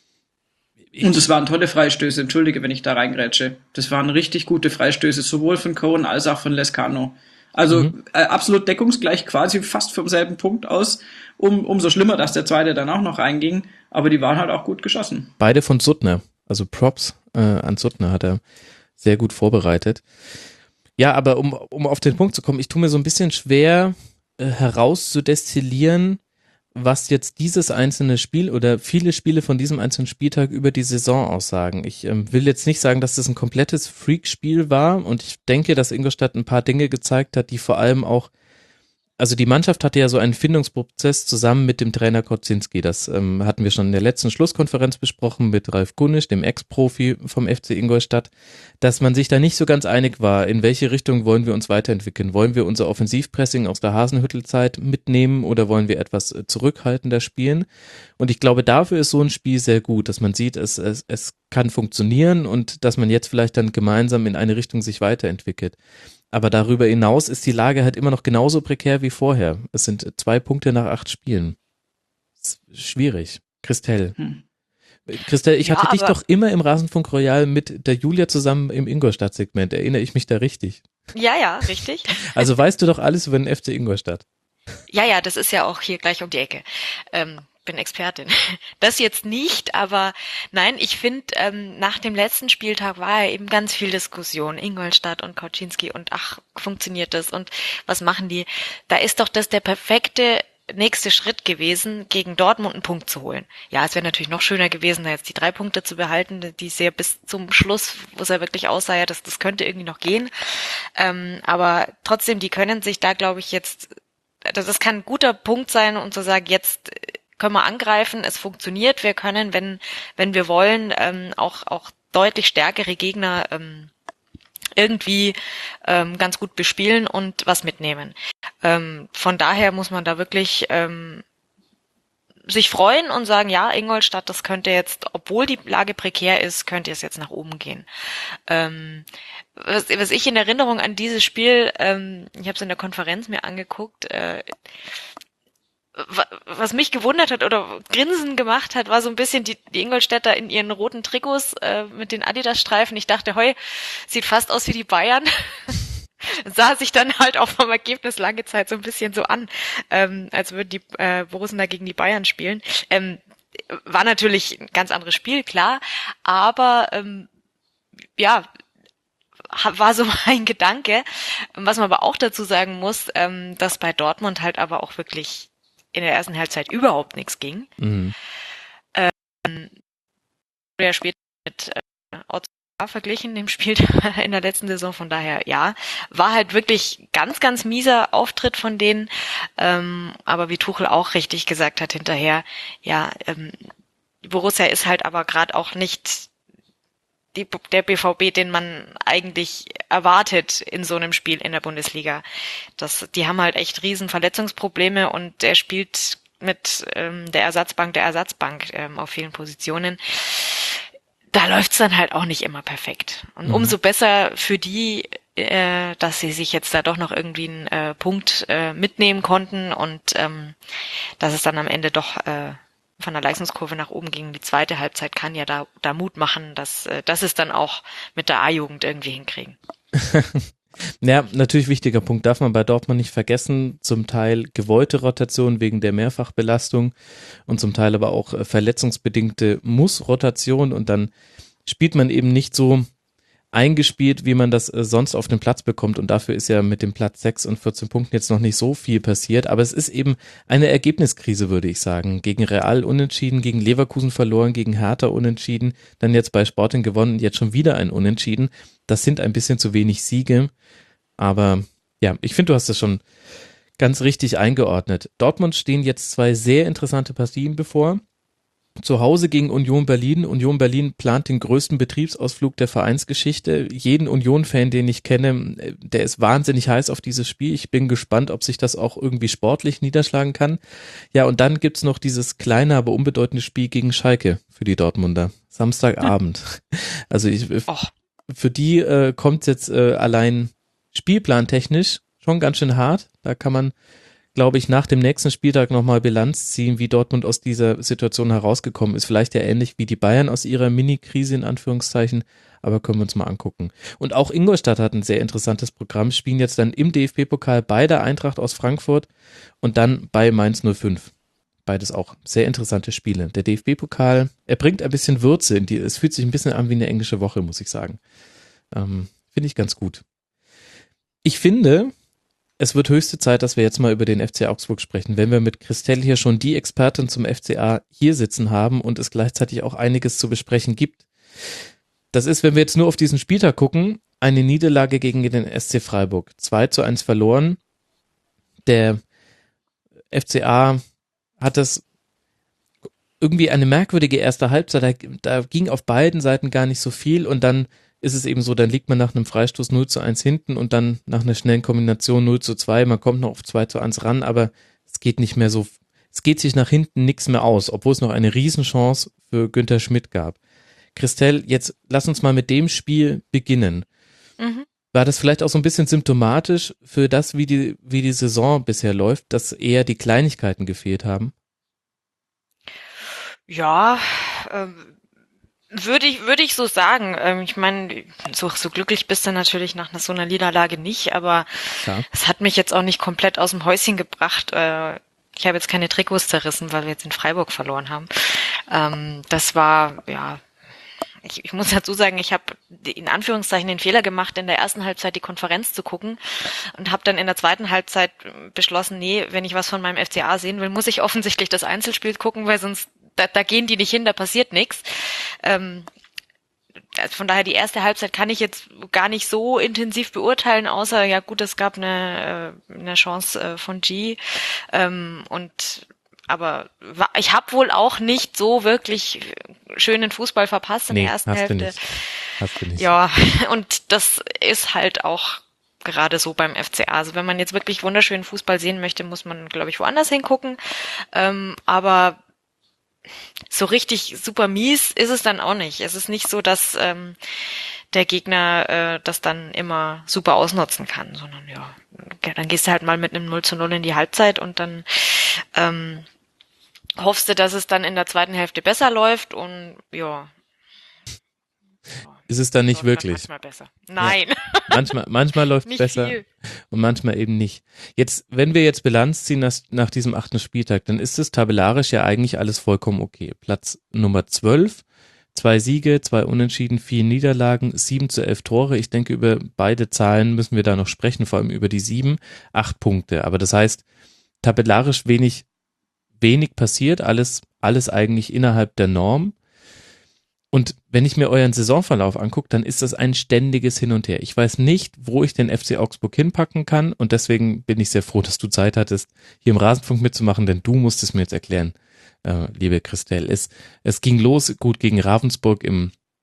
Und es waren tolle Freistöße, entschuldige, wenn ich da reingrätsche. Das waren richtig gute Freistöße, sowohl von Cohen als auch von Lescano. Also absolut deckungsgleich, quasi fast vom selben Punkt aus. Umso schlimmer, dass der zweite dann auch noch reinging. Aber die waren halt auch gut geschossen. Beide von Suttner, also Props an Suttner hat er sehr gut vorbereitet. Ja, aber um auf den Punkt zu kommen, ich tue mir so ein bisschen schwer herauszudestillieren, was jetzt dieses einzelne Spiel oder viele Spiele von diesem einzelnen Spieltag über die Saison aussagen. Ich will jetzt nicht sagen, dass das ein komplettes Freak-Spiel war und ich denke, dass Ingolstadt ein paar Dinge gezeigt hat, die vor allem auch, also die Mannschaft hatte ja so einen Findungsprozess zusammen mit dem Trainer Kauczynski. Das hatten wir schon in der letzten Schlusskonferenz besprochen mit Ralf Gunnisch, dem Ex-Profi vom FC Ingolstadt, dass man sich da nicht so ganz einig war, in welche Richtung wollen wir uns weiterentwickeln. Wollen wir unser Offensivpressing aus der Hasenhüttel-Zeit mitnehmen oder wollen wir etwas zurückhaltender spielen? Und ich glaube, dafür ist so ein Spiel sehr gut, dass man sieht, es kann funktionieren und dass man jetzt vielleicht dann gemeinsam in eine Richtung sich weiterentwickelt. Aber darüber hinaus ist die Lage halt immer noch genauso prekär wie vorher. Es sind 2 Punkte nach 8 Spielen. Das ist schwierig. Christelle. Christelle, ich hatte dich doch immer im Rasenfunk Royal mit der Julia zusammen im Ingolstadt-Segment. Erinnere ich mich da richtig? Ja, richtig. Also weißt du doch alles über den FC Ingolstadt. Ja, das ist ja auch hier gleich um die Ecke. Bin Expertin. Das jetzt nicht, aber nein, ich finde, nach dem letzten Spieltag war ja eben ganz viel Diskussion. Ingolstadt und Kauczynski und funktioniert das und was machen die? Da ist doch das der perfekte nächste Schritt gewesen, gegen Dortmund einen Punkt zu holen. Ja, es wäre natürlich noch schöner gewesen, da jetzt die 3 Punkte zu behalten, die sehr bis zum Schluss, wo es ja wirklich aussah, ja, das könnte irgendwie noch gehen. Aber trotzdem, die können sich da, glaube ich, jetzt, das kann ein guter Punkt sein, um zu sagen, jetzt können wir angreifen, es funktioniert, wir können, wenn wir wollen, auch deutlich stärkere Gegner irgendwie ganz gut bespielen und was mitnehmen. Von daher muss man da wirklich sich freuen und sagen, ja, Ingolstadt, das könnte jetzt, obwohl die Lage prekär ist, könnte es jetzt nach oben gehen. Was ich in Erinnerung an dieses Spiel, ich habe es in der Konferenz mir angeguckt, was mich gewundert hat oder Grinsen gemacht hat, war so ein bisschen die Ingolstädter in ihren roten Trikots mit den Adidas-Streifen. Ich dachte, sieht fast aus wie die Bayern. Sah sich dann halt auch vom Ergebnis lange Zeit so ein bisschen so an, als würden die Borussen da gegen die Bayern spielen. War natürlich ein ganz anderes Spiel, klar, aber war so mein Gedanke. Was man aber auch dazu sagen muss, dass bei Dortmund halt aber auch wirklich in der ersten Halbzeit überhaupt nichts ging. Ja, später mit verglichen, dem Spiel in der letzten Saison, von daher, ja, war halt wirklich ganz, ganz mieser Auftritt von denen, aber wie Tuchel auch richtig gesagt hat hinterher, ja, Borussia ist halt aber gerade auch nicht der BVB, den man eigentlich erwartet in so einem Spiel in der Bundesliga. Die haben halt echt riesen Verletzungsprobleme und der spielt mit der Ersatzbank auf vielen Positionen. Da läuft's dann halt auch nicht immer perfekt. Und umso besser für die, dass sie sich jetzt da doch noch irgendwie einen Punkt mitnehmen konnten und dass es dann am Ende doch von der Leistungskurve nach oben ging. Die zweite Halbzeit kann ja da Mut machen, dass es dann auch mit der A-Jugend irgendwie hinkriegen. Ja, natürlich wichtiger Punkt, darf man bei Dortmund nicht vergessen, zum Teil gewollte Rotation wegen der Mehrfachbelastung und zum Teil aber auch verletzungsbedingte Muss-Rotation und dann spielt man eben nicht so eingespielt, wie man das sonst auf den Platz bekommt und dafür ist ja mit dem Platz 6 und 14 Punkten jetzt noch nicht so viel passiert, aber es ist eben eine Ergebniskrise, würde ich sagen. Gegen Real unentschieden, gegen Leverkusen verloren, gegen Hertha unentschieden, dann jetzt bei Sporting gewonnen, jetzt schon wieder ein Unentschieden. Das sind ein bisschen zu wenig Siege, aber ja, ich finde, du hast das schon ganz richtig eingeordnet. Dortmund stehen jetzt 2 sehr interessante Partien bevor. Zu Hause gegen Union Berlin. Union Berlin plant den größten Betriebsausflug der Vereinsgeschichte. Jeden Union-Fan, den ich kenne, der ist wahnsinnig heiß auf dieses Spiel. Ich bin gespannt, ob sich das auch irgendwie sportlich niederschlagen kann. Ja, und dann gibt's noch dieses kleine, aber unbedeutende Spiel gegen Schalke für die Dortmunder. Samstagabend. Also für die kommt jetzt allein spielplantechnisch schon ganz schön hart. Da kann man, glaube ich, nach dem nächsten Spieltag nochmal Bilanz ziehen, wie Dortmund aus dieser Situation herausgekommen ist. Vielleicht ja ähnlich wie die Bayern aus ihrer Mini-Krise in Anführungszeichen, aber können wir uns mal angucken. Und auch Ingolstadt hat ein sehr interessantes Programm, spielen jetzt dann im DFB-Pokal bei der Eintracht aus Frankfurt und dann bei Mainz 05. Beides auch sehr interessante Spiele. Der DFB-Pokal, er bringt ein bisschen Würze es fühlt sich ein bisschen an wie eine englische Woche, muss ich sagen. Finde ich ganz gut. Ich finde, es wird höchste Zeit, dass wir jetzt mal über den FC Augsburg sprechen, wenn wir mit Christelle hier schon die Expertin zum FCA hier sitzen haben und es gleichzeitig auch einiges zu besprechen gibt. Das ist, wenn wir jetzt nur auf diesen Spieltag gucken, eine Niederlage gegen den SC Freiburg. 2:1 verloren. Der FCA hat das irgendwie eine merkwürdige erste Halbzeit. Da ging auf beiden Seiten gar nicht so viel und dann ist es eben so, dann liegt man nach einem Freistoß 0:1 hinten und dann nach einer schnellen Kombination 0:2, man kommt noch auf 2:1 ran, aber es geht nicht mehr so, es geht sich nach hinten nichts mehr aus, obwohl es noch eine Riesenchance für Günther Schmidt gab. Christelle, jetzt lass uns mal mit dem Spiel beginnen. War das vielleicht auch so ein bisschen symptomatisch für das, wie die Saison bisher läuft, dass eher die Kleinigkeiten gefehlt haben? Ja, würde ich so sagen. Ich meine, so glücklich bist du natürlich nach so einer Niederlage nicht, aber es hat mich jetzt auch nicht komplett aus dem Häuschen gebracht. Ich habe jetzt keine Trikots zerrissen, weil wir jetzt in Freiburg verloren haben. Das war, ja, ich muss dazu sagen, ich habe in Anführungszeichen den Fehler gemacht, in der ersten Halbzeit die Konferenz zu gucken und habe dann in der zweiten Halbzeit beschlossen, nee, wenn ich was von meinem FCA sehen will, muss ich offensichtlich das Einzelspiel gucken, weil sonst da gehen die nicht hin, da passiert nichts. Also von daher die erste Halbzeit kann ich jetzt gar nicht so intensiv beurteilen, außer ja gut, es gab eine Chance von G aber ich habe wohl auch nicht so wirklich schönen Fußball verpasst in der ersten Hälfte. Hast du nicht. Ja, und das ist halt auch gerade so beim FCA. Also wenn man jetzt wirklich wunderschönen Fußball sehen möchte, muss man, glaube ich, woanders hingucken. Aber so richtig super mies ist es dann auch nicht. Es ist nicht so, dass der Gegner das dann immer super ausnutzen kann, sondern ja, dann gehst du halt mal mit einem 0:0 in die Halbzeit und dann hoffst du, dass es dann in der zweiten Hälfte besser läuft und ja. Ist es dann nicht wirklich? Manchmal besser. Nein. Ja. Manchmal läuft es besser viel. Und manchmal eben nicht. Jetzt, wenn wir jetzt Bilanz ziehen nach diesem 8. Spieltag, dann ist es tabellarisch ja eigentlich alles vollkommen okay. Platz Nummer 12, 2 Siege, 2 Unentschieden, 4 Niederlagen, 7:11 Tore. Ich denke, über beide Zahlen müssen wir da noch sprechen, vor allem über die 7, 8 Punkte. Aber das heißt, tabellarisch wenig passiert, alles eigentlich innerhalb der Norm. Und wenn ich mir euren Saisonverlauf angucke, dann ist das ein ständiges Hin und Her. Ich weiß nicht, wo ich den FC Augsburg hinpacken kann und deswegen bin ich sehr froh, dass du Zeit hattest, hier im Rasenfunk mitzumachen, denn du musst es mir jetzt erklären, liebe Christelle. Es ging los gut gegen Ravensburg im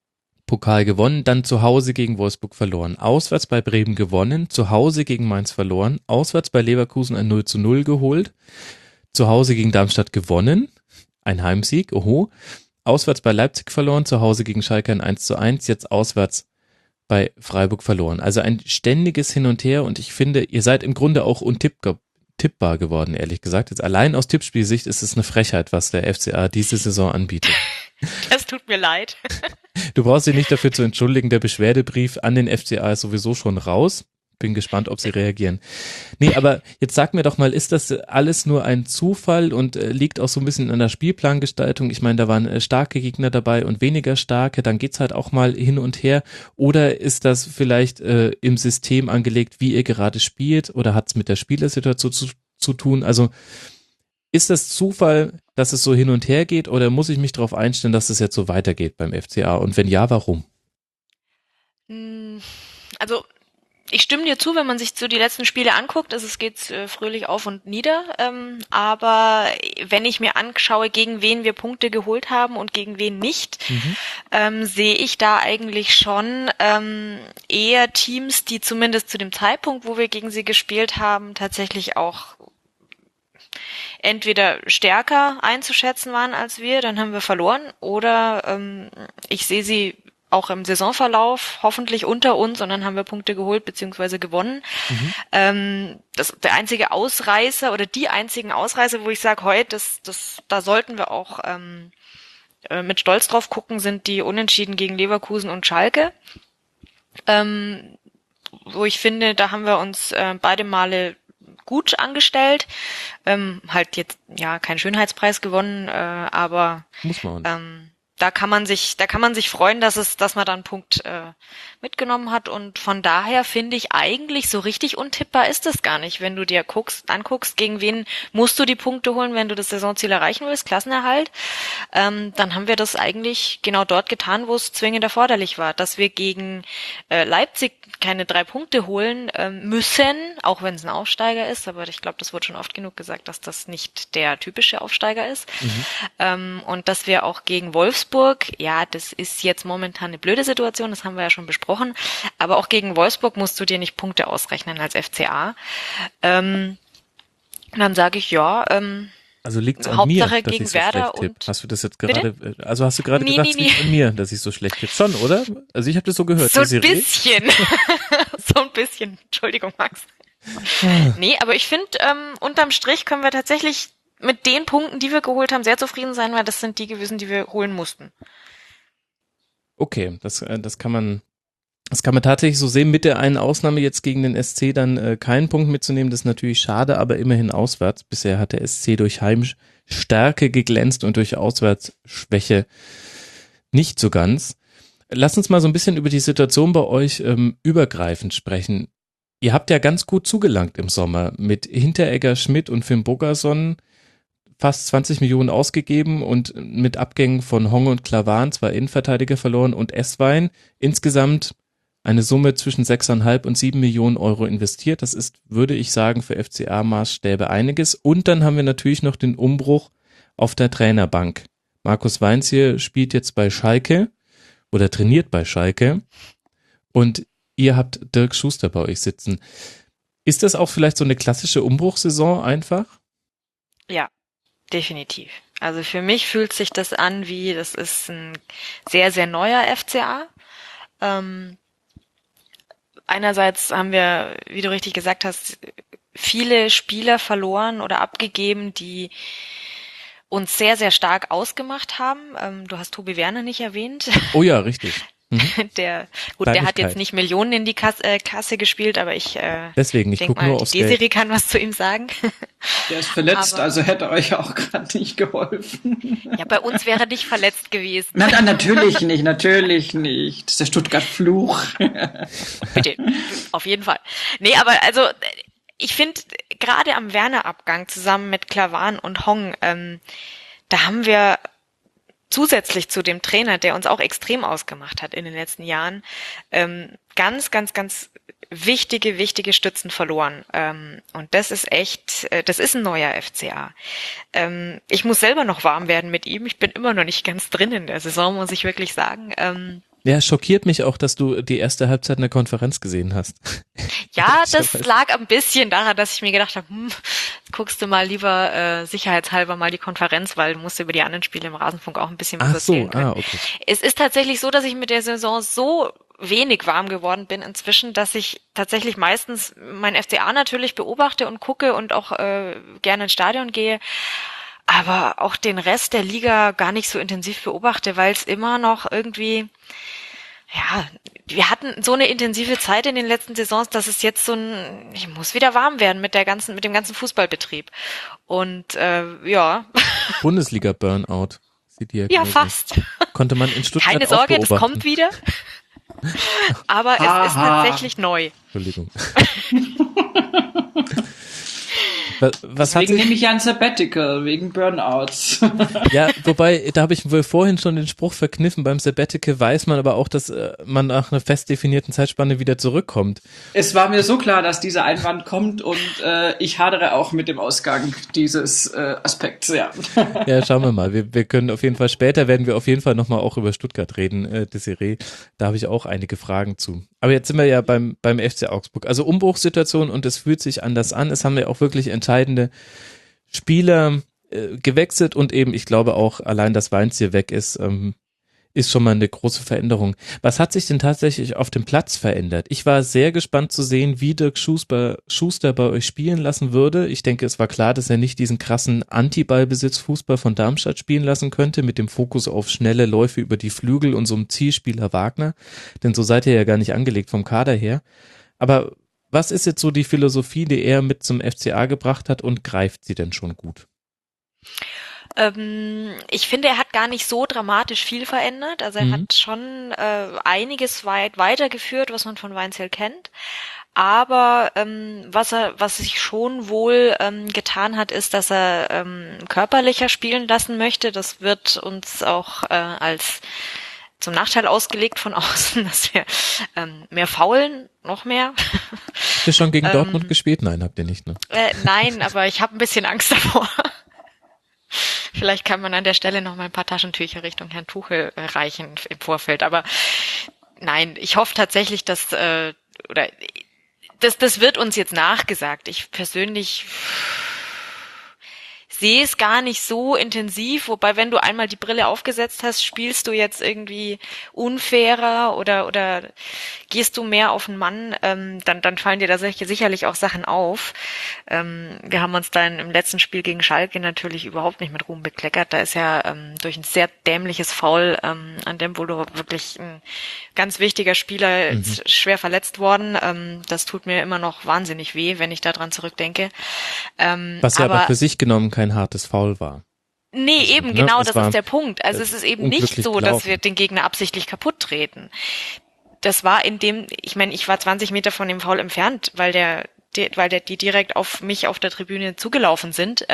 Pokal gewonnen, dann zu Hause gegen Wolfsburg verloren, auswärts bei Bremen gewonnen, zu Hause gegen Mainz verloren, auswärts bei Leverkusen ein 0:0 geholt, zu Hause gegen Darmstadt gewonnen, ein Heimsieg, auswärts bei Leipzig verloren, zu Hause gegen Schalke ein 1:1, jetzt auswärts bei Freiburg verloren. Also ein ständiges Hin und Her und ich finde, ihr seid im Grunde auch untippbar geworden, ehrlich gesagt. Jetzt allein aus Tippspielsicht ist es eine Frechheit, was der FCA diese Saison anbietet. Das tut mir leid. Du brauchst dich nicht dafür zu entschuldigen, der Beschwerdebrief an den FCA ist sowieso schon raus. Bin gespannt, ob sie reagieren. Nee, aber jetzt sag mir doch mal, ist das alles nur ein Zufall und liegt auch so ein bisschen an der Spielplangestaltung? Ich meine, da waren starke Gegner dabei und weniger starke, dann geht's halt auch mal hin und her. Oder ist das vielleicht im System angelegt, wie ihr gerade spielt? Oder hat's mit der Spielersituation zu tun? Also ist das Zufall, dass es so hin und her geht oder muss ich mich darauf einstellen, dass es jetzt so weitergeht beim FCA? Und wenn ja, warum? Also ich stimme dir zu, wenn man sich so die letzten Spiele anguckt, es geht fröhlich auf und nieder, aber wenn ich mir anschaue, gegen wen wir Punkte geholt haben und gegen wen nicht, sehe ich da eigentlich schon eher Teams, die zumindest zu dem Zeitpunkt, wo wir gegen sie gespielt haben, tatsächlich auch entweder stärker einzuschätzen waren als wir, dann haben wir verloren, oder ich sehe sie auch im Saisonverlauf hoffentlich unter uns und dann haben wir Punkte geholt bzw. gewonnen. Der einzige Ausreißer oder die einzigen Ausreißer, wo ich sage, heute, da sollten wir auch mit Stolz drauf gucken, sind die Unentschieden gegen Leverkusen und Schalke. Wo ich finde, da haben wir uns beide Male gut angestellt. Halt jetzt ja keinen Schönheitspreis gewonnen, aber muss man. Da kann man sich freuen, dass man da einen Punkt mitgenommen hat, und von daher finde ich eigentlich so richtig untippbar ist das gar nicht, wenn du dir anguckst, gegen wen musst du die Punkte holen, wenn du das Saisonziel erreichen willst, Klassenerhalt, dann haben wir das eigentlich genau dort getan, wo es zwingend erforderlich war, dass wir gegen Leipzig keine 3 Punkte holen müssen, auch wenn es ein Aufsteiger ist, aber ich glaube, das wurde schon oft genug gesagt, dass das nicht der typische Aufsteiger ist, und dass wir auch gegen Wolfsburg, ja, das ist jetzt momentan eine blöde Situation, das haben wir ja schon besprochen, aber auch gegen Wolfsburg musst du dir nicht Punkte ausrechnen als FCA. Dann sage ich, ja, also liegt's an Hauptsache mir, dass gegen ich so Werder schlecht tipp. und... Hast du das jetzt gerade, also hast du gerade Nee, gedacht, es liegt an mir, dass ich so schlecht tippe? Schon, oder? Also ich habe das so gehört. So ein bisschen. So ein bisschen. Entschuldigung, Max. Nee, aber ich finde, unterm Strich können wir tatsächlich mit den Punkten, die wir geholt haben, sehr zufrieden sein, weil das sind die gewesen, die wir holen mussten. Okay, das kann man tatsächlich so sehen, mit der einen Ausnahme jetzt gegen den SC dann keinen Punkt mitzunehmen, das ist natürlich schade, aber immerhin auswärts. Bisher hat der SC durch Heimstärke geglänzt und durch Auswärtsschwäche nicht so ganz. Lass uns mal so ein bisschen über die Situation bei euch übergreifend sprechen. Ihr habt ja ganz gut zugelangt im Sommer mit Hinteregger, Schmidt und Finn Bogason, fast 20 Millionen ausgegeben und mit Abgängen von Hong und Klavan 2 Innenverteidiger verloren und Esswein insgesamt eine Summe zwischen 6,5 und 7 Millionen Euro investiert. Das ist, würde ich sagen, für FCA-Maßstäbe einiges. Und dann haben wir natürlich noch den Umbruch auf der Trainerbank. Markus Weinzierl spielt jetzt bei Schalke oder trainiert bei Schalke und ihr habt Dirk Schuster bei euch sitzen. Ist das auch vielleicht so eine klassische Umbruchssaison einfach? Ja, definitiv. Also für mich fühlt sich das an das ist ein sehr, sehr neuer FCA. Einerseits haben wir, wie du richtig gesagt hast, viele Spieler verloren oder abgegeben, die uns sehr, sehr stark ausgemacht haben. Du hast Tobi Werner nicht erwähnt. Oh ja, richtig. Der hat jetzt nicht Millionen in die Kasse gespielt, aber ich denke mal, die Desiree kann was zu ihm sagen. Der ist verletzt, also hätte euch auch gerade nicht geholfen. Ja, bei uns wäre er nicht verletzt gewesen. Nein, natürlich nicht. Das ist der Stuttgart-Fluch. Bitte, auf jeden Fall. Nee, aber also ich finde, gerade am Werner-Abgang zusammen mit Klavan und Hong, da haben wir zusätzlich zu dem Trainer, der uns auch extrem ausgemacht hat in den letzten Jahren, ganz, ganz, ganz wichtige Stützen verloren. Und das ist das ist ein neuer FCA. Ich muss selber noch warm werden mit ihm. Ich bin immer noch nicht ganz drin in der Saison, muss ich wirklich sagen. Ja, schockiert mich auch, dass du die erste Halbzeit in der Konferenz gesehen hast. Ja, das lag ein bisschen daran, dass ich mir gedacht habe, guckst du mal lieber sicherheitshalber mal die Konferenz, weil du musst über die anderen Spiele im Rasenfunk auch ein bisschen was erzählen können. Okay. Es ist tatsächlich so, dass ich mit der Saison so wenig warm geworden bin inzwischen, dass ich tatsächlich meistens mein FCA natürlich beobachte und gucke und auch gerne ins Stadion gehe, aber auch den Rest der Liga gar nicht so intensiv beobachte, weil es immer noch irgendwie, ja, wir hatten so eine intensive Zeit in den letzten Saisons, dass es jetzt ich muss wieder warm werden mit dem ganzen Fußballbetrieb. Und ja. Bundesliga-Burnout. Ja, fast. Konnte man in Stuttgart Keine Sorge, auch beobachten. das kommt wieder. Aber es ist tatsächlich neu. Entschuldigung. Deswegen nehme ich ja ein Sabbatical, wegen Burnouts. Ja, wobei, da habe ich wohl vorhin schon den Spruch verkniffen, beim Sabbatical weiß man aber auch, dass man nach einer fest definierten Zeitspanne wieder zurückkommt. Es war mir so klar, dass dieser Einwand kommt und ich hadere auch mit dem Ausgang dieses Aspekts, ja. Ja, schauen wir mal. Wir können auf jeden Fall, später werden wir auf jeden Fall nochmal auch über Stuttgart reden, Desiree. Da habe ich auch einige Fragen zu. Aber jetzt sind wir ja beim FC Augsburg. Also Umbruchssituation und es fühlt sich anders an. Es haben ja auch wirklich entscheidende Spieler gewechselt und eben, ich glaube auch, allein, dass Weinziel weg ist, ist schon mal eine große Veränderung. Was hat sich denn tatsächlich auf dem Platz verändert? Ich war sehr gespannt zu sehen, wie Dirk Schuster bei euch spielen lassen würde. Ich denke, es war klar, dass er nicht diesen krassen Anti-Ballbesitz-Fußball von Darmstadt spielen lassen könnte, mit dem Fokus auf schnelle Läufe über die Flügel und so einem Zielspieler Wagner. Denn so seid ihr ja gar nicht angelegt vom Kader her. Aber was ist jetzt so die Philosophie, die er mit zum FCA gebracht hat und greift sie denn schon gut? Ich finde, er hat gar nicht so dramatisch viel verändert. Also er hat schon einiges weit weitergeführt, was man von Weinziel kennt. Aber was sich schon wohl getan hat, ist, dass er körperlicher spielen lassen möchte. Das wird uns auch als zum Nachteil ausgelegt von außen, dass wir mehr faulen, noch mehr. Habt ihr schon gegen Dortmund gespielt? Nein, habt ihr nicht, ne? Nein, aber ich habe ein bisschen Angst davor. Vielleicht kann man an der Stelle noch mal ein paar Taschentücher Richtung Herrn Tuchel reichen im Vorfeld. Aber nein, ich hoffe tatsächlich, dass das wird uns jetzt nachgesagt. Ich persönlich sehe es gar nicht so intensiv, wobei wenn du einmal die Brille aufgesetzt hast, spielst du jetzt irgendwie unfairer oder gehst du mehr auf den Mann, dann fallen dir da sicherlich auch Sachen auf. Wir haben uns dann im letzten Spiel gegen Schalke natürlich überhaupt nicht mit Ruhm bekleckert. Da ist ja durch ein sehr dämliches Foul an Dembolo wirklich ein ganz wichtiger Spieler schwer verletzt worden. Das tut mir immer noch wahnsinnig weh, wenn ich daran zurückdenke. Was ja aber für sich genommen kein hartes Foul war. Nee, also, eben, ne, genau, das ist der Punkt. Also es ist eben nicht so, gelaufen, dass wir den Gegner absichtlich kaputt treten. Das war ich war 20 Meter von dem Foul entfernt, weil die direkt auf mich auf der Tribüne zugelaufen sind.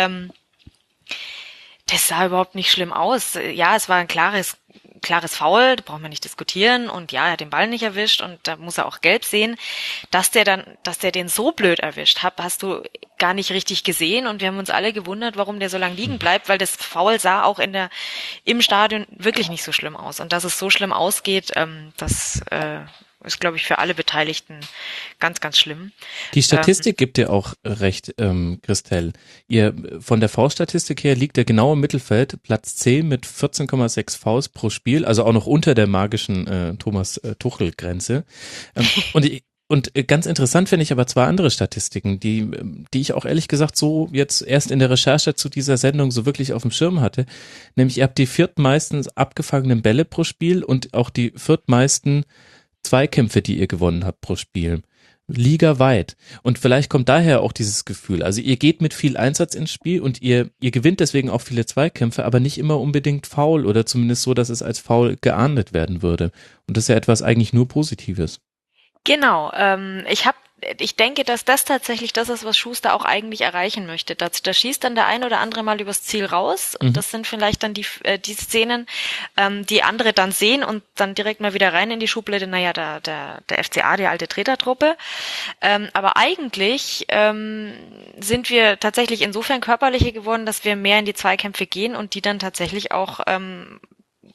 Das sah überhaupt nicht schlimm aus. Ja, es war ein klares Foul, da braucht man nicht diskutieren und ja, er hat den Ball nicht erwischt und da muss er auch gelb sehen. Dass der den so blöd erwischt hat, hast du gar nicht richtig gesehen und wir haben uns alle gewundert, warum der so lange liegen bleibt, weil das Foul sah auch im Stadion wirklich nicht so schlimm aus und dass es so schlimm ausgeht, das ist, glaube ich, für alle Beteiligten ganz, ganz schlimm. Die Statistik gibt dir auch recht, Christelle. Von der V-Statistik her liegt er genau im Mittelfeld, Platz 10 mit 14,6 Vs pro Spiel, also auch noch unter der magischen Thomas Tuchel-Grenze. Und ganz interessant finde ich aber zwei andere Statistiken, die ich auch ehrlich gesagt so jetzt erst in der Recherche zu dieser Sendung so wirklich auf dem Schirm hatte. Nämlich ihr habt die viertmeisten abgefangenen Bälle pro Spiel und auch die viertmeisten Zweikämpfe, die ihr gewonnen habt pro Spiel. Ligaweit. Und vielleicht kommt daher auch dieses Gefühl. Also ihr geht mit viel Einsatz ins Spiel und ihr gewinnt deswegen auch viele Zweikämpfe, aber nicht immer unbedingt faul oder zumindest so, dass es als faul geahndet werden würde. Und das ist ja etwas eigentlich nur Positives. Genau. Ich denke, dass das tatsächlich das ist, was Schuster auch eigentlich erreichen möchte. Da schießt dann der ein oder andere mal übers Ziel raus und das sind vielleicht dann die Szenen, die andere dann sehen und dann direkt mal wieder rein in die Schublade, naja, der FCA, die alte Tretertruppe. Aber eigentlich sind wir tatsächlich insofern körperlicher geworden, dass wir mehr in die Zweikämpfe gehen und die dann tatsächlich auch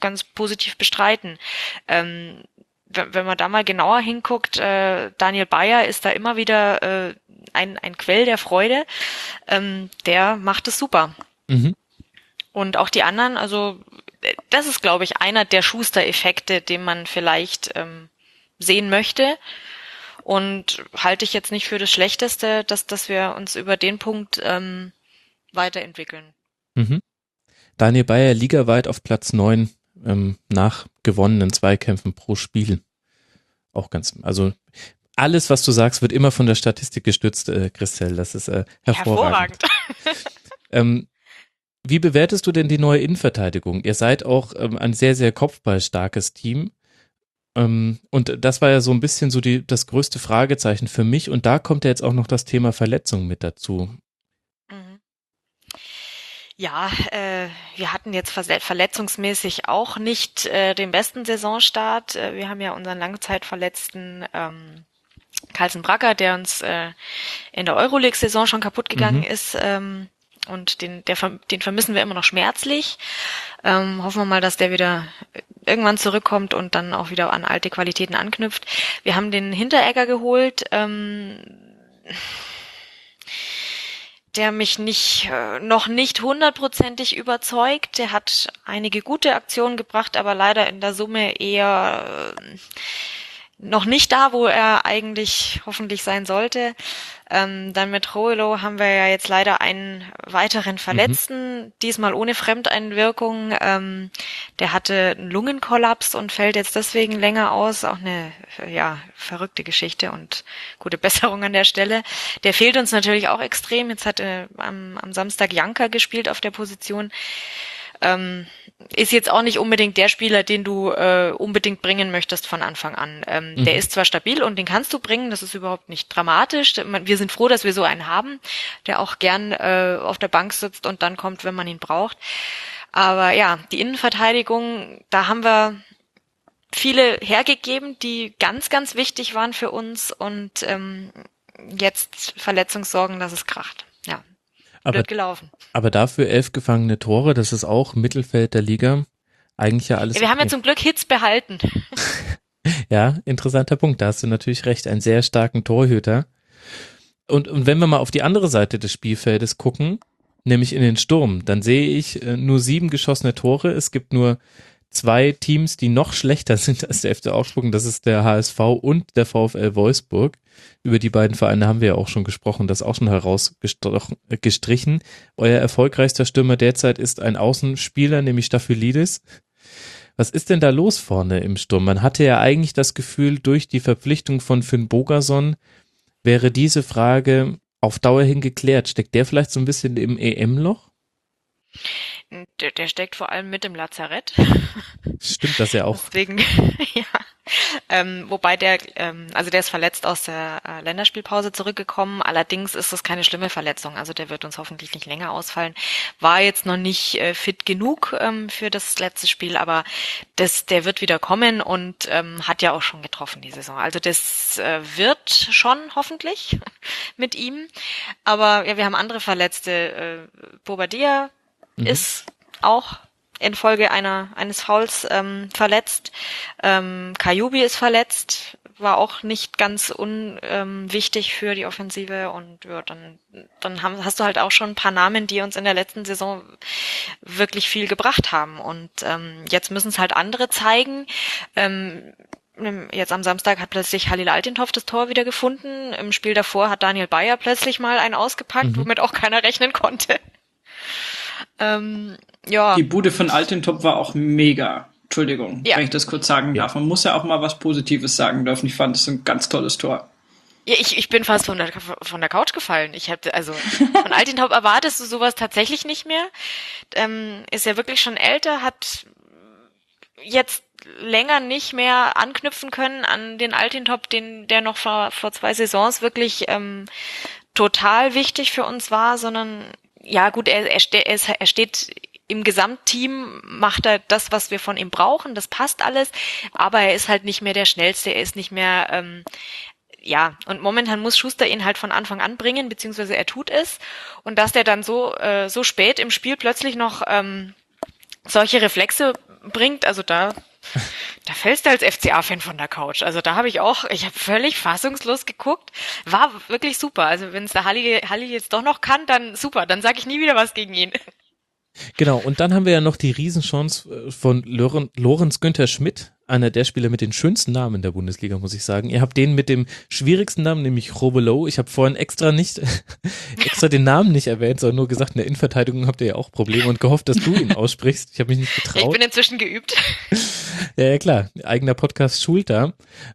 ganz positiv bestreiten. Wenn man da mal genauer hinguckt, Daniel Bayer ist da immer wieder ein Quell der Freude. Der macht es super. Mhm. Und auch die anderen, also das ist, glaube ich, einer der Schuster-Effekte, den man vielleicht sehen möchte. Und halte ich jetzt nicht für das Schlechteste, dass wir uns über den Punkt weiterentwickeln. Mhm. Daniel Bayer ligaweit auf Platz 9 nach gewonnenen Zweikämpfen pro Spiel. Auch also alles, was du sagst, wird immer von der Statistik gestützt, Christel. Das ist hervorragend. Wie bewertest du denn die neue Innenverteidigung? Ihr seid auch ein sehr, sehr kopfballstarkes Team. Und das war ja so ein bisschen so das größte Fragezeichen für mich. Und da kommt ja jetzt auch noch das Thema Verletzung mit dazu. Ja, wir hatten jetzt verletzungsmäßig auch nicht den besten Saisonstart. Wir haben ja unseren Langzeitverletzten Carlsen Bracker, der uns in der Euroleague-Saison schon kaputt gegangen ist. Und den vermissen wir immer noch schmerzlich. Hoffen wir mal, dass der wieder irgendwann zurückkommt und dann auch wieder an alte Qualitäten anknüpft. Wir haben den Hinteregger geholt, der mich noch nicht 100%ig überzeugt. Der hat einige gute Aktionen gebracht, aber leider in der Summe eher noch nicht da, wo er eigentlich hoffentlich sein sollte. Dann mit Roelo haben wir ja jetzt leider einen weiteren Verletzten, diesmal ohne Fremdeinwirkung. Der hatte einen Lungenkollaps und fällt jetzt deswegen länger aus. Auch eine verrückte Geschichte und gute Besserung an der Stelle. Der fehlt uns natürlich auch extrem. Jetzt hat am Samstag Janka gespielt auf der Position. Ist jetzt auch nicht unbedingt der Spieler, den du unbedingt bringen möchtest von Anfang an. Der ist zwar stabil und den kannst du bringen, das ist überhaupt nicht dramatisch. Wir sind froh, dass wir so einen haben, der auch gern auf der Bank sitzt und dann kommt, wenn man ihn braucht. Aber ja, die Innenverteidigung, da haben wir viele hergegeben, die ganz, ganz wichtig waren für uns und jetzt Verletzungssorgen, dass es kracht. Ja. Blöd gelaufen. Aber dafür 11 gefangene Tore, das ist auch Mittelfeld der Liga. Eigentlich ja alles. Ja, wir haben ja zum Glück Hits behalten. Ja, interessanter Punkt. Da hast du natürlich recht. Einen sehr starken Torhüter. Und wenn wir mal auf die andere Seite des Spielfeldes gucken, nämlich in den Sturm, dann sehe ich nur 7 geschossene Tore. Es gibt nur 2 Teams, die noch schlechter sind als der FC Augsburg. Und das ist der HSV und der VfL Wolfsburg. Über die beiden Vereine haben wir ja auch schon gesprochen, das auch schon herausgestrichen. Euer erfolgreichster Stürmer derzeit ist ein Außenspieler, nämlich Staphylides. Was ist denn da los vorne im Sturm? Man hatte ja eigentlich das Gefühl, durch die Verpflichtung von Finn Bogerson wäre diese Frage auf Dauer hin geklärt. Steckt der vielleicht so ein bisschen im EM-Loch? Der steckt vor allem mit im Lazarett. Stimmt das ja auch. Deswegen, ja. Wobei der ist verletzt aus der Länderspielpause zurückgekommen. Allerdings ist das keine schlimme Verletzung. Also der wird uns hoffentlich nicht länger ausfallen. War jetzt noch nicht fit genug für das letzte Spiel, aber der wird wieder kommen und hat ja auch schon getroffen die Saison. Also das wird schon hoffentlich mit ihm. Aber ja, wir haben andere Verletzte. Bobadilla ist auch infolge eines Fouls verletzt. Kajubi ist verletzt, war auch nicht ganz unwichtig für die Offensive und ja, dann hast du halt auch schon ein paar Namen, die uns in der letzten Saison wirklich viel gebracht haben und jetzt müssen es halt andere zeigen. Jetzt am Samstag hat plötzlich Halil Altintopf das Tor wieder gefunden. Im Spiel davor hat Daniel Bayer plötzlich mal einen ausgepackt, womit auch keiner rechnen konnte. Ja. Die Bude von Altintop war auch mega. Entschuldigung, wenn ich das kurz sagen darf. Man muss ja auch mal was Positives sagen dürfen. Ich fand das ein ganz tolles Tor. Ja, ich bin fast von der Couch gefallen. Von Altintop erwartest du sowas tatsächlich nicht mehr. Ist ja wirklich schon älter, hat jetzt länger nicht mehr anknüpfen können an den Altintop, der noch vor 2 Saisons wirklich total wichtig für uns war, sondern ja gut, er steht im Gesamtteam, macht er das, was wir von ihm brauchen, das passt alles, aber er ist halt nicht mehr der Schnellste, er ist nicht mehr, und momentan muss Schuster ihn halt von Anfang an bringen, beziehungsweise er tut es, und dass der dann so spät im Spiel plötzlich noch solche Reflexe bringt, also da fällst du als FCA-Fan von der Couch. Also da ich habe völlig fassungslos geguckt. War wirklich super. Also wenn es der Halli jetzt doch noch kann, dann super. Dann sage ich nie wieder was gegen ihn. Genau, und dann haben wir ja noch die Riesenchance von Lorenz Günther Schmidt, einer der Spieler mit den schönsten Namen in der Bundesliga, muss ich sagen. Ihr habt den mit dem schwierigsten Namen, nämlich Robelow. Ich habe vorhin extra den Namen nicht erwähnt, sondern nur gesagt, in der Innenverteidigung habt ihr ja auch Probleme und gehofft, dass du ihn aussprichst. Ich habe mich nicht getraut. Ich bin inzwischen geübt. Ja, klar, eigener Podcast schult da.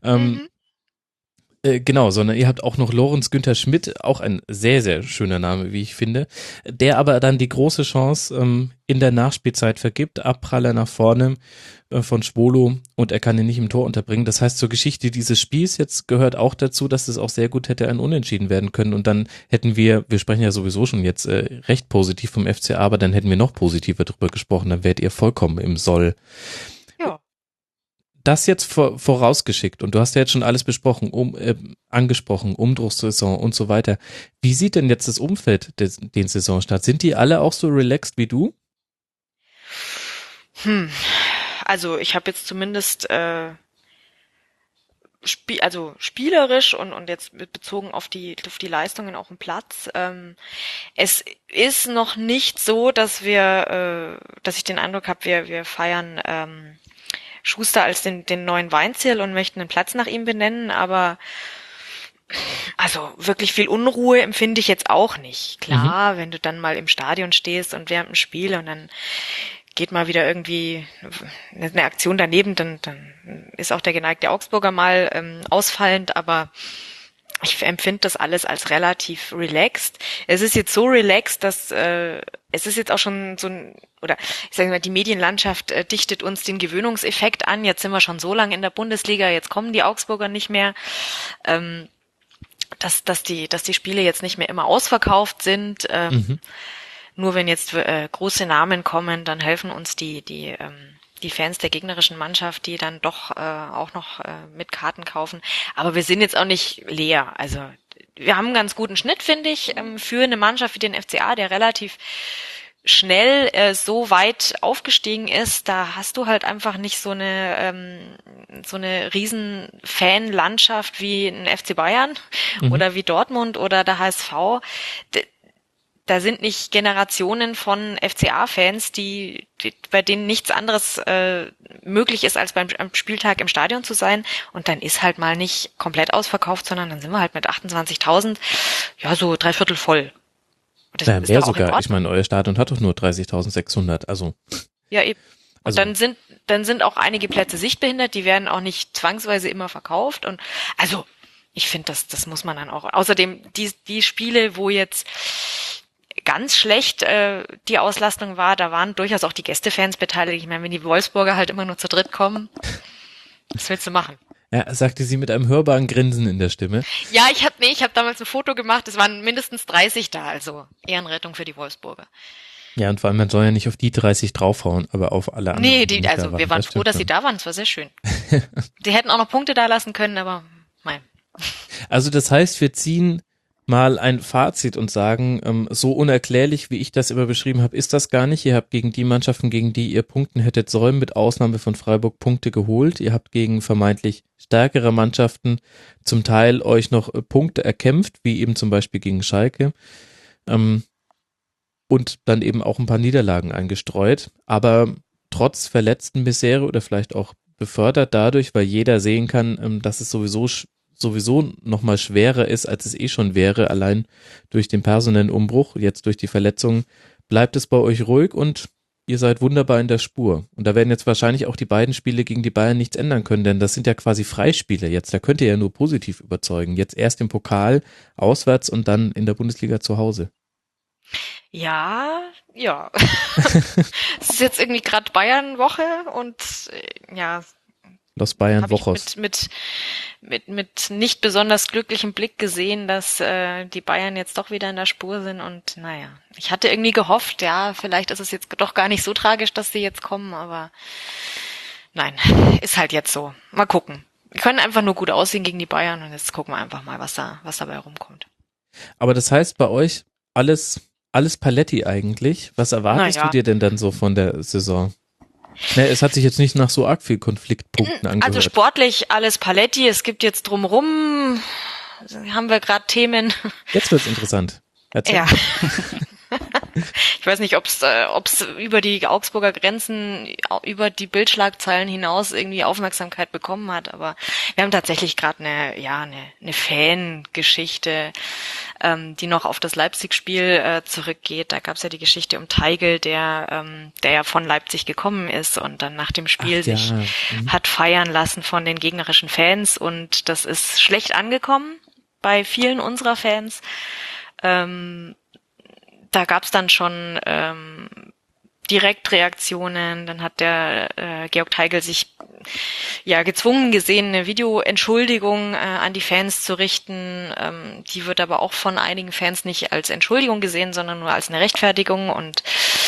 Genau, sondern ihr habt auch noch Lorenz Günther Schmidt, auch ein sehr, sehr schöner Name, wie ich finde, der aber dann die große Chance in der Nachspielzeit vergibt, Abpraller nach vorne von Schwolo und er kann ihn nicht im Tor unterbringen. Das heißt, zur Geschichte dieses Spiels jetzt gehört auch dazu, dass es auch sehr gut hätte ein Unentschieden werden können und dann hätten wir sprechen ja sowieso schon jetzt recht positiv vom FCA, aber dann hätten wir noch positiver drüber gesprochen, dann wärt ihr vollkommen im Soll. Ja. Das jetzt vorausgeschickt und du hast ja jetzt schon alles besprochen, angesprochen, Umbruchssaison und so weiter. Wie sieht denn jetzt das Umfeld den Saisonstart? Sind die alle auch so relaxed wie du? Also ich habe jetzt zumindest spielerisch und jetzt bezogen auf die Leistungen auf dem Platz. Es ist noch nicht so, dass ich den Eindruck habe, wir feiern Schuster als den neuen Weinzierl und möchten einen Platz nach ihm benennen, aber also wirklich viel Unruhe empfinde ich jetzt auch nicht. Klar, wenn du dann mal im Stadion stehst und während dem Spiel und dann geht mal wieder irgendwie eine Aktion daneben, dann ist auch der geneigte Augsburger mal ausfallend, aber ich empfinde das alles als relativ relaxed. Es ist jetzt so relaxed, dass es ist jetzt auch schon so oder ich sage mal, die Medienlandschaft dichtet uns den Gewöhnungseffekt an. Jetzt sind wir schon so lange in der Bundesliga, jetzt kommen die Augsburger nicht mehr. Dass die Spiele jetzt nicht mehr immer ausverkauft sind. Nur wenn jetzt große Namen kommen, dann helfen uns die Fans der gegnerischen Mannschaft, die dann doch auch noch mit Karten kaufen. Aber wir sind jetzt auch nicht leer. Also wir haben einen ganz guten Schnitt, finde ich, für eine Mannschaft wie den FCA, der relativ schnell so weit aufgestiegen ist. Da hast du halt einfach nicht so eine riesen Fanlandschaft wie ein FC Bayern oder wie Dortmund oder der HSV. Da sind nicht Generationen von FCA-Fans, bei denen nichts anderes möglich ist, als beim Spieltag im Stadion zu sein. Und dann ist halt mal nicht komplett ausverkauft, sondern dann sind wir halt mit 28.000, ja, so 3/4 voll. Das ja, ist mehr doch auch in sogar. Ordnung. Ich meine, euer Stadion hat doch nur 30.600, also. Ja, eben. Und Also- dann sind auch einige Plätze sichtbehindert, die werden auch nicht zwangsweise immer verkauft. Und also, ich finde, das muss man dann auch. Außerdem, die Spiele, wo jetzt ganz schlecht die Auslastung war, da waren durchaus auch die Gästefans beteiligt. Ich meine, wenn die Wolfsburger halt immer nur zu dritt kommen, was willst du machen? Ja, sagte sie mit einem hörbaren Grinsen in der Stimme. Ja, ich habe damals ein Foto gemacht, es waren mindestens 30 da, also Ehrenrettung für die Wolfsburger. Ja, und vor allem, man soll ja nicht auf die 30 draufhauen, aber auf alle anderen. Nee, die da wir waren das froh, stimmt dass sie schon. da waren, es war sehr schön. Die hätten auch noch Punkte da lassen können, aber nein. Also das heißt, wir ziehen mal ein Fazit und sagen, so unerklärlich, wie ich das immer beschrieben habe, ist das gar nicht. Ihr habt gegen die Mannschaften, gegen die ihr punkten hättet sollen, mit Ausnahme von Freiburg Punkte geholt. Ihr habt gegen vermeintlich stärkere Mannschaften zum Teil euch noch Punkte erkämpft, wie eben zum Beispiel gegen Schalke. Und dann eben auch ein paar Niederlagen eingestreut. Aber trotz verletzten Misere oder vielleicht auch befördert dadurch, weil jeder sehen kann, dass es sowieso noch mal schwerer ist, als es eh schon wäre, allein durch den personellen Umbruch, jetzt durch die Verletzungen, bleibt es bei euch ruhig und ihr seid wunderbar in der Spur. Und da werden jetzt wahrscheinlich auch die beiden Spiele gegen die Bayern nichts ändern können, denn das sind ja quasi Freispiele jetzt. Da könnt ihr ja nur positiv überzeugen. Jetzt erst im Pokal auswärts und dann in der Bundesliga zu Hause. Ja. Es ist jetzt irgendwie gerade Bayern-Woche und ja, Los Bayern habe ich Wochos. mit nicht besonders glücklichem Blick gesehen, dass die Bayern jetzt doch wieder in der Spur sind und naja, ich hatte irgendwie gehofft, ja, vielleicht ist es jetzt doch gar nicht so tragisch, dass sie jetzt kommen, aber nein, ist halt jetzt so. Mal gucken. Wir können einfach nur gut aussehen gegen die Bayern und jetzt gucken wir einfach mal, was dabei rumkommt. Aber das heißt bei euch alles Paletti eigentlich. Was erwartest du dir denn dann so von der Saison? Ne, es hat sich jetzt nicht nach so arg viel Konfliktpunkten angehört. Also sportlich alles Paletti. Es gibt jetzt drumrum, haben wir gerade Themen. Jetzt wird's interessant. Erzähl. Ja. Ich weiß nicht, ob's über die Augsburger Grenzen, über die Bildschlagzeilen hinaus irgendwie Aufmerksamkeit bekommen hat, aber wir haben tatsächlich gerade eine Fangeschichte, die noch auf das Leipzig-Spiel zurückgeht. Da gab's ja die Geschichte um Teigl, der ja von Leipzig gekommen ist und dann nach dem Spiel sich hat feiern lassen von den gegnerischen Fans, und das ist schlecht angekommen bei vielen unserer Fans. Da gab's dann schon Direktreaktionen. Dann hat der Georg Teigl sich gezwungen gesehen, eine Videoentschuldigung an die Fans zu richten. Die wird aber auch von einigen Fans nicht als Entschuldigung gesehen, sondern nur als eine Rechtfertigung. Und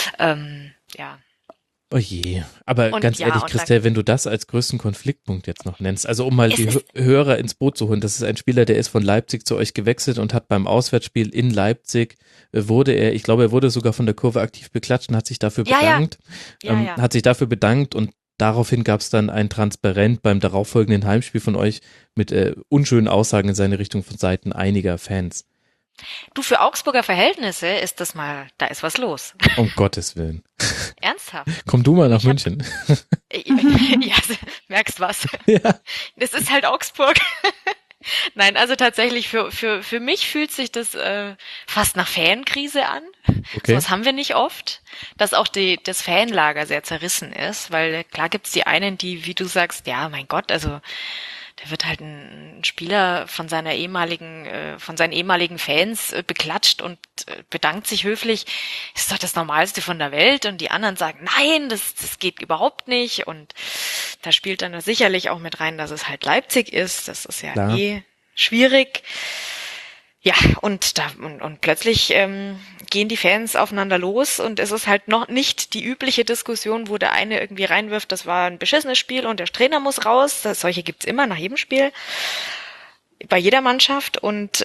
Oh je, aber ganz ehrlich, Christel, wenn du das als größten Konfliktpunkt jetzt noch nennst, also um mal die Hörer ins Boot zu holen, das ist ein Spieler, der ist von Leipzig zu euch gewechselt und hat beim Auswärtsspiel in Leipzig, er wurde sogar von der Kurve aktiv beklatscht und hat sich dafür bedankt, hat sich dafür bedankt, und daraufhin gab es dann ein Transparent beim darauffolgenden Heimspiel von euch mit unschönen Aussagen in seine Richtung von Seiten einiger Fans. Du, für Augsburger Verhältnisse ist da ist was los. Um Gottes Willen. Ernsthaft? Komm du mal nach München. Ja, merkst was. Ja. Das ist halt Augsburg. Nein, also tatsächlich für mich fühlt sich das fast nach Fankrise an. Okay. Sowas haben wir nicht oft. Dass auch das Fanlager sehr zerrissen ist, weil klar gibt's die einen, die, wie du sagst, ja, mein Gott, also da wird halt ein Spieler von seinen ehemaligen Fans beklatscht und bedankt sich höflich. Ist doch das Normalste von der Welt. Und die anderen sagen, nein, das geht überhaupt nicht. Und da spielt dann sicherlich auch mit rein, dass es halt Leipzig ist. Das ist ja schwierig. Ja, und plötzlich gehen die Fans aufeinander los, und es ist halt noch nicht die übliche Diskussion, wo der eine irgendwie reinwirft, das war ein beschissenes Spiel und der Trainer muss raus. Solche gibt's immer nach jedem Spiel, bei jeder Mannschaft, und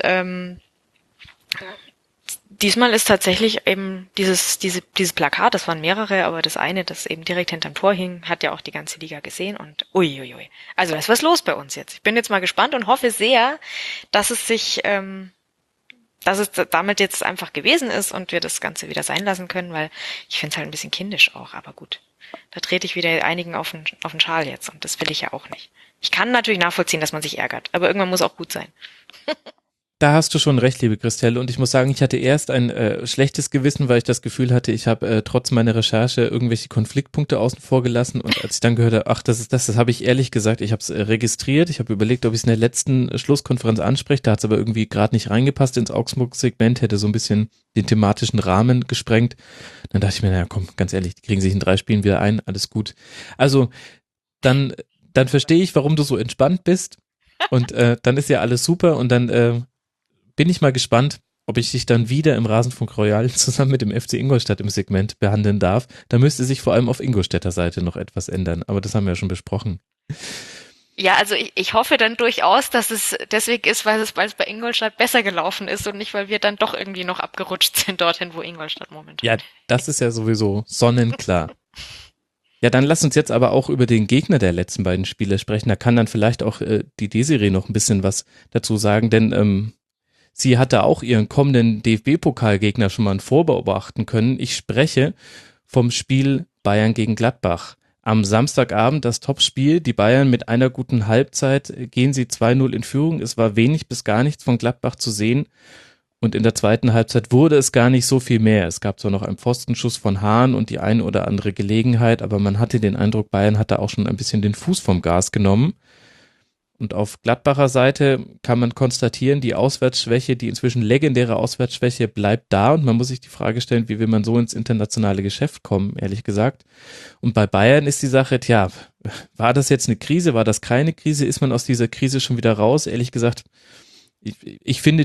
diesmal ist tatsächlich eben dieses Plakat, das waren mehrere, aber das eine, das eben direkt hinterm Tor hing, hat ja auch die ganze Liga gesehen, und uiuiui. Also da ist was los bei uns jetzt. Ich bin jetzt mal gespannt und hoffe sehr, dass es damit jetzt einfach gewesen ist und wir das Ganze wieder sein lassen können, weil ich finde es halt ein bisschen kindisch auch, aber gut. Da trete ich wieder einigen auf den Schal jetzt, und das will ich ja auch nicht. Ich kann natürlich nachvollziehen, dass man sich ärgert, aber irgendwann muss auch gut sein. Da hast du schon recht, liebe Christelle, und ich muss sagen, ich hatte erst ein schlechtes Gewissen, weil ich das Gefühl hatte, ich habe trotz meiner Recherche irgendwelche Konfliktpunkte außen vor gelassen, und als ich dann gehört habe, ach, das habe ich ehrlich gesagt, ich habe es registriert, ich habe überlegt, ob ich es in der letzten Schlusskonferenz anspreche, da hat es aber irgendwie gerade nicht reingepasst ins Augsburg-Segment, hätte so ein bisschen den thematischen Rahmen gesprengt. Dann dachte ich mir, naja, komm, ganz ehrlich, die kriegen sich in 3 Spielen wieder ein, alles gut. Also, dann verstehe ich, warum du so entspannt bist, und dann ist ja alles super, und dann bin ich mal gespannt, ob ich dich dann wieder im Rasenfunk Royal zusammen mit dem FC Ingolstadt im Segment behandeln darf. Da müsste sich vor allem auf Ingolstädter Seite noch etwas ändern, aber das haben wir ja schon besprochen. Ja, also ich hoffe dann durchaus, dass es deswegen ist, weil es bei Ingolstadt besser gelaufen ist und nicht, weil wir dann doch irgendwie noch abgerutscht sind dorthin, wo Ingolstadt momentan. Ja, das ist ja sowieso sonnenklar. Ja, dann lass uns jetzt aber auch über den Gegner der letzten beiden Spiele sprechen. Da kann dann vielleicht auch die Desiree noch ein bisschen was dazu sagen, denn sie hatte auch ihren kommenden DFB-Pokalgegner schon mal vorbeobachten können. Ich spreche vom Spiel Bayern gegen Gladbach. Am Samstagabend das Topspiel. Die Bayern mit einer guten Halbzeit gehen sie 2-0 in Führung. Es war wenig bis gar nichts von Gladbach zu sehen. Und in der zweiten Halbzeit wurde es gar nicht so viel mehr. Es gab zwar noch einen Pfostenschuss von Hahn und die eine oder andere Gelegenheit, aber man hatte den Eindruck, Bayern hatte auch schon ein bisschen den Fuß vom Gas genommen. Und auf Gladbacher Seite kann man konstatieren, die Auswärtsschwäche, die inzwischen legendäre Auswärtsschwäche bleibt da, und man muss sich die Frage stellen, wie will man so ins internationale Geschäft kommen, ehrlich gesagt. Und bei Bayern ist die Sache, tja, war das jetzt eine Krise, war das keine Krise, ist man aus dieser Krise schon wieder raus? Ehrlich gesagt, ich finde,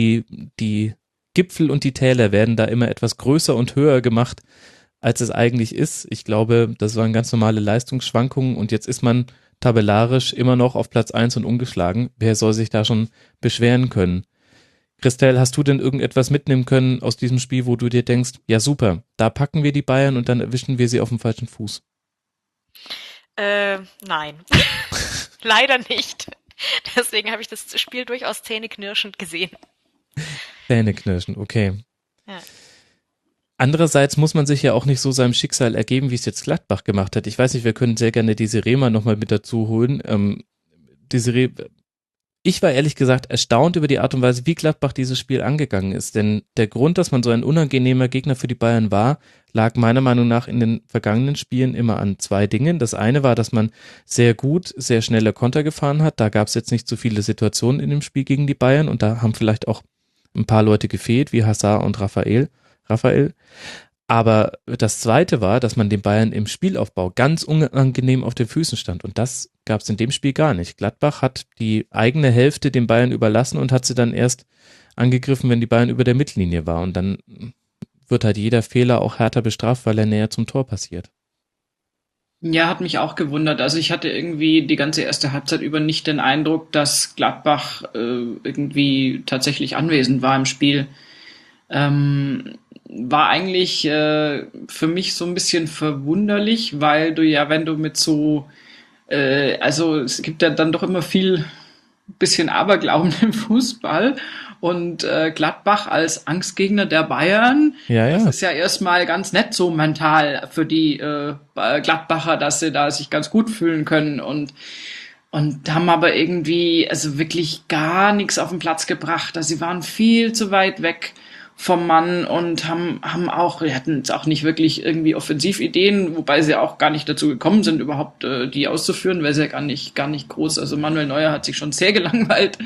die Gipfel und die Täler werden da immer etwas größer und höher gemacht, als es eigentlich ist. Ich glaube, das waren ganz normale Leistungsschwankungen, und jetzt ist man tabellarisch immer noch auf Platz 1 und ungeschlagen. Wer soll sich da schon beschweren können? Christel, hast du denn irgendetwas mitnehmen können aus diesem Spiel, wo du dir denkst, ja super, da packen wir die Bayern und dann erwischen wir sie auf dem falschen Fuß? Nein. Leider nicht. Deswegen habe ich das Spiel durchaus zähneknirschend gesehen. Zähneknirschen, okay. Ja. Andererseits muss man sich ja auch nicht so seinem Schicksal ergeben, wie es jetzt Gladbach gemacht hat. Ich weiß nicht, wir können sehr gerne Desiree mal nochmal mit dazu holen. Desiree, ich war ehrlich gesagt erstaunt über die Art und Weise, wie Gladbach dieses Spiel angegangen ist. Denn der Grund, dass man so ein unangenehmer Gegner für die Bayern war, lag meiner Meinung nach in den vergangenen Spielen immer an zwei Dingen. Das eine war, dass man sehr gut, sehr schnelle Konter gefahren hat. Da gab es jetzt nicht so viele Situationen in dem Spiel gegen die Bayern und da haben vielleicht auch ein paar Leute gefehlt, wie Hazard und Raphael. Aber das Zweite war, dass man den Bayern im Spielaufbau ganz unangenehm auf den Füßen stand und das gab es in dem Spiel gar nicht. Gladbach hat die eigene Hälfte den Bayern überlassen und hat sie dann erst angegriffen, wenn die Bayern über der Mittellinie war und dann wird halt jeder Fehler auch härter bestraft, weil er näher zum Tor passiert. Ja, hat mich auch gewundert. Also ich hatte irgendwie die ganze erste Halbzeit über nicht den Eindruck, dass Gladbach irgendwie tatsächlich anwesend war im Spiel. War eigentlich für mich so ein bisschen verwunderlich, weil du ja, wenn du mit so, also es gibt ja dann doch immer viel bisschen Aberglauben im Fußball und Gladbach als Angstgegner der Bayern, Ja, das ja. ist ja erstmal ganz nett so mental für die Gladbacher, dass sie da sich ganz gut fühlen können und haben aber irgendwie also wirklich gar nichts auf den Platz gebracht. Also sie waren viel zu weit weg vom Mann und haben auch, wir hatten jetzt auch nicht wirklich irgendwie Offensivideen, wobei sie auch gar nicht dazu gekommen sind, überhaupt die auszuführen, weil sie ja gar nicht groß, also Manuel Neuer hat sich schon sehr gelangweilt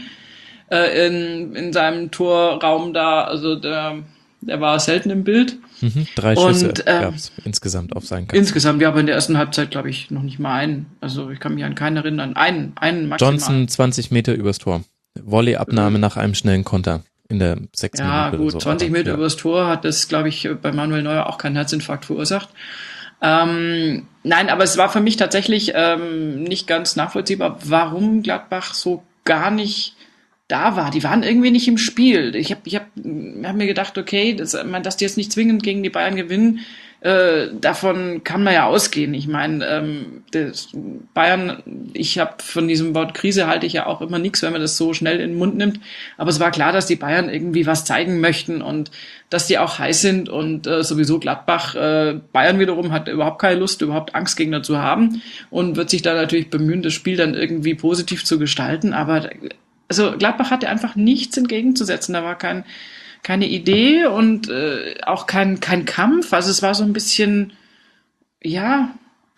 in seinem Torraum da, also der war selten im Bild. 3 Schüsse Und, gab es insgesamt auf seinen Kasten. Insgesamt, ja, aber in der ersten Halbzeit, glaube ich, noch nicht mal einen. Also ich kann mich an keinen erinnern. Einen maximal. Johnson 20 Meter übers Tor. Volleyabnahme nach einem schnellen Konter in der 6. Ja, Minute gut, oder so. 20 Meter ja. übers Tor hat das, glaube ich, bei Manuel Neuer auch keinen Herzinfarkt verursacht. Nein, aber es war für mich tatsächlich nicht ganz nachvollziehbar, warum Gladbach so gar nicht da war. Die waren irgendwie nicht im Spiel. Ich hab mir gedacht, okay, dass die jetzt nicht zwingend gegen die Bayern gewinnen, davon kann man ja ausgehen. Ich meine, Bayern, ich habe von diesem Wort Krise halte ich ja auch immer nichts, wenn man das so schnell in den Mund nimmt. Aber es war klar, dass die Bayern irgendwie was zeigen möchten und dass die auch heiß sind und sowieso Gladbach, Bayern wiederum hat überhaupt keine Lust, überhaupt Angstgegner zu haben und wird sich da natürlich bemühen, das Spiel dann irgendwie positiv zu gestalten. Aber also Gladbach hatte einfach nichts entgegenzusetzen. Da war keine Idee und auch kein Kampf. Also es war so ein bisschen, ja,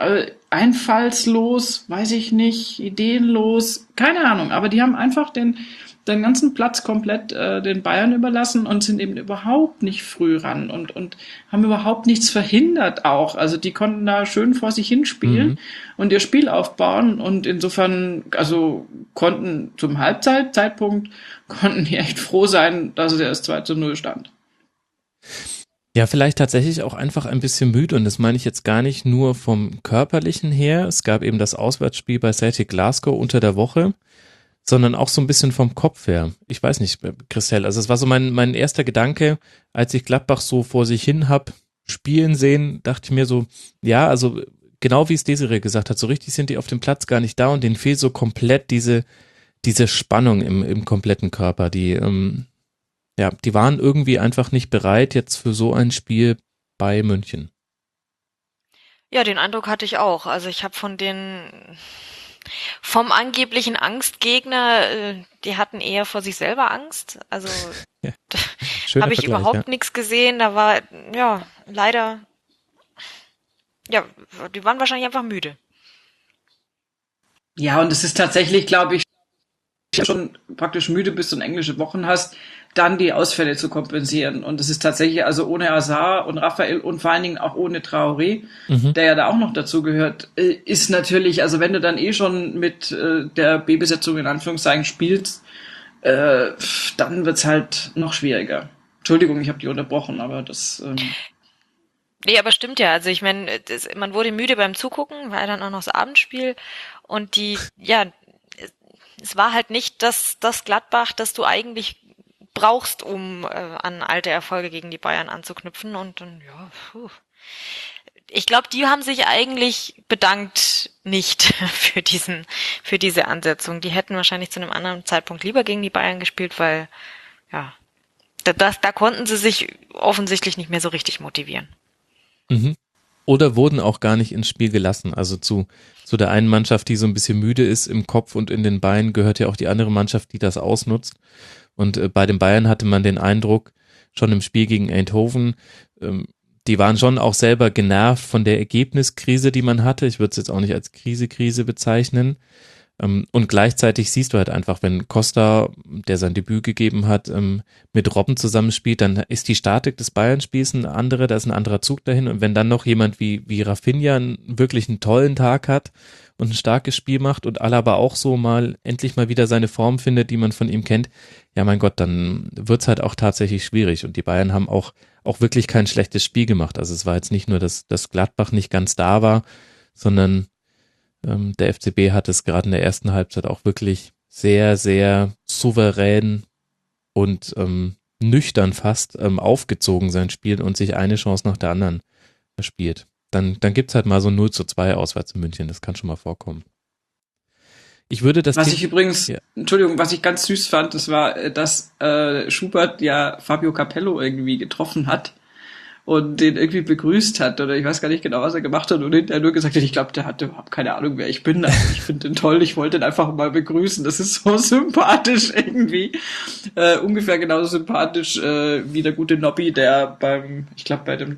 einfallslos, weiß ich nicht, ideenlos, keine Ahnung. Aber die haben einfach den ganzen Platz komplett den Bayern überlassen und sind eben überhaupt nicht früh ran und haben überhaupt nichts verhindert auch. Also die konnten da schön vor sich hinspielen und ihr Spiel aufbauen und insofern, also konnten zum Halbzeitpunkt die echt froh sein, dass es erst 2:0 stand. Ja, vielleicht tatsächlich auch einfach ein bisschen müde und das meine ich jetzt gar nicht nur vom Körperlichen her. Es gab eben das Auswärtsspiel bei Celtic Glasgow unter der Woche, sondern auch so ein bisschen vom Kopf her. Ich weiß nicht, Christel, also es war so mein erster Gedanke, als ich Gladbach so vor sich hin hab spielen sehen, dachte ich mir so, ja, also genau wie es Desiree gesagt hat, so richtig sind die auf dem Platz gar nicht da und denen fehlt so komplett diese Spannung im kompletten Körper, die waren irgendwie einfach nicht bereit jetzt für so ein Spiel bei München. Ja, den Eindruck hatte ich auch. Also ich habe vom angeblichen Angstgegner, die hatten eher vor sich selber Angst. Also Ja, schöner habe ich Vergleich, überhaupt ja. nichts gesehen. Da war, ja, leider, ja, die waren wahrscheinlich einfach müde. Ja, und es ist tatsächlich, glaube ich, schon praktisch müde bist und englische Wochen hast, dann die Ausfälle zu kompensieren. Und es ist tatsächlich, also ohne Hazard und Raphael und vor allen Dingen auch ohne Traoré, der ja da auch noch dazu gehört, ist natürlich, also wenn du dann schon mit der B-Besetzung in Anführungszeichen spielst, dann wird's halt noch schwieriger. Entschuldigung, ich habe die unterbrochen, aber das... Nee, aber stimmt ja. Also ich meine, man wurde müde beim Zugucken, war ja dann auch noch das Abendspiel und es war halt nicht das Gladbach, das du eigentlich brauchst, um an alte Erfolge gegen die Bayern anzuknüpfen und dann, ich glaube, die haben sich eigentlich bedankt nicht für diese Ansetzung. Die hätten wahrscheinlich zu einem anderen Zeitpunkt lieber gegen die Bayern gespielt, weil, ja, da konnten sie sich offensichtlich nicht mehr so richtig motivieren. Mhm. Oder wurden auch gar nicht ins Spiel gelassen. Also zu der einen Mannschaft, die so ein bisschen müde ist im Kopf und in den Beinen, gehört ja auch die andere Mannschaft, die das ausnutzt. Und bei den Bayern hatte man den Eindruck, schon im Spiel gegen Eindhoven, die waren schon auch selber genervt von der Ergebniskrise, die man hatte. Ich würde es jetzt auch nicht als Krise bezeichnen. Und gleichzeitig siehst du halt einfach, wenn Costa, der sein Debüt gegeben hat, mit Robben zusammenspielt, dann ist die Statik des Bayern-Spiels eine andere, da ist ein anderer Zug dahin. Und wenn dann noch jemand wie Rafinha wirklich einen tollen Tag hat und ein starkes Spiel macht und Alaba auch so endlich mal wieder seine Form findet, die man von ihm kennt, ja mein Gott, dann wird's halt auch tatsächlich schwierig. Und die Bayern haben auch wirklich kein schlechtes Spiel gemacht. Also es war jetzt nicht nur, dass Gladbach nicht ganz da war, sondern der FCB hat es gerade in der ersten Halbzeit auch wirklich sehr, sehr souverän und nüchtern fast aufgezogen, sein Spiel, und sich eine Chance nach der anderen spielt. Dann gibt's halt mal so 0-2 auswärts in München, das kann schon mal vorkommen. Ich würde das... Was ich ganz süß fand, das war, dass Schubert ja Fabio Capello irgendwie getroffen hat und den irgendwie begrüßt hat, oder ich weiß gar nicht genau, was er gemacht hat, und hinterher nur gesagt hat, ich glaube, der hatte überhaupt keine Ahnung, wer ich bin, also ich finde den toll, ich wollte ihn einfach mal begrüßen, das ist so sympathisch irgendwie, ungefähr genauso sympathisch wie der gute Nobby, der bei dem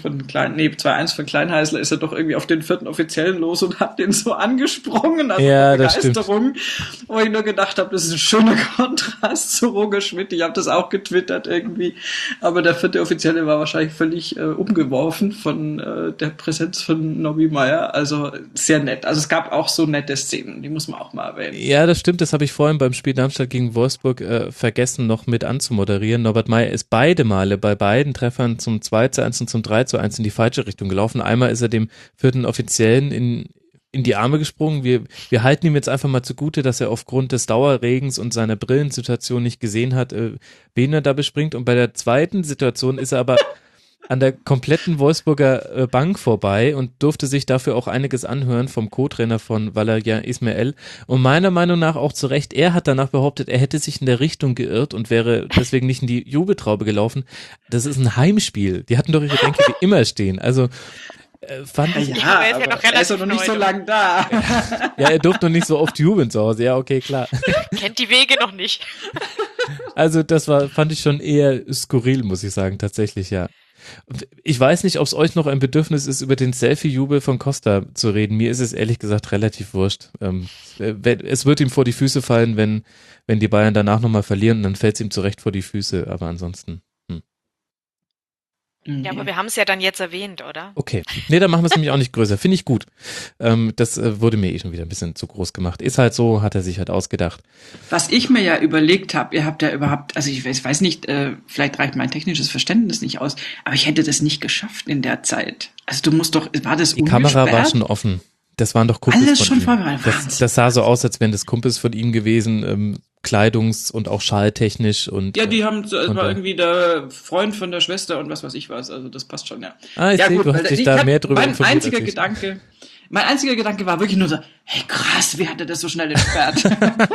2-1 von Kleinheißler ist er doch irgendwie auf den 4. Offiziellen los und hat den so angesprungen, also ja, Begeisterung, wo ich nur gedacht habe, das ist ein schöner Kontrast zu Roger Schmidt, ich habe das auch getwittert irgendwie, aber der 4. Offizielle war wahrscheinlich völlig umgeworfen von der Präsenz von Nobby Meyer, also sehr nett. Also es gab auch so nette Szenen, die muss man auch mal erwähnen. Ja, das stimmt, das habe ich vorhin beim Spiel Darmstadt gegen Wolfsburg vergessen noch mit anzumoderieren. Norbert Meyer ist beide Male bei beiden Treffern zum 2-1 und zum 3-1 in die falsche Richtung gelaufen. Einmal ist er dem 4. Offiziellen in die Arme gesprungen. Wir halten ihm jetzt einfach mal zugute, dass er aufgrund des Dauerregens und seiner Brillensituation nicht gesehen hat, wen er da bespringt. Und bei der zweiten Situation ist er aber an der kompletten Wolfsburger Bank vorbei und durfte sich dafür auch einiges anhören vom Co-Trainer von Valérien Ismaël. Und meiner Meinung nach auch zu Recht, er hat danach behauptet, er hätte sich in der Richtung geirrt und wäre deswegen nicht in die Jubeltraube gelaufen. Das ist ein Heimspiel. Die hatten doch ihre Bänke wie immer stehen. Also fand ich... Ja, aber er ist doch noch nicht so lang da. Ja, er durfte noch nicht so oft jubeln zu Hause. Ja, okay, klar. Kennt die Wege noch nicht. Also das fand ich schon eher skurril, muss ich sagen, tatsächlich, ja. Ich weiß nicht, ob es euch noch ein Bedürfnis ist, über den Selfie-Jubel von Costa zu reden. Mir ist es ehrlich gesagt relativ wurscht. Es wird ihm vor die Füße fallen, wenn die Bayern danach nochmal verlieren, und dann fällt es ihm zurecht vor die Füße, aber ansonsten... Ja, aber wir haben es ja dann jetzt erwähnt, oder? Okay. Nee, dann machen wir es nämlich auch nicht größer. Finde ich gut. Das wurde mir schon wieder ein bisschen zu groß gemacht. Ist halt so, hat er sich halt ausgedacht. Was ich mir ja überlegt habe, ihr habt ja überhaupt, also ich weiß nicht, vielleicht reicht mein technisches Verständnis nicht aus, aber ich hätte das nicht geschafft in der Zeit. Also du musst doch, war das Die Kamera war schon offen. Das waren doch Kumpels alles von schon ihm. vorbereitet. Das sah so aus, als wären das Kumpels von ihm gewesen, kleidungs- und auch schalltechnisch. Und ja, die haben, es war irgendwie der Freund von der Schwester und was weiß ich was, also das passt schon, ja. Ich sehe, du hast dich da mehr drüber informiert. Mein einziger Gedanke war wirklich nur so, hey krass, wie hat er das so schnell entsperrt?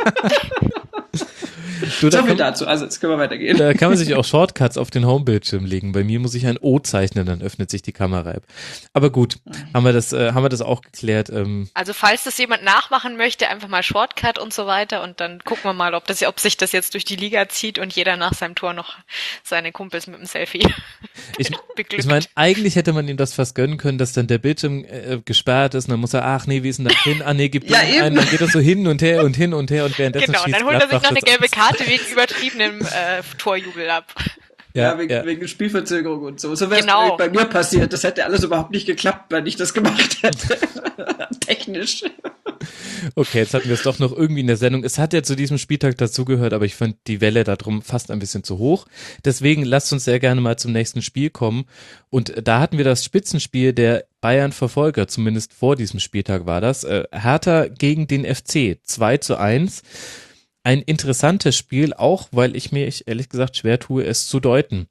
So viel dazu, also jetzt können wir weitergehen. Da kann man sich auch Shortcuts auf den Homebildschirm legen. Bei mir muss ich ein O zeichnen, dann öffnet sich die Kamera-App. Aber gut, haben wir das auch geklärt. Also falls das jemand nachmachen möchte, einfach mal Shortcut und so weiter, und dann gucken wir mal, ob sich das jetzt durch die Liga zieht und jeder nach seinem Tor noch seine Kumpels mit dem Selfie beglückt. Ich meine, eigentlich hätte man ihm das fast gönnen können, dass dann der Bildschirm gesperrt ist und dann muss er, ach nee, wie ist denn das hin? Ah nee, gib ja, ein, dann geht das so hin und her und hin und her und währenddessen genau, dann holt er sich noch eine gelbe Karte wegen übertriebenem Torjubel ab. Ja, wegen Spielverzögerung und so. So wäre es bei mir passiert. Das hätte alles überhaupt nicht geklappt, wenn ich das gemacht hätte. Technisch. Okay, jetzt hatten wir es doch noch irgendwie in der Sendung. Es hat ja zu diesem Spieltag dazugehört, aber ich fand die Welle darum fast ein bisschen zu hoch. Deswegen lasst uns sehr gerne mal zum nächsten Spiel kommen. Und da hatten wir das Spitzenspiel der Bayern-Verfolger, zumindest vor diesem Spieltag war das. Hertha gegen den FC, 2-1. Ein interessantes Spiel, auch weil ich mir ehrlich gesagt schwer tue, es zu deuten.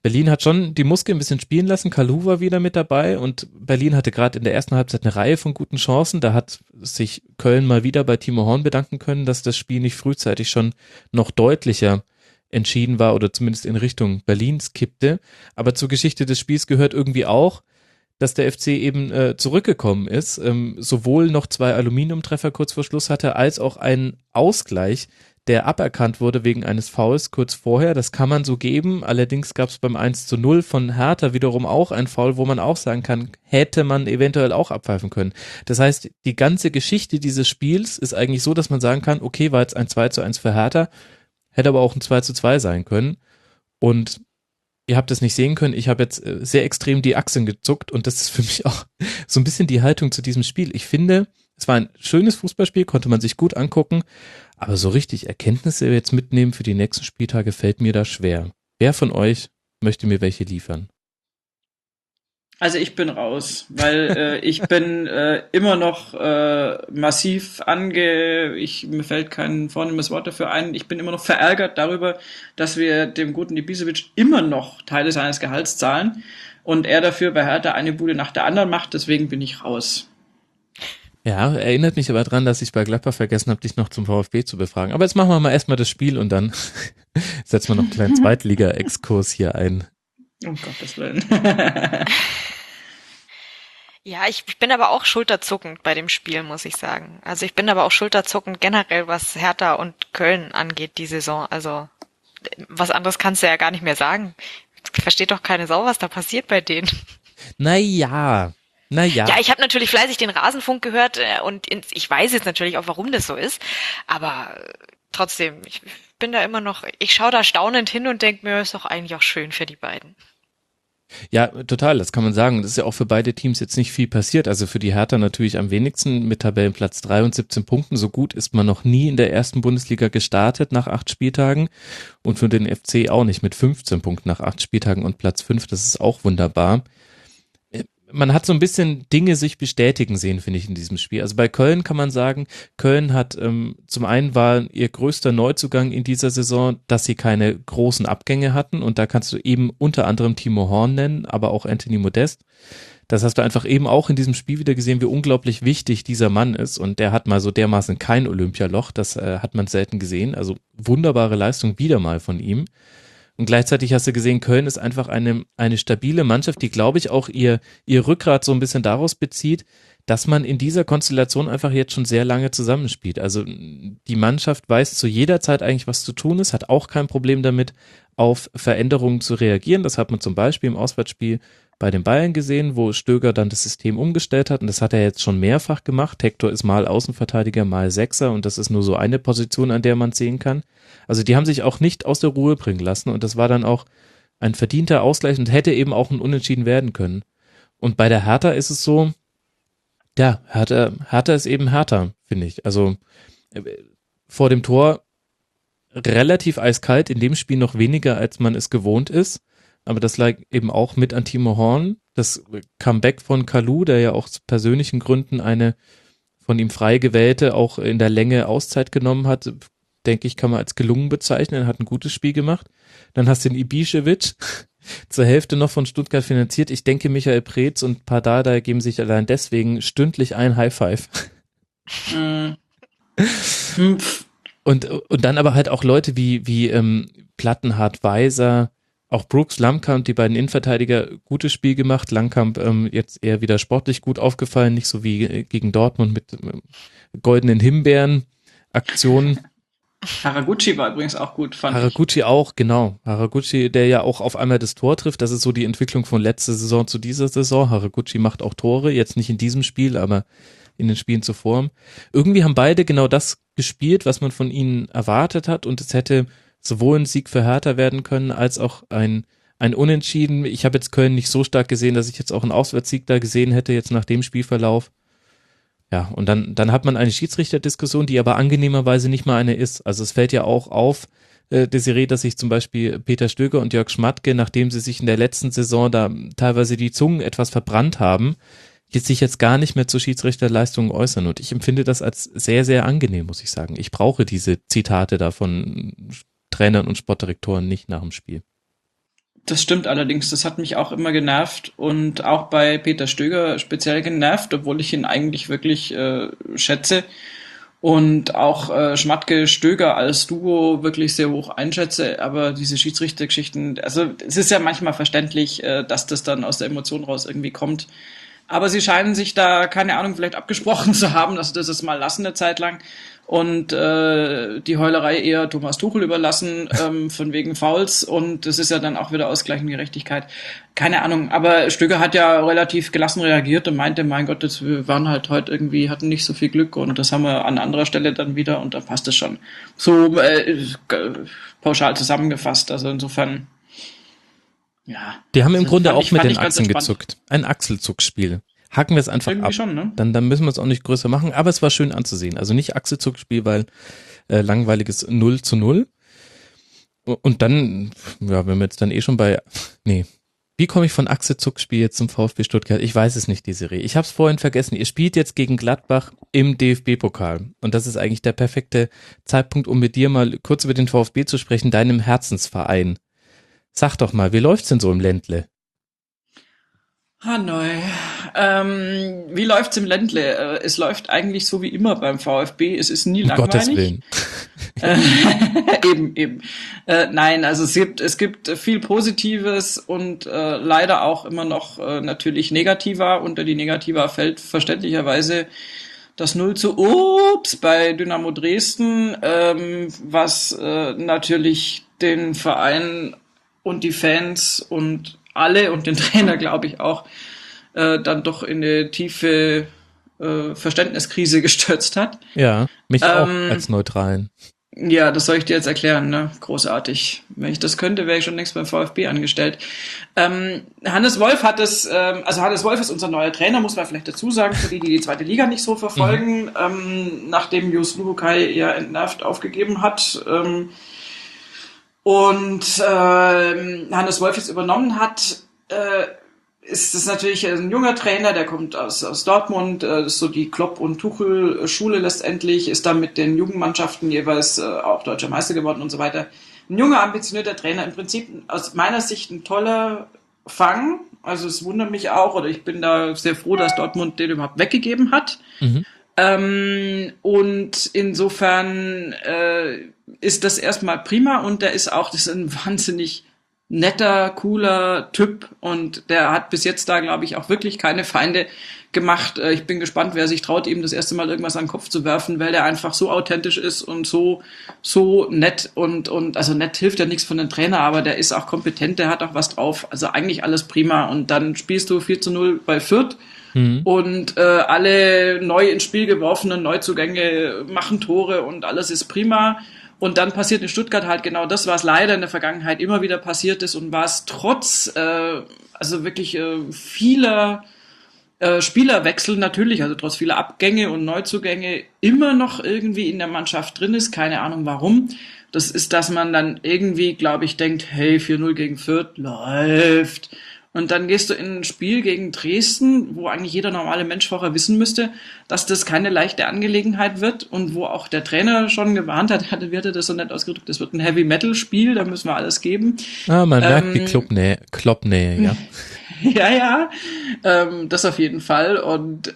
Berlin hat schon die Muskeln ein bisschen spielen lassen. Kalou war wieder mit dabei und Berlin hatte gerade in der ersten Halbzeit eine Reihe von guten Chancen. Da hat sich Köln mal wieder bei Timo Horn bedanken können, dass das Spiel nicht frühzeitig schon noch deutlicher entschieden war oder zumindest in Richtung Berlins kippte. Aber zur Geschichte des Spiels gehört irgendwie auch, dass der FC eben zurückgekommen ist, sowohl noch 2 Aluminiumtreffer kurz vor Schluss hatte, als auch einen Ausgleich, der aberkannt wurde wegen eines Fouls kurz vorher. Das kann man so geben. Allerdings gab es beim 1:0 von Hertha wiederum auch ein Foul, wo man auch sagen kann, hätte man eventuell auch abpfeifen können. Das heißt, die ganze Geschichte dieses Spiels ist eigentlich so, dass man sagen kann, okay, war jetzt ein 2:1 für Hertha, hätte aber auch ein 2:2 sein können. Und ihr habt es nicht sehen können, ich habe jetzt sehr extrem die Achseln gezuckt und das ist für mich auch so ein bisschen die Haltung zu diesem Spiel. Ich finde, es war ein schönes Fußballspiel, konnte man sich gut angucken, aber so richtig Erkenntnisse jetzt mitnehmen für die nächsten Spieltage fällt mir da schwer. Wer von euch möchte mir welche liefern? Also ich bin raus, weil ich bin immer noch massiv mir fällt kein vornehmes Wort dafür ein, ich bin immer noch verärgert darüber, dass wir dem guten Ibisevic immer noch Teile seines Gehalts zahlen und er dafür bei Hertha eine Bude nach der anderen macht, deswegen bin ich raus. Ja, erinnert mich aber dran, dass ich bei Gladbach vergessen habe, dich noch zum VfB zu befragen. Aber jetzt machen wir mal erstmal das Spiel und dann setzen wir noch einen kleinen Zweitliga-Exkurs hier ein. Um Gottes Willen. Ja, ich bin aber auch schulterzuckend bei dem Spiel, muss ich sagen. Also ich bin aber auch schulterzuckend generell, was Hertha und Köln angeht, die Saison. Also was anderes kannst du ja gar nicht mehr sagen. Versteht doch keine Sau, was da passiert bei denen. Naja. Ja, ich habe natürlich fleißig den Rasenfunk gehört und ich weiß jetzt natürlich auch, warum das so ist. Aber trotzdem, ich bin da immer noch, ich schaue da staunend hin und denke mir, ist doch eigentlich auch schön für die beiden. Ja, total, das kann man sagen. Das ist ja auch für beide Teams jetzt nicht viel passiert. Also für die Hertha natürlich am wenigsten mit Tabellenplatz 3 und 17 Punkten. So gut ist man noch nie in der ersten Bundesliga gestartet nach 8 Spieltagen. Und für den FC auch nicht mit 15 Punkten nach 8 Spieltagen und Platz 5. Das ist auch wunderbar. Man hat so ein bisschen Dinge sich bestätigen sehen, finde ich, in diesem Spiel. Also bei Köln kann man sagen, Köln hat zum einen war ihr größter Neuzugang in dieser Saison, dass sie keine großen Abgänge hatten und da kannst du eben unter anderem Timo Horn nennen, aber auch Anthony Modest. Das hast du einfach eben auch in diesem Spiel wieder gesehen, wie unglaublich wichtig dieser Mann ist und der hat mal so dermaßen kein Olympialoch, das hat man selten gesehen. Also wunderbare Leistung wieder mal von ihm. Und gleichzeitig hast du gesehen, Köln ist einfach eine stabile Mannschaft, die, glaube ich, auch ihr Rückgrat so ein bisschen daraus bezieht, dass man in dieser Konstellation einfach jetzt schon sehr lange zusammenspielt. Also die Mannschaft weiß zu jeder Zeit eigentlich, was zu tun ist, hat auch kein Problem damit, auf Veränderungen zu reagieren. Das hat man zum Beispiel im Auswärtsspiel bei den Bayern gesehen, wo Stöger dann das System umgestellt hat und das hat er jetzt schon mehrfach gemacht. Hector ist mal Außenverteidiger, mal Sechser und das ist nur so eine Position, an der man sehen kann. Also die haben sich auch nicht aus der Ruhe bringen lassen und das war dann auch ein verdienter Ausgleich und hätte eben auch ein Unentschieden werden können. Und bei der Hertha ist es so, ja, Hertha ist eben Hertha, finde ich. Also vor dem Tor relativ eiskalt, in dem Spiel noch weniger, als man es gewohnt ist. Aber das lag eben auch mit an Timo Horn. Das Comeback von Kalou, der ja auch aus persönlichen Gründen eine von ihm frei gewählte, auch in der Länge Auszeit genommen hat, denke ich, kann man als gelungen bezeichnen. Er hat ein gutes Spiel gemacht. Dann hast du den Ibišević zur Hälfte noch von Stuttgart finanziert. Ich denke, Michael Preetz und Pardada geben sich allein deswegen stündlich ein High Five. Und dann aber halt auch Leute wie Plattenhardt, Weiser, auch Brooks, Langkamp, die beiden Innenverteidiger, gutes Spiel gemacht. Langkamp jetzt eher wieder sportlich gut aufgefallen, nicht so wie gegen Dortmund mit goldenen Himbeeren-Aktionen. Haraguchi war übrigens auch gut, fand ich. Haraguchi auch, genau. Haraguchi, der ja auch auf einmal das Tor trifft. Das ist so die Entwicklung von letzter Saison zu dieser Saison. Haraguchi macht auch Tore, jetzt nicht in diesem Spiel, aber in den Spielen zuvor. Irgendwie haben beide genau das gespielt, was man von ihnen erwartet hat und es hätte sowohl ein Sieg für Hertha werden können, als auch ein Unentschieden. Ich habe jetzt Köln nicht so stark gesehen, dass ich jetzt auch einen Auswärtssieg da gesehen hätte, jetzt nach dem Spielverlauf. Ja, und dann hat man eine Schiedsrichterdiskussion, die aber angenehmerweise nicht mal eine ist. Also es fällt ja auch auf, Desiree, dass sich zum Beispiel Peter Stöger und Jörg Schmatke, nachdem sie sich in der letzten Saison da teilweise die Zungen etwas verbrannt haben, sich jetzt gar nicht mehr zur Schiedsrichterleistung äußern. Und ich empfinde das als sehr, sehr angenehm, muss ich sagen. Ich brauche diese Zitate da von Trainern und Sportdirektoren nicht nach dem Spiel. Das stimmt allerdings, das hat mich auch immer genervt und auch bei Peter Stöger speziell genervt, obwohl ich ihn eigentlich wirklich schätze und auch Schmatke Stöger als Duo wirklich sehr hoch einschätze, aber diese Schiedsrichtergeschichten, also es ist ja manchmal verständlich, dass das dann aus der Emotion raus irgendwie kommt. Aber sie scheinen sich da, keine Ahnung, vielleicht abgesprochen zu haben, dass das mal lassen eine Zeit lang und die Heulerei eher Thomas Tuchel überlassen, von wegen Fouls, und das ist ja dann auch wieder ausgleichende Gerechtigkeit. Keine Ahnung, aber Stöger hat ja relativ gelassen reagiert und meinte, mein Gott, wir waren halt heute irgendwie, hatten nicht so viel Glück und das haben wir an anderer Stelle dann wieder und dann passt es schon. So pauschal zusammengefasst, also insofern, ja. Die haben im Also Grunde auch mit den ich ganz Achseln entspannt. gezuckt. Ein Achselzugsspiel. Hacken wir es einfach Irgendwie ab. schon, ne? Dann müssen wir es auch nicht größer machen, aber es war schön anzusehen. Also nicht Achselzugsspiel, weil langweiliges 0:0. Und dann, ja, wenn wir jetzt dann schon wie komme ich von Achselzugsspiel jetzt zum VfB Stuttgart? Ich weiß es nicht, die Serie. Ich habe es vorhin vergessen. Ihr spielt jetzt gegen Gladbach im DFB-Pokal. Und das ist eigentlich der perfekte Zeitpunkt, um mit dir mal kurz über den VfB zu sprechen, deinem Herzensverein. Sag doch mal, wie läuft's denn so im Ländle? Hanoi. Wie läuft's im Ländle? Es läuft eigentlich so wie immer beim VfB. Es ist nie Um Gottes langweilig. Willen. Eben. Nein, also es gibt viel Positives und leider auch immer noch natürlich Negativa. Unter die Negativa fällt verständlicherweise das 0:Ups bei Dynamo Dresden, was natürlich den Verein und die Fans und alle und den Trainer, glaube ich, auch dann doch in eine tiefe Verständniskrise gestürzt hat. Ja, mich auch als Neutralen. Ja, das soll ich dir jetzt erklären, ne? Großartig. Wenn ich das könnte, wäre ich schon längst beim VfB angestellt. Hannes Wolf hat es, also Hannes Wolf ist unser neuer Trainer, muss man vielleicht dazu sagen, für die die zweite Liga nicht so verfolgen, nachdem Jus Luhukai ja entnervt aufgegeben hat. Und Hannes Wolf jetzt übernommen hat, ist es natürlich ein junger Trainer, der kommt aus Dortmund, ist so die Klopp- und Tuchel-Schule letztendlich, ist dann mit den Jugendmannschaften jeweils auch deutscher Meister geworden und so weiter. Ein junger, ambitionierter Trainer, im Prinzip aus meiner Sicht ein toller Fang, also es wundert mich auch, oder ich bin da sehr froh, dass Dortmund den überhaupt weggegeben hat. Und insofern ist das erstmal prima und das ist ein wahnsinnig netter, cooler Typ und der hat bis jetzt da, glaube ich, auch wirklich keine Feinde gemacht. Ich bin gespannt, wer sich traut, ihm das erste Mal irgendwas an den Kopf zu werfen, weil der einfach so authentisch ist und so nett und also nett hilft ja nichts von den Trainer, aber der ist auch kompetent, der hat auch was drauf. Also eigentlich alles prima und dann spielst du 4:0 bei Fürth und alle neu ins Spiel geworfenen Neuzugänge machen Tore und alles ist prima. Und dann passiert in Stuttgart halt genau das, was leider in der Vergangenheit immer wieder passiert ist und was trotz also wirklich vieler Spielerwechsel natürlich, also trotz vieler Abgänge und Neuzugänge immer noch irgendwie in der Mannschaft drin ist. Keine Ahnung warum. Das ist, dass man dann irgendwie, glaube ich, denkt, hey, 4:0 gegen Fürth, läuft. Und dann gehst du in ein Spiel gegen Dresden, wo eigentlich jeder normale Mensch vorher wissen müsste, dass das keine leichte Angelegenheit wird und wo auch der Trainer schon gewarnt hat, wie hat er das so nett ausgedrückt, das wird ein Heavy-Metal-Spiel, da müssen wir alles geben. Man merkt die Kloppnähe, ja. Ja, das auf jeden Fall. Und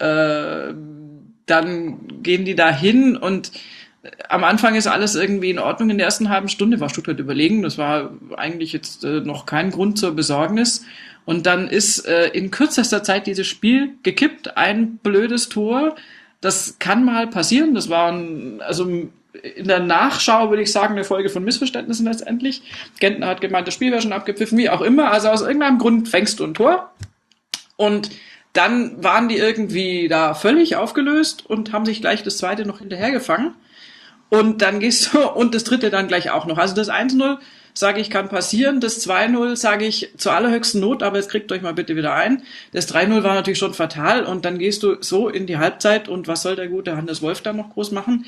dann gehen die da hin und am Anfang ist alles irgendwie in Ordnung. In der ersten halben Stunde war Stuttgart überlegen. Das war eigentlich jetzt noch kein Grund zur Besorgnis. Und dann ist in kürzester Zeit dieses Spiel gekippt. Ein blödes Tor. Das kann mal passieren. Das war also in der Nachschau, würde ich sagen, eine Folge von Missverständnissen letztendlich. Gentner hat gemeint, das Spiel wäre schon abgepfiffen, wie auch immer. Also aus irgendeinem Grund fängst du ein Tor. Und dann waren die irgendwie da völlig aufgelöst und haben sich gleich das zweite noch hinterhergefangen. Und dann gehst du, und das dritte dann gleich auch noch. Also das 1:0, sage ich, kann passieren. Das 2:0 sage ich zur allerhöchsten Not, aber jetzt kriegt euch mal bitte wieder ein. Das 3:0 war natürlich schon fatal und dann gehst du so in die Halbzeit und was soll der gute Hannes Wolf da noch groß machen?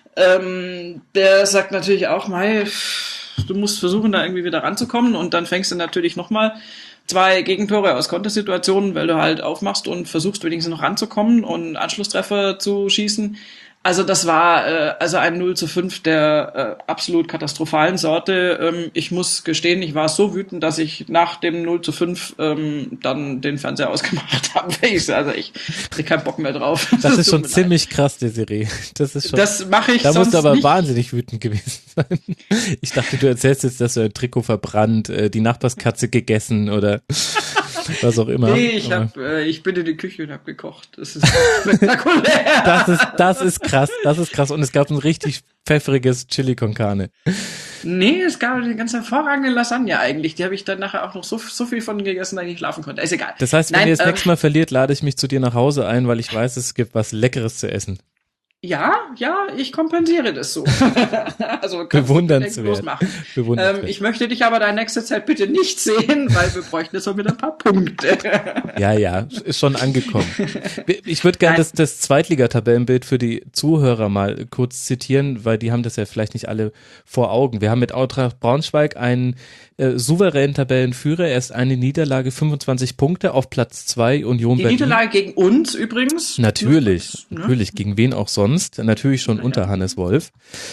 Der sagt natürlich auch, Mei, du musst versuchen, da irgendwie wieder ranzukommen und dann fängst du natürlich nochmal 2 Gegentore aus Kontersituationen, weil du halt aufmachst und versuchst wenigstens noch ranzukommen und einen Anschlusstreffer zu schießen. Also das war also ein 0:5 der absolut katastrophalen Sorte. Ich muss gestehen, ich war so wütend, dass ich nach dem 0:5 dann den Fernseher ausgemacht habe. Also ich krieg keinen Bock mehr drauf. Das ist schon ziemlich krass, Desiree. Das mache ich da sonst musst du aber nicht. wahnsinnig wütend gewesen sein. Ich dachte, du erzählst jetzt, dass du ein Trikot verbrannt, die Nachbarskatze gegessen oder was auch immer. Nee, ich bin in die Küche und habe gekocht. Das ist spektakulär. Das ist krass. Und es gab ein richtig pfeffriges Chili con Carne. Nee, es gab eine ganz hervorragende Lasagne eigentlich. Die habe ich dann nachher auch noch so viel von gegessen, dass ich nicht schlafen konnte. Ist egal. Das heißt, wenn ihr das nächste Mal verliert, lade ich mich zu dir nach Hause ein, weil ich weiß, es gibt was Leckeres zu essen. Ja, ich kompensiere das so. Also bewundernswert. Ich möchte dich aber deine nächste Zeit bitte nicht sehen, weil wir bräuchten jetzt noch wieder ein paar Punkte. Ja, ist schon angekommen. Ich würde gerne das Zweitligatabellenbild für die Zuhörer mal kurz zitieren, weil die haben das ja vielleicht nicht alle vor Augen. Wir haben mit Eintracht Braunschweig einen souveränen Tabellenführer, erst eine Niederlage, 25 Punkte auf Platz 2, Union Die Berlin. Niederlage gegen uns übrigens. Natürlich, gegen wen auch sonst, natürlich schon unter Hannes Wolf.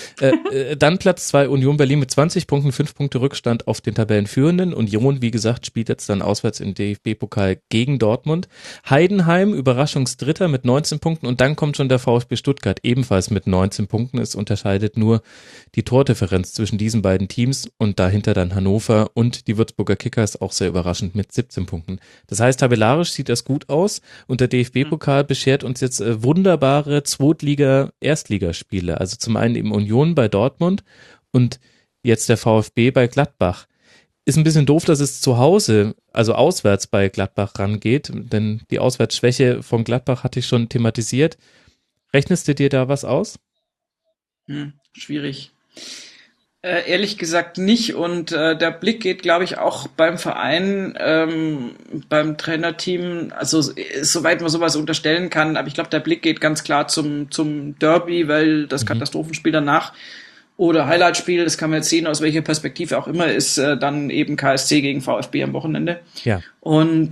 Dann Platz 2 Union Berlin mit 20 Punkten, 5 Punkte Rückstand auf den Tabellenführenden. Union, wie gesagt, spielt jetzt dann auswärts im DFB-Pokal gegen Dortmund. Heidenheim, Überraschungsdritter mit 19 Punkten und dann kommt schon der VfB Stuttgart, ebenfalls mit 19 Punkten. Es unterscheidet nur die Tordifferenz zwischen diesen beiden Teams und dahinter dann Hannover und die Würzburger Kickers, auch sehr überraschend, mit 17 Punkten. Das heißt, tabellarisch sieht das gut aus und der DFB-Pokal beschert uns jetzt wunderbare Zweitliga-Erstligaspiele. Also zum einen eben Union bei Dortmund und jetzt der VfB bei Gladbach. Ist ein bisschen doof, dass es zu Hause, also auswärts bei Gladbach rangeht, denn die Auswärtsschwäche von Gladbach hatte ich schon thematisiert. Rechnest du dir da was aus? Schwierig. Ehrlich gesagt nicht und der Blick geht, glaube ich, auch beim Verein, beim Trainerteam, also soweit man sowas unterstellen kann, aber ich glaube, der Blick geht ganz klar zum Derby, weil das Katastrophenspiel danach oder Highlightspiel, das kann man jetzt sehen, aus welcher Perspektive auch immer, ist dann eben KSC gegen VfB am Wochenende. Ja. Und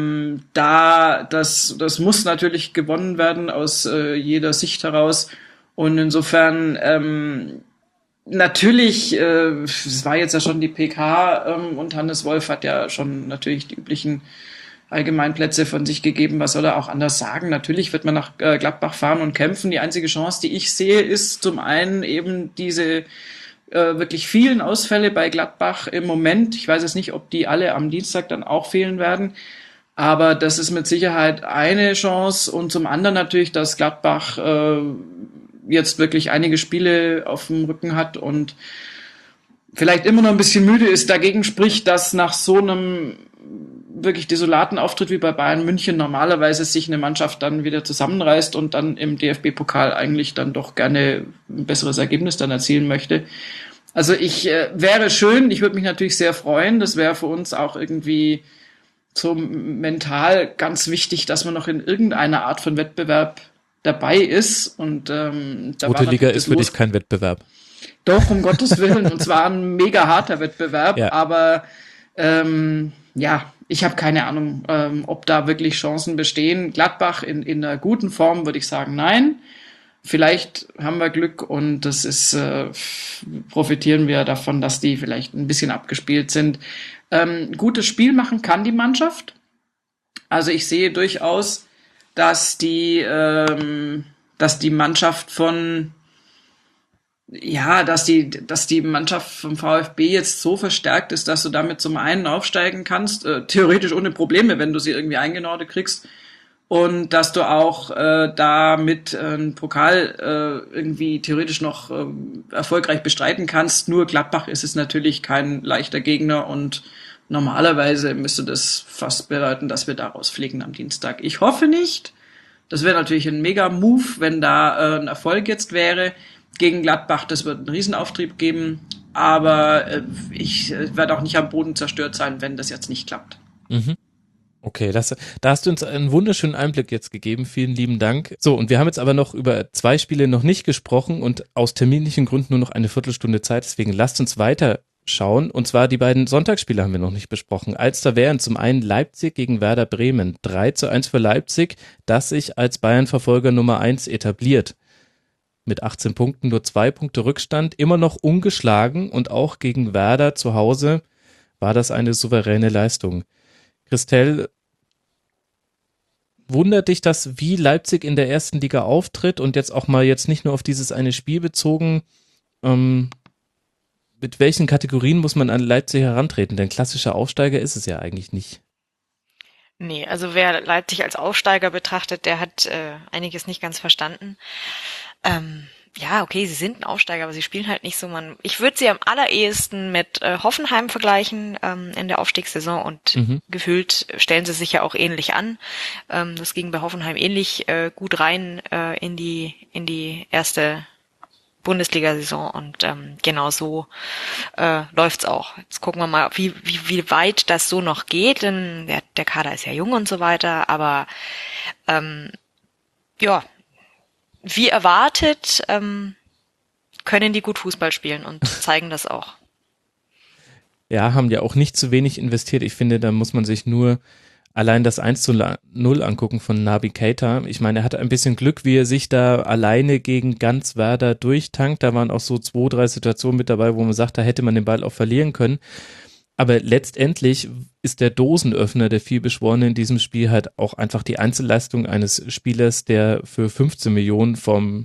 das muss natürlich gewonnen werden aus jeder Sicht heraus und insofern natürlich, es war jetzt ja schon die PK und Hannes Wolf hat ja schon natürlich die üblichen Allgemeinplätze von sich gegeben. Was soll er auch anders sagen? Natürlich wird man nach Gladbach fahren und kämpfen. Die einzige Chance, die ich sehe, ist zum einen eben diese wirklich vielen Ausfälle bei Gladbach im Moment. Ich weiß jetzt nicht, ob die alle am Dienstag dann auch fehlen werden. Aber das ist mit Sicherheit eine Chance. Und zum anderen natürlich, dass Gladbach jetzt wirklich einige Spiele auf dem Rücken hat und vielleicht immer noch ein bisschen müde ist. Dagegen spricht, dass nach so einem wirklich desolaten Auftritt wie bei Bayern München normalerweise sich eine Mannschaft dann wieder zusammenreißt und dann im DFB-Pokal eigentlich dann doch gerne ein besseres Ergebnis dann erzielen möchte. Also wäre schön, ich würde mich natürlich sehr freuen. Das wäre für uns auch irgendwie so mental ganz wichtig, dass man noch in irgendeiner Art von Wettbewerb dabei ist und Rote Liga ist für dich kein Wettbewerb. Doch, um Gottes Willen, und zwar ein mega harter Wettbewerb, aber ich habe keine Ahnung, ob da wirklich Chancen bestehen. Gladbach in einer guten Form würde ich sagen, nein. Vielleicht haben wir Glück und das ist profitieren wir davon, dass die vielleicht ein bisschen abgespielt sind. Gutes Spiel machen kann die Mannschaft. Also ich sehe durchaus, dass die Mannschaft dass die Mannschaft vom VfB jetzt so verstärkt ist, dass du damit zum einen aufsteigen kannst, theoretisch ohne Probleme, wenn du sie irgendwie eingenordet kriegst, und dass du auch damit einen Pokal irgendwie theoretisch noch erfolgreich bestreiten kannst. Nur Gladbach ist es natürlich kein leichter Gegner und normalerweise müsste das fast bedeuten, dass wir da rausfliegen am Dienstag. Ich hoffe nicht. Das wäre natürlich ein Mega-Move, wenn da ein Erfolg jetzt wäre gegen Gladbach. Das wird einen Riesenauftrieb geben. Aber ich werde auch nicht am Boden zerstört sein, wenn das jetzt nicht klappt. Mhm. Okay, da hast du uns einen wunderschönen Einblick jetzt gegeben. Vielen lieben Dank. So, und wir haben jetzt aber noch über 2 Spiele noch nicht gesprochen und aus terminlichen Gründen nur noch eine Viertelstunde Zeit. Deswegen lasst uns weiter schauen. Und zwar die beiden Sonntagsspiele haben wir noch nicht besprochen. Als wären zum einen Leipzig gegen Werder Bremen. 3:1 für Leipzig, das sich als Bayern-Verfolger Nummer 1 etabliert. mit 18 Punkten, nur 2 Punkte Rückstand, immer noch ungeschlagen und auch gegen Werder zu Hause war das eine souveräne Leistung. Christel, wundert dich das, wie Leipzig in der ersten Liga auftritt und jetzt auch mal jetzt nicht nur auf dieses eine Spiel bezogen, mit welchen Kategorien muss man an Leipzig herantreten? Denn klassischer Aufsteiger ist es ja eigentlich nicht. Nee, also wer Leipzig als Aufsteiger betrachtet, der hat einiges nicht ganz verstanden. Ja, okay, sie sind ein Aufsteiger, aber sie spielen halt nicht so. Ich würde sie am allerersten mit Hoffenheim vergleichen in der Aufstiegssaison und gefühlt stellen sie sich ja auch ähnlich an. Das ging bei Hoffenheim ähnlich gut rein in die erste Bundesliga-Saison und genau so läuft's auch. Jetzt gucken wir mal, wie weit das so noch geht, denn der Kader ist ja jung und so weiter, aber ja, wie erwartet können die gut Fußball spielen und zeigen das auch. Ja, haben ja auch nicht zu wenig investiert. Ich finde, da muss man sich nur allein das 1:0 angucken von Naby Keita. Ich meine, er hatte ein bisschen Glück, wie er sich da alleine gegen ganz Werder durchtankt. Da waren auch so 2, 3 Situationen mit dabei, wo man sagt, da hätte man den Ball auch verlieren können. Aber letztendlich ist der Dosenöffner der vielbeschworene in diesem Spiel halt auch einfach die Einzelleistung eines Spielers, der für 15 Millionen vom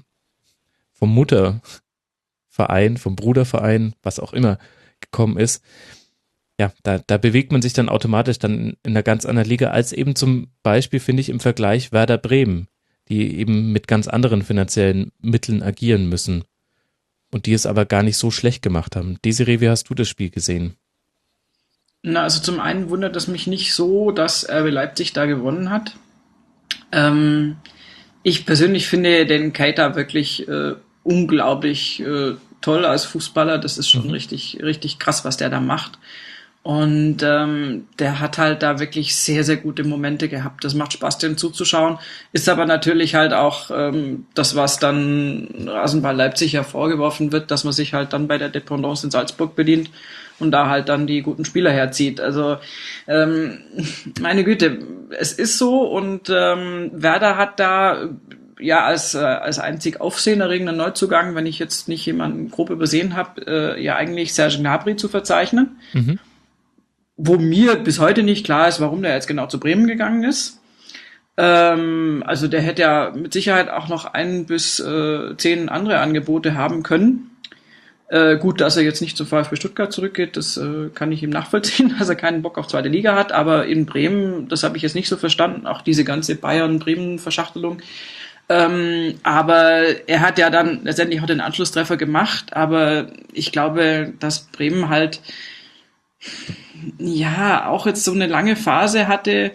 Mutterverein, vom Bruderverein, was auch immer, gekommen ist. Ja, da bewegt man sich dann automatisch dann in einer ganz anderen Liga als eben zum Beispiel, finde ich, im Vergleich Werder Bremen, die eben mit ganz anderen finanziellen Mitteln agieren müssen und die es aber gar nicht so schlecht gemacht haben. Desiree, wie hast du das Spiel gesehen? Na, also zum einen wundert es mich nicht so, dass RB Leipzig da gewonnen hat. Ich persönlich finde den Keita wirklich unglaublich toll als Fußballer. Das ist schon richtig, richtig krass, was der da macht. Und der hat halt da wirklich sehr, sehr gute Momente gehabt. Das macht Spaß, dem zuzuschauen. Ist aber natürlich halt auch das, was dann Rasenball Leipzig hervorgeworfen wird, dass man sich halt dann bei der Dependance in Salzburg bedient und da halt dann die guten Spieler herzieht. Also meine Güte, es ist so und Werder hat da ja als einzig aufsehenerregender Neuzugang, wenn ich jetzt nicht jemanden grob übersehen habe, ja eigentlich Serge Gnabry zu verzeichnen. Wo mir bis heute nicht klar ist, warum der jetzt genau zu Bremen gegangen ist. Also der hätte ja mit Sicherheit auch noch 1 bis 10 andere Angebote haben können. Gut, dass er jetzt nicht zu VfB Stuttgart zurückgeht, das kann ich ihm nachvollziehen, dass er keinen Bock auf zweite Liga hat, aber in Bremen, das habe ich jetzt nicht so verstanden, auch diese ganze Bayern-Bremen-Verschachtelung. Aber er hat ja dann letztendlich auch den Anschlusstreffer gemacht, aber ich glaube, dass Bremen halt ja auch jetzt so eine lange Phase hatte,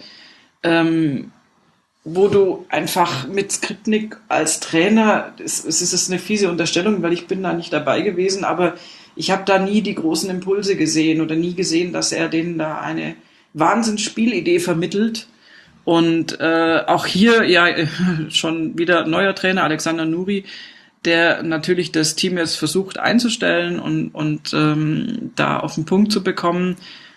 wo du einfach mit Skripnik als Trainer, es ist eine fiese Unterstellung, weil ich bin da nicht dabei gewesen, aber ich habe da nie die großen Impulse gesehen oder nie gesehen, dass er denen da eine Wahnsinnsspielidee vermittelt. Und auch hier ja schon wieder neuer Trainer, Alexander Nuri, der natürlich das Team jetzt versucht einzustellen und da auf den Punkt zu bekommen.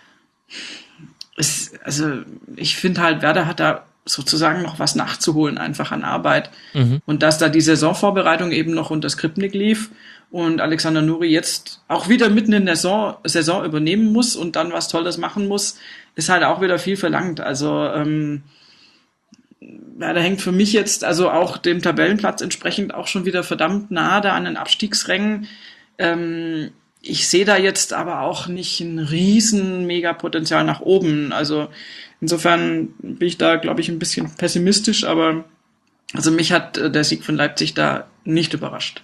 Also ich finde halt, Werder hat da sozusagen noch was nachzuholen, einfach an Arbeit. Und dass da die Saisonvorbereitung eben noch unter Skripnik lief und Alexander Nuri jetzt auch wieder mitten in der Saison übernehmen muss und dann was Tolles machen muss, ist halt auch wieder viel verlangt. Also ja, da hängt für mich jetzt also auch dem Tabellenplatz entsprechend auch schon wieder verdammt nah da an den Abstiegsrängen. Ich sehe da jetzt aber auch nicht ein riesen Megapotenzial nach oben. Also insofern bin ich da, glaube ich, ein bisschen pessimistisch, aber also mich hat der Sieg von Leipzig da nicht überrascht.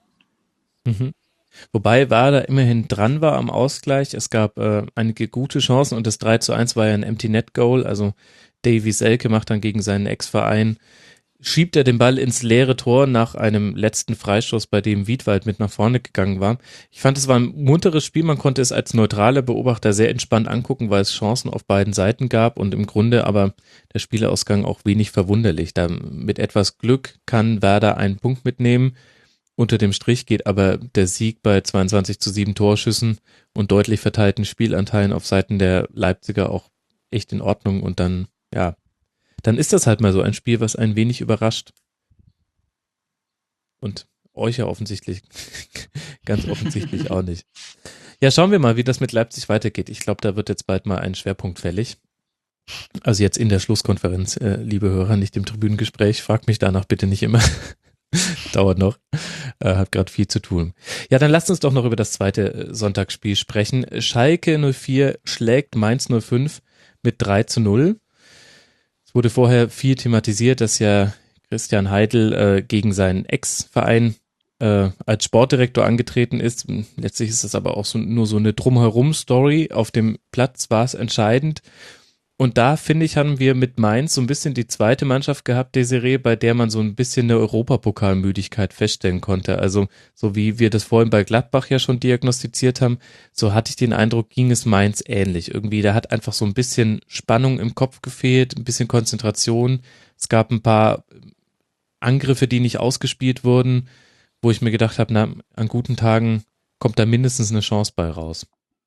Wobei Werder immerhin dran war am Ausgleich. Es gab einige gute Chancen und das 3:1 war ja ein Empty-Net-Goal, also Davy Selke macht dann gegen seinen Ex-Verein, schiebt er den Ball ins leere Tor nach einem letzten Freistoß, bei dem Wiedwald mit nach vorne gegangen war. Ich fand, es war ein munteres Spiel, man konnte es als neutraler Beobachter sehr entspannt angucken, weil es Chancen auf beiden Seiten gab und im Grunde aber der Spielausgang auch wenig verwunderlich. Da mit etwas Glück kann Werder einen Punkt mitnehmen. Unter dem Strich geht aber der Sieg bei 22:7 Torschüssen und deutlich verteilten Spielanteilen auf Seiten der Leipziger auch echt in Ordnung und dann ist das halt mal so ein Spiel, was ein wenig überrascht. Und euch ja offensichtlich, ganz offensichtlich auch nicht. Ja, schauen wir mal, wie das mit Leipzig weitergeht. Ich glaube, da wird jetzt bald mal ein Schwerpunkt fällig. Also jetzt in der Schlusskonferenz, liebe Hörer, nicht im Tribünengespräch. Fragt mich danach bitte nicht immer. Dauert noch. Hat gerade viel zu tun. Ja, dann lasst uns doch noch über das zweite Sonntagsspiel sprechen. Schalke 04 schlägt Mainz 05 mit 3-0. Es wurde vorher viel thematisiert, dass ja Christian Heidel gegen seinen Ex-Verein als Sportdirektor angetreten ist. Letztlich ist das aber auch nur so eine Drumherum-Story. Auf dem Platz war es entscheidend. Und da, finde ich, haben wir mit Mainz so ein bisschen die zweite Mannschaft gehabt, Desiree, bei der man so ein bisschen eine Europapokalmüdigkeit feststellen konnte. Also so wie wir das vorhin bei Gladbach ja schon diagnostiziert haben, so hatte ich den Eindruck, ging es Mainz ähnlich. Irgendwie, da hat einfach so ein bisschen Spannung im Kopf gefehlt, ein bisschen Konzentration. Es gab ein paar Angriffe, die nicht ausgespielt wurden, wo ich mir gedacht habe, na, an guten Tagen kommt da mindestens eine Chance bei raus.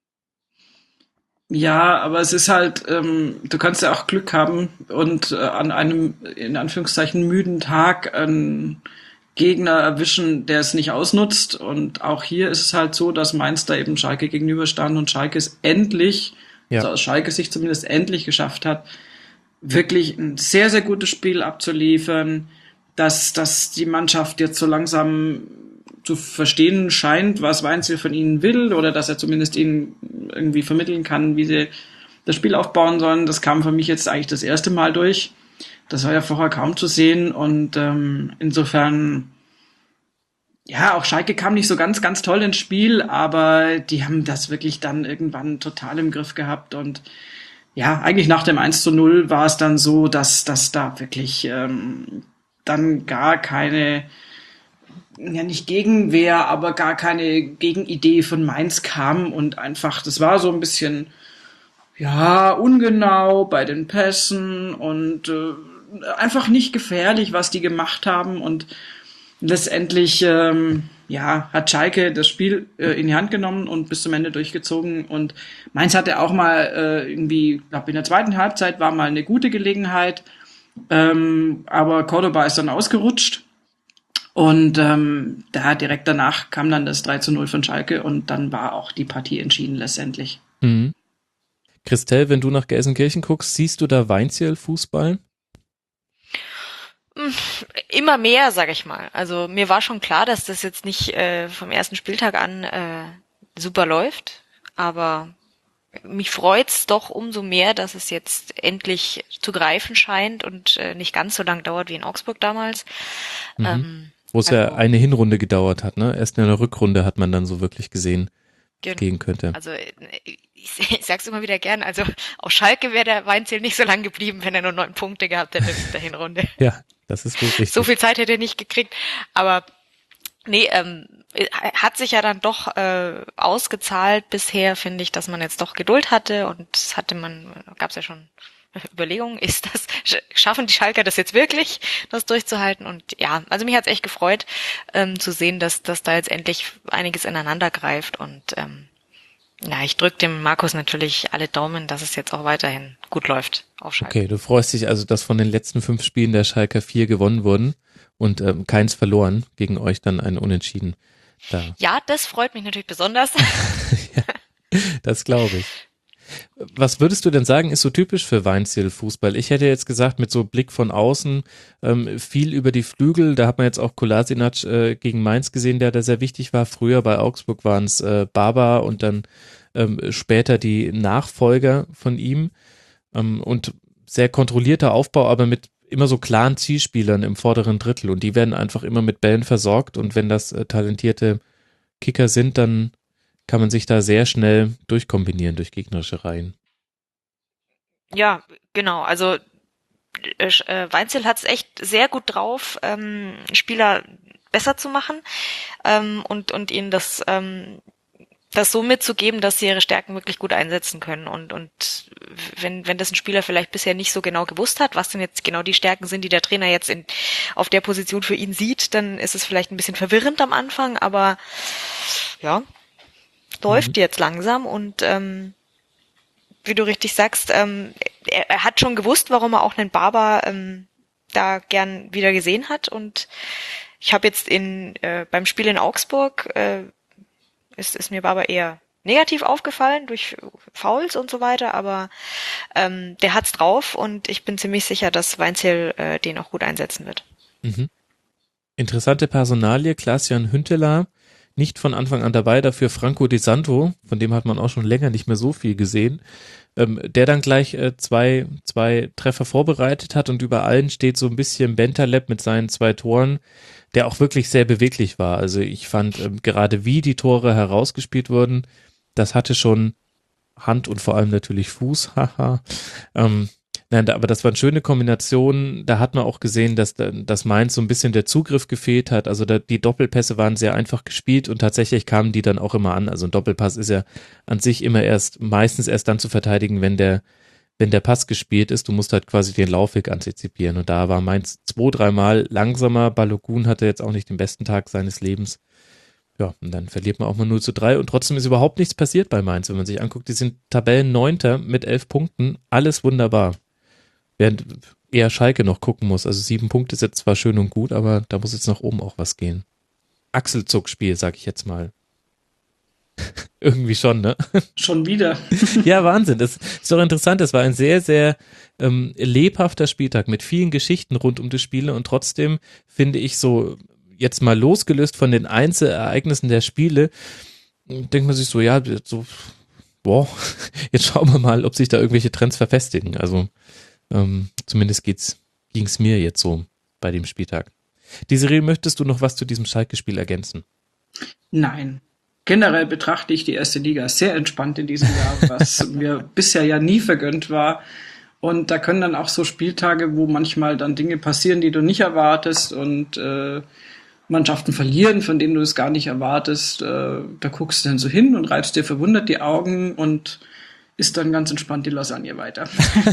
Ja, aber es ist halt, du kannst ja auch Glück haben und an einem, in Anführungszeichen, müden Tag einen Gegner erwischen, der es nicht ausnutzt. Und auch hier ist es halt so, dass Mainz da eben Schalke gegenüberstand und Schalke es endlich, also aus Schalke Sicht zumindest endlich geschafft hat, wirklich ein sehr, sehr gutes Spiel abzuliefern, dass die Mannschaft jetzt so langsam zu verstehen scheint, was Weinziel von ihnen will, oder dass er zumindest ihnen irgendwie vermitteln kann, wie sie das Spiel aufbauen sollen. Das kam für mich jetzt eigentlich das erste Mal durch. Das war ja vorher kaum zu sehen und insofern, ja, auch Schalke kam nicht so ganz, ganz toll ins Spiel, aber die haben das wirklich dann irgendwann total im Griff gehabt und ja, eigentlich nach dem 1-0 war es dann so, dass da wirklich dann gar keine, ja nicht Gegenwehr, aber gar keine Gegenidee von Mainz kam und einfach, das war so ein bisschen, ja, ungenau bei den Pässen und einfach nicht gefährlich, was die gemacht haben und letztendlich, hat Schalke das Spiel in die Hand genommen und bis zum Ende durchgezogen und Mainz hatte auch mal irgendwie, glaube in der zweiten Halbzeit war mal eine gute Gelegenheit, aber Cordoba ist dann ausgerutscht. Und da direkt danach kam dann das 3-0 von Schalke und dann war auch die Partie entschieden letztendlich. Mhm. Christelle, wenn du nach Gelsenkirchen guckst, siehst du da Weinziel-Fußball? Immer mehr, sag ich mal. Also mir war schon klar, dass das jetzt nicht vom ersten Spieltag an super läuft, aber mich freut's doch umso mehr, dass es jetzt endlich zu greifen scheint und nicht ganz so lang dauert wie in Augsburg damals. Wo es ja eine Hinrunde gedauert hat, ne? Erst in der Rückrunde hat man dann so wirklich gesehen, was gehen könnte. Also ich sag's immer wieder gern, also auf Schalke wäre der Weinziel nicht so lang geblieben, wenn er nur 9 Punkte gehabt hätte in der Hinrunde. Ja, das ist wohl richtig. So viel Zeit hätte er nicht gekriegt, aber nee, hat sich ja dann doch ausgezahlt bisher, finde ich, dass man jetzt doch Geduld hatte und das gab's ja schon Überlegung, schaffen die Schalker das jetzt wirklich, das durchzuhalten? Und ja, also mich hat's echt gefreut, zu sehen, dass da jetzt endlich einiges ineinander greift und ich drücke dem Markus natürlich alle Daumen, dass es jetzt auch weiterhin gut läuft auf Schalke. Okay, du freust dich also, dass von den letzten 5 Spielen der Schalker 4 gewonnen wurden und keins verloren, gegen euch dann ein Unentschieden. Ja, das freut mich natürlich besonders. Ja, das glaube ich. Was würdest du denn sagen, ist so typisch für Weinziel-Fußball? Ich hätte jetzt gesagt, mit so Blick von außen, viel über die Flügel, da hat man jetzt auch Kolasinac gegen Mainz gesehen, der da sehr wichtig war. Früher bei Augsburg waren es Baba und dann später die Nachfolger von ihm und sehr kontrollierter Aufbau, aber mit immer so klaren Zielspielern im vorderen Drittel und die werden einfach immer mit Bällen versorgt und wenn das talentierte Kicker sind, dann kann man sich da sehr schnell durchkombinieren durch gegnerische Reihen. Ja, genau. Also Weinziel hat es echt sehr gut drauf, Spieler besser zu machen und ihnen das so mitzugeben, dass sie ihre Stärken wirklich gut einsetzen können. Und wenn das ein Spieler vielleicht bisher nicht so genau gewusst hat, was denn jetzt genau die Stärken sind, die der Trainer jetzt auf der Position für ihn sieht, dann ist es vielleicht ein bisschen verwirrend am Anfang, aber ja, läuft jetzt langsam und wie du richtig sagst, er hat schon gewusst, warum er auch einen Barber da gern wieder gesehen hat und Ich habe jetzt beim Spiel in Augsburg ist mir aber eher negativ aufgefallen durch Fouls und so weiter, aber der hat's drauf und ich bin ziemlich sicher, dass Weinzierl den auch gut einsetzen wird. Mhm. Interessante Personalie, Klaas-Jan Huntelaar, nicht von Anfang an dabei, dafür Franco Di Santo, von dem hat man auch schon länger nicht mehr so viel gesehen, der dann gleich zwei Treffer vorbereitet hat und über allen steht so ein bisschen Bentaleb mit seinen 2 Toren, der auch wirklich sehr beweglich war. Also ich fand gerade wie die Tore herausgespielt wurden, das hatte schon Hand und vor allem natürlich Fuß, haha. Aber das waren schöne Kombinationen. Da hat man auch gesehen, dass Mainz so ein bisschen der Zugriff gefehlt hat. Also die Doppelpässe waren sehr einfach gespielt und tatsächlich kamen die dann auch immer an. Also ein Doppelpass ist ja an sich immer meistens erst dann zu verteidigen, wenn der Pass gespielt ist. Du musst halt quasi den Laufweg antizipieren. Und da war Mainz 2-3 Mal langsamer. Balogun hatte jetzt auch nicht den besten Tag seines Lebens. Ja, und dann verliert man auch mal 0-3 und trotzdem ist überhaupt nichts passiert bei Mainz, wenn man sich anguckt. Die sind Tabellen-9. mit 11 Punkten. Alles wunderbar. Während eher Schalke noch gucken muss. Also 7 Punkte ist jetzt zwar schön und gut, aber da muss jetzt nach oben auch was gehen. Achselzuckspiel, sag ich jetzt mal. Irgendwie schon, ne? Schon wieder. Ja, Wahnsinn. Das ist doch interessant. Es war ein sehr, sehr lebhafter Spieltag mit vielen Geschichten rund um die Spiele und trotzdem finde ich so, jetzt mal losgelöst von den Einzelereignissen der Spiele, denkt man sich so, ja, so, boah, jetzt schauen wir mal, ob sich da irgendwelche Trends verfestigen. Also zumindest ging es mir jetzt so bei dem Spieltag. Desiree, möchtest du noch was zu diesem Schalke-Spiel ergänzen? Nein. Generell betrachte ich die erste Liga sehr entspannt in diesem Jahr, was mir bisher ja nie vergönnt war. Und da können dann auch so Spieltage, wo manchmal dann Dinge passieren, die du nicht erwartest und Mannschaften verlieren, von denen du es gar nicht erwartest. Da guckst du dann so hin und reibst dir verwundert die Augen und isst dann ganz entspannt die Lasagne weiter.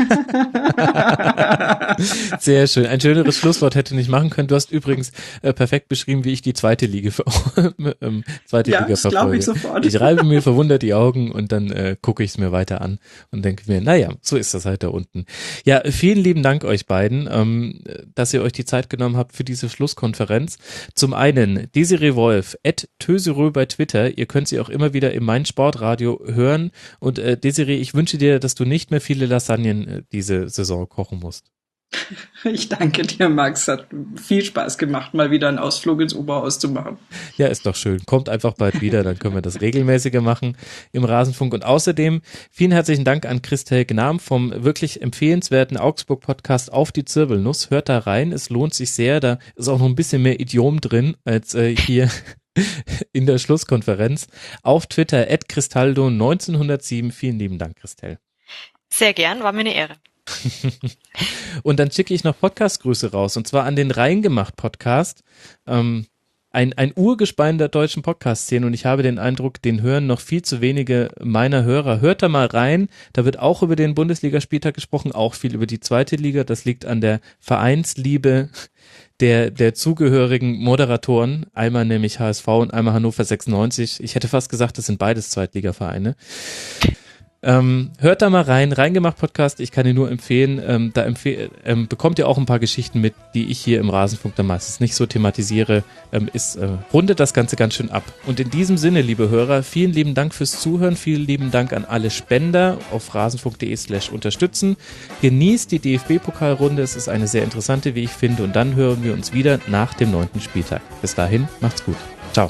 Sehr schön. Ein schöneres Schlusswort hätte nicht machen können. Du hast übrigens perfekt beschrieben, wie ich die zweite Liga Liga das glaube ich sofort. Ich reibe mir verwundert die Augen und dann gucke ich es mir weiter an und denke mir, naja, so ist das halt da unten. Ja, vielen lieben Dank euch beiden, dass ihr euch die Zeit genommen habt für diese Schlusskonferenz. Zum einen Desiree Wolf, @Töserö bei Twitter. Ihr könnt sie auch immer wieder im Mein-Sport-Radio hören. Und Desiree, ich wünsche dir, dass du nicht mehr viele Lasagnen diese Saison kochen musst. Ich danke dir, Max. Hat viel Spaß gemacht, mal wieder einen Ausflug ins Oberhaus zu machen. Ja, ist doch schön. Kommt einfach bald wieder, dann können wir das regelmäßiger machen im Rasenfunk. Und außerdem vielen herzlichen Dank an Christel Gnam vom wirklich empfehlenswerten Augsburg-Podcast Auf die Zirbelnuss. Hört da rein, es lohnt sich sehr. Da ist auch noch ein bisschen mehr Idiom drin als hier in der Schlusskonferenz. Auf Twitter @Cristaldo1907. Vielen lieben Dank, Christel. Sehr gern, war mir eine Ehre. Und dann schicke ich noch Podcast-Grüße raus, und zwar an den Reingemacht-Podcast, ein Urgespein der deutschen Podcast-Szene, und ich habe den Eindruck, den hören noch viel zu wenige meiner Hörer. Hört da mal rein, da wird auch über den Bundesligaspieltag gesprochen, auch viel über die zweite Liga, das liegt an der Vereinsliebe der zugehörigen Moderatoren, einmal nämlich HSV und einmal Hannover 96. Ich hätte fast gesagt, das sind beides Zweitligavereine. Hört da mal rein, Reingemacht Podcast, ich kann ihn nur empfehlen, bekommt ihr auch ein paar Geschichten mit, die ich hier im Rasenfunk dann meistens nicht so thematisiere, rundet das Ganze ganz schön ab. Und in diesem Sinne, liebe Hörer, vielen lieben Dank fürs Zuhören, vielen lieben Dank an alle Spender auf rasenfunk.de/unterstützen. Genießt die DFB-Pokalrunde, es ist eine sehr interessante, wie ich finde, und dann hören wir uns wieder nach dem 9. Spieltag. Bis dahin, macht's gut. Ciao.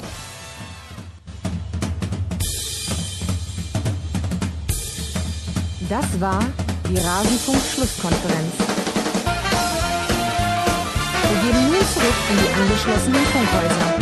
Das war die Rasenfunk-Schlusskonferenz. Wir gehen nun zurück in die angeschlossenen Funkhäuser.